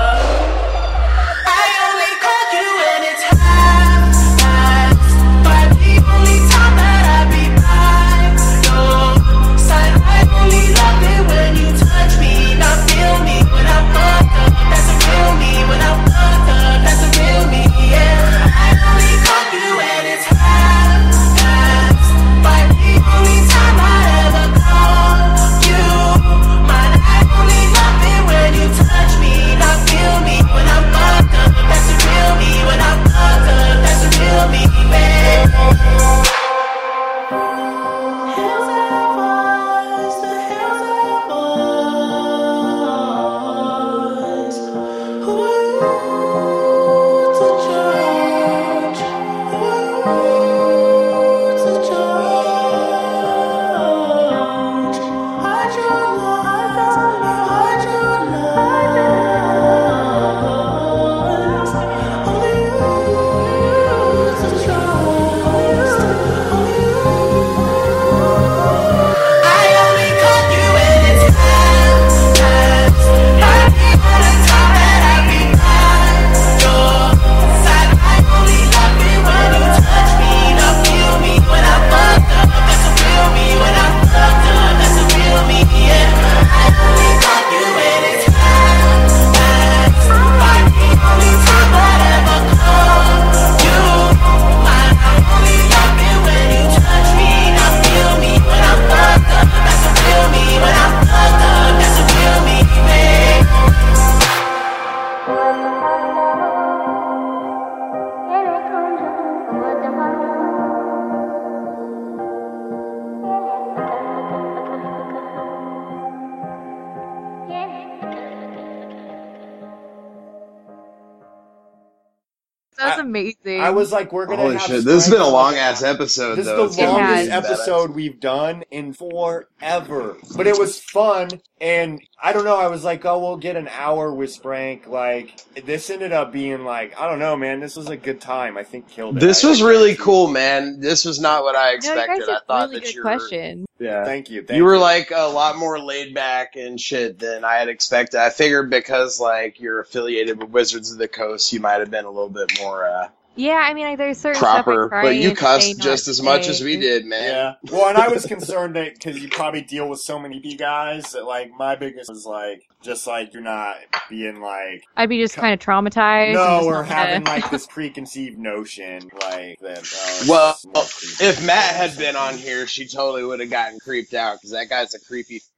That's amazing. I was like, we're gonna Holy have shit, this has been a Sprite long on. ass episode. This though. is the longest It has. episode we've done in forever, but it was fun. And I don't know. I was like, oh, we'll get an hour with Sprank. Like this ended up being like, I don't know, man. This was a good time. I think killed it. This I was like really that. cool, man. This was not what I No, you expected. guys I have thought really that good you question. Yeah. Thank you. You were like a lot more laid back and shit than I had expected. I figured because like you're affiliated with Wizards of the Coast, you might have been a little bit more Yeah, I mean, like, there's certain proper. stuff I But you say cussed not just as much say. as we did, man. Yeah. Well, and I was concerned that because you probably deal with so many of you guys that like my biggest was like just like you're not being like I'd be just kind of traumatized. and no just or not having gonna- like this preconceived notion like that. Well, it's more creepy. if Matt had been on here, she totally would have gotten creeped out because that guy's a creepy